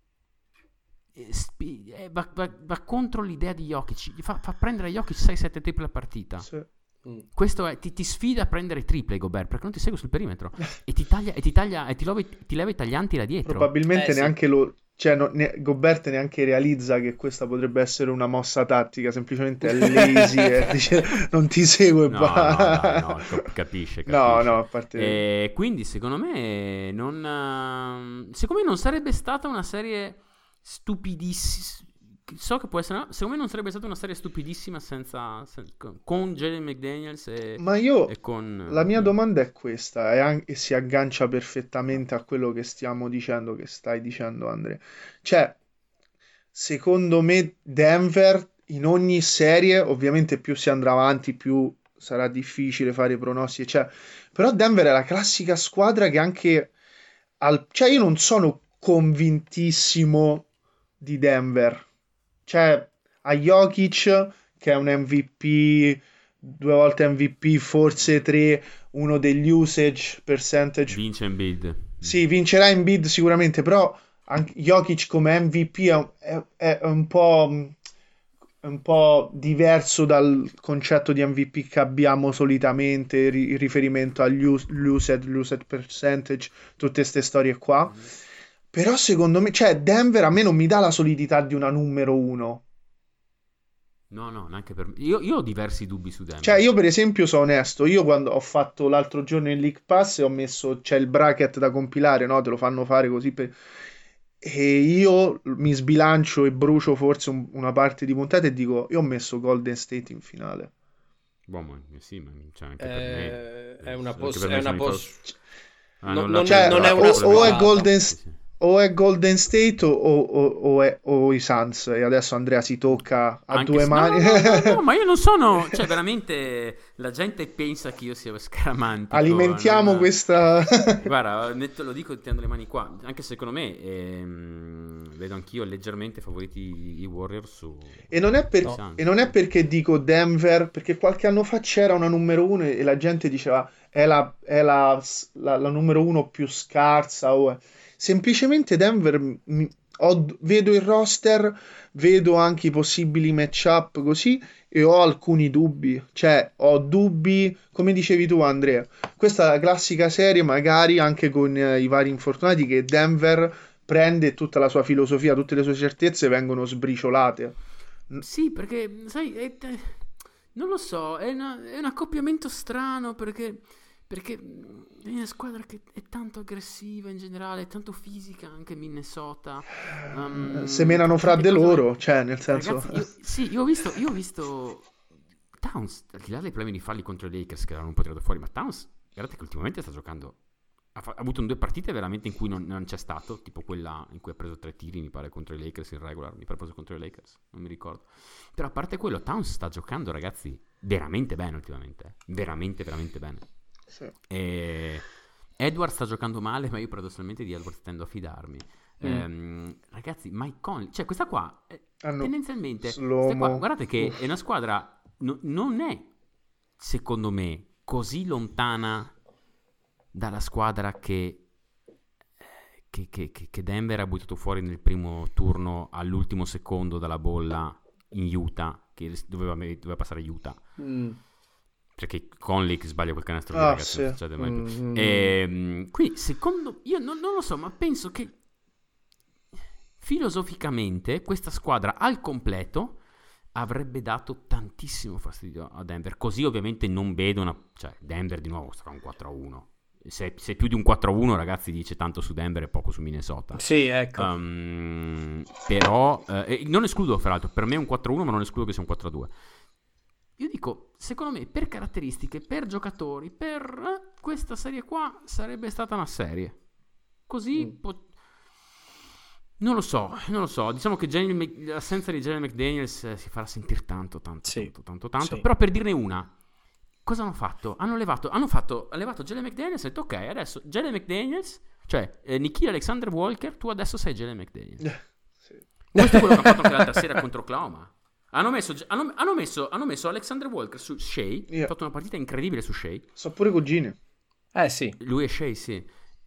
va contro l'idea di Jokic, fa prendere a Jokic 6-7 triple a partita. Sì. Questo è, ti sfida a prendere triple Gobert perché non ti segue sul perimetro e ti leva i taglianti là dietro. Probabilmente neanche Gobert neanche realizza che questa potrebbe essere una mossa tattica, semplicemente è lazy e dice non ti segue. No, capisce. No, a parte... quindi secondo me non sarebbe stata una serie stupidissima. So che può essere, secondo me non sarebbe stata una serie stupidissima con Jalen McDaniels ma la mia domanda è questa e si aggancia perfettamente a quello che stiamo dicendo, che stai dicendo Andrea. Cioè, secondo me Denver in ogni serie, ovviamente più si andrà avanti più sarà difficile fare pronostici, però Denver è la classica squadra che anche cioè io non sono convintissimo di Denver. Cioè, a Jokic, che è un MVP, 2 volte MVP, forse 3, uno degli usage percentage. Vince Embiid. Sì, vincerà Embiid sicuramente, però anche Jokic come MVP è un po' diverso dal concetto di MVP che abbiamo solitamente, in riferimento agli usage percentage, tutte queste storie qua. Però secondo me, cioè Denver a me non mi dà la solidità di una numero 1. No, neanche per me. Io ho diversi dubbi su Denver. Cioè io per esempio sono onesto, io quando ho fatto l'altro giorno il League Pass e ho messo, c'è il bracket da compilare, no? Te lo fanno fare così e io mi sbilancio e brucio forse una parte di puntata e dico, io ho messo Golden State in finale. Sì, ma cioè anche per me è una o è Golden State o i Suns, e adesso Andrea si tocca a anche due mani. No, ma io non sono, cioè veramente la gente pensa che io sia scaramantico. Alimentiamo questa... Guarda, lo dico tenendo le mani qua, anche secondo me vedo anch'io leggermente favoriti i Warriors su... E non è perché dico Denver, perché qualche anno fa c'era una numero 1 e la gente diceva è la numero 1 più scarsa semplicemente Denver vedo il roster, vedo anche i possibili matchup così e ho alcuni dubbi, cioè ho dubbi, come dicevi tu Andrea, questa è la classica serie magari anche con i vari infortunati che Denver prende tutta la sua filosofia, tutte le sue certezze vengono sbriciolate. Sì, perché sai, non lo so, è un accoppiamento strano perché è una squadra che è tanto aggressiva in generale, è tanto fisica anche Minnesota. Semenano fra di loro, cioè nel senso... Ragazzi, io ho visto Towns, al di là dei problemi di falli contro i Lakers che l'hanno un po' tirato fuori, ma Towns, guardate che ultimamente sta giocando... Ha avuto 2 partite veramente in cui non c'è stato, tipo quella in cui ha preso 3 tiri, mi pare, contro i Lakers in regular, mi pare preso contro i Lakers, non mi ricordo. Però a parte quello, Towns sta giocando, ragazzi, veramente bene ultimamente, veramente, veramente bene. Sì. Edwards sta giocando male, ma io paradossalmente di Edwards tendo a fidarmi. Ragazzi, Mike Conley, cioè questa qua tendenzialmente guardate che è una squadra non è secondo me così lontana dalla squadra che Denver ha buttato fuori nel primo turno all'ultimo secondo dalla bolla in Utah, che doveva passare Utah. perché Conley sbaglia quel canestro lì, ragazzi, non succede mai più. Quindi secondo io non lo so, ma penso che filosoficamente questa squadra al completo avrebbe dato tantissimo fastidio a Denver. Così ovviamente non vedo cioè Denver di nuovo sarà un 4-1. Se più di un 4-1, ragazzi, dice tanto su Denver e poco su Minnesota. Sì, ecco. Però non escludo, fra l'altro, per me è un 4-1, ma non escludo che sia un 4-2. Io dico, secondo me, per caratteristiche, per giocatori, per questa serie qua sarebbe stata una serie. Così non lo so. Diciamo che l'assenza di Jalen McDaniels si farà sentire tanto. Sì. Però per dirne una, cosa hanno fatto? Hanno levato Jalen McDaniels e detto, ok, adesso Jalen McDaniels, cioè Nickeil Alexander-Walker, tu adesso sei Jalen McDaniels. Sì. Questo è quello che hanno fatto anche l'altra sera contro Oklahoma. Hanno messo Alexander Walker su Shea. Ha fatto una partita incredibile su Shea. So pure cugini. Sì. Lui e Shea, sì.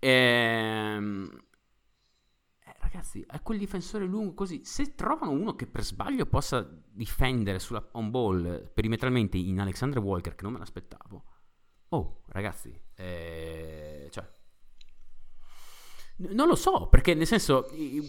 Ragazzi, a quel difensore lungo così, se trovano uno che per sbaglio possa difendere sulla on ball perimetralmente in Alexander Walker, che non me l'aspettavo. Oh, ragazzi, cioè non lo so, perché nel senso,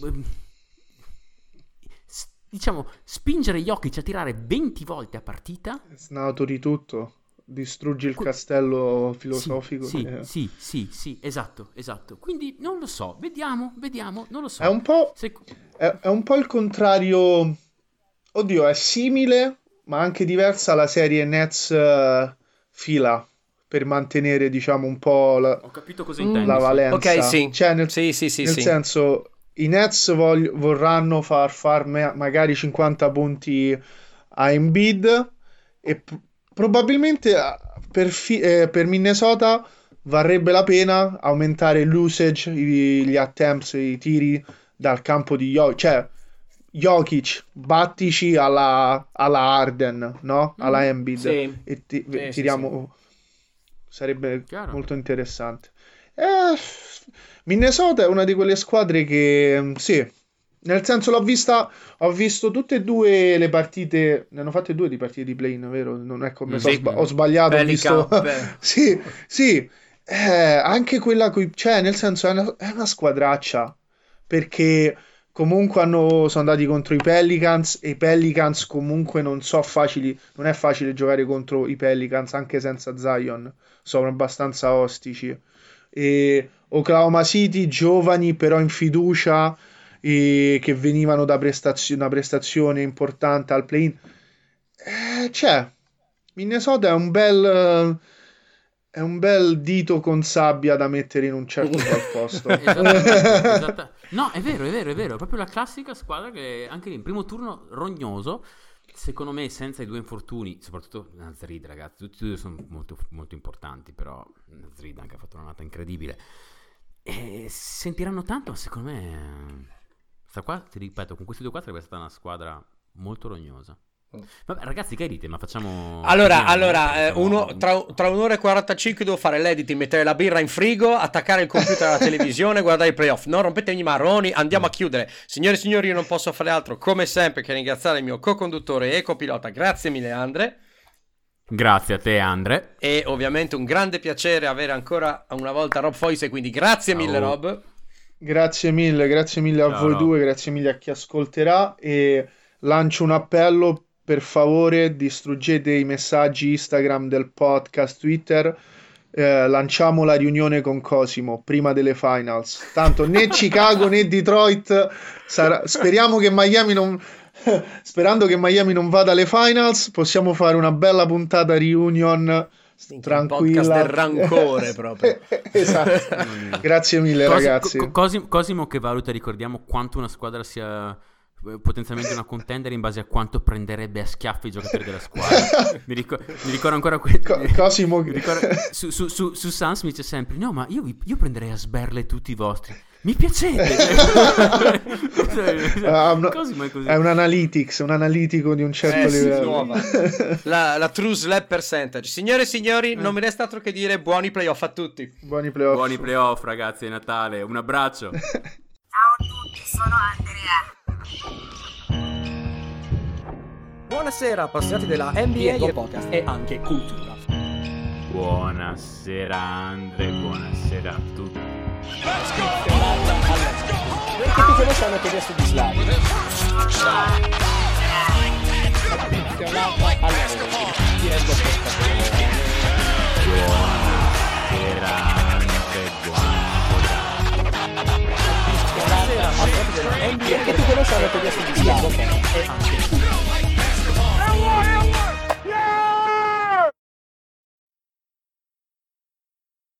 diciamo, spingere Jokic a tirare 20 volte a partita, snaturi tutto, distruggi il castello filosofico. Sì, esatto. Quindi non lo so, vediamo, non lo so. È un po' il contrario. Oddio, è simile, ma anche diversa la serie Nets fila, per mantenere, diciamo, un po' Ho capito cosa intendi, la valenza. Ok, sì. Cioè, nel sì. senso, i Nets vorranno far magari 50 punti a Embiid e probabilmente per Minnesota varrebbe la pena aumentare l'usage, gli attempts, i tiri dal campo di Jokic. Cioè, Jokic, battici alla Harden, no? Alla Embiid. E tiriamo... Sarebbe molto interessante. Minnesota è una di quelle squadre che... Sì, nel senso ho visto tutte e due le partite, ne hanno fatte 2 di partite di play-in, vero? Non è come ho sbagliato, ho visto... sì, anche quella cioè nel senso è una squadraccia, perché comunque sono andati contro i Pelicans e i Pelicans comunque non è facile giocare contro i Pelicans anche senza Zion, sono abbastanza ostici. E Oklahoma City, giovani però in fiducia, che venivano da una prestazione importante al play-in. Minnesota è un bel dito con sabbia da mettere in un certo qual posto. Esatto. No, è vero, è proprio la classica squadra che anche lì in primo turno rognoso, secondo me senza i 2 infortuni, soprattutto Naz-Reid, ragazzi, tutti e 2 sono molto, molto importanti, però Naz-Reid anche ha fatto una nata incredibile e sentiranno tanto, secondo me sta qua, ti ripeto, con questi 2 qua sarebbe stata una squadra molto rognosa. Vabbè, ragazzi, che dite? Ma facciamo... Allora, tra un'ora e 45 devo fare l'editing, mettere la birra in frigo, attaccare il computer alla televisione, guardare i playoff. Non rompetemi i marroni, andiamo a chiudere. Signore e signori, io non posso fare altro, come sempre, che ringraziare il mio co-conduttore e copilota. Grazie mille, Andre. Grazie a te, Andre. E ovviamente un grande piacere avere ancora una volta Rob Foyce, quindi grazie mille, Rob. Grazie mille a voi due, grazie mille a chi ascolterà, e lancio un appello: per favore distruggete i messaggi Instagram del podcast, Twitter, lanciamo la riunione con Cosimo prima delle finals, tanto né Chicago né Detroit speriamo che Miami non sperando che Miami non vada alle finals, possiamo fare una bella puntata reunion tranquilla, podcast del rancore proprio. Esatto. Grazie mille, ragazzi. Cosimo che valuta, ricordiamo, quanto una squadra sia potenzialmente una contender in base a quanto prenderebbe a schiaffi i giocatori della squadra. mi ricordo ancora Cosimo su Sans mi dice sempre: no, ma io prenderei a sberle tutti i vostri, mi piacete. Cosimo è così. È un analitico di un certo livello. La true slap percentage. Signore e signori, non mi resta altro che dire buoni playoff a tutti. Buoni playoff, ragazzi, è Natale, un abbraccio. Ciao a tutti, sono Andrea. Buonasera appassionati della NBA podcast e anche cultura. Buonasera Andre, buonasera a tutti. Perché tu conosci la teoria su di Slavio? Ti rendo Buonasera Andre, buonasera. perché tu conosci la teoria su di Slavio?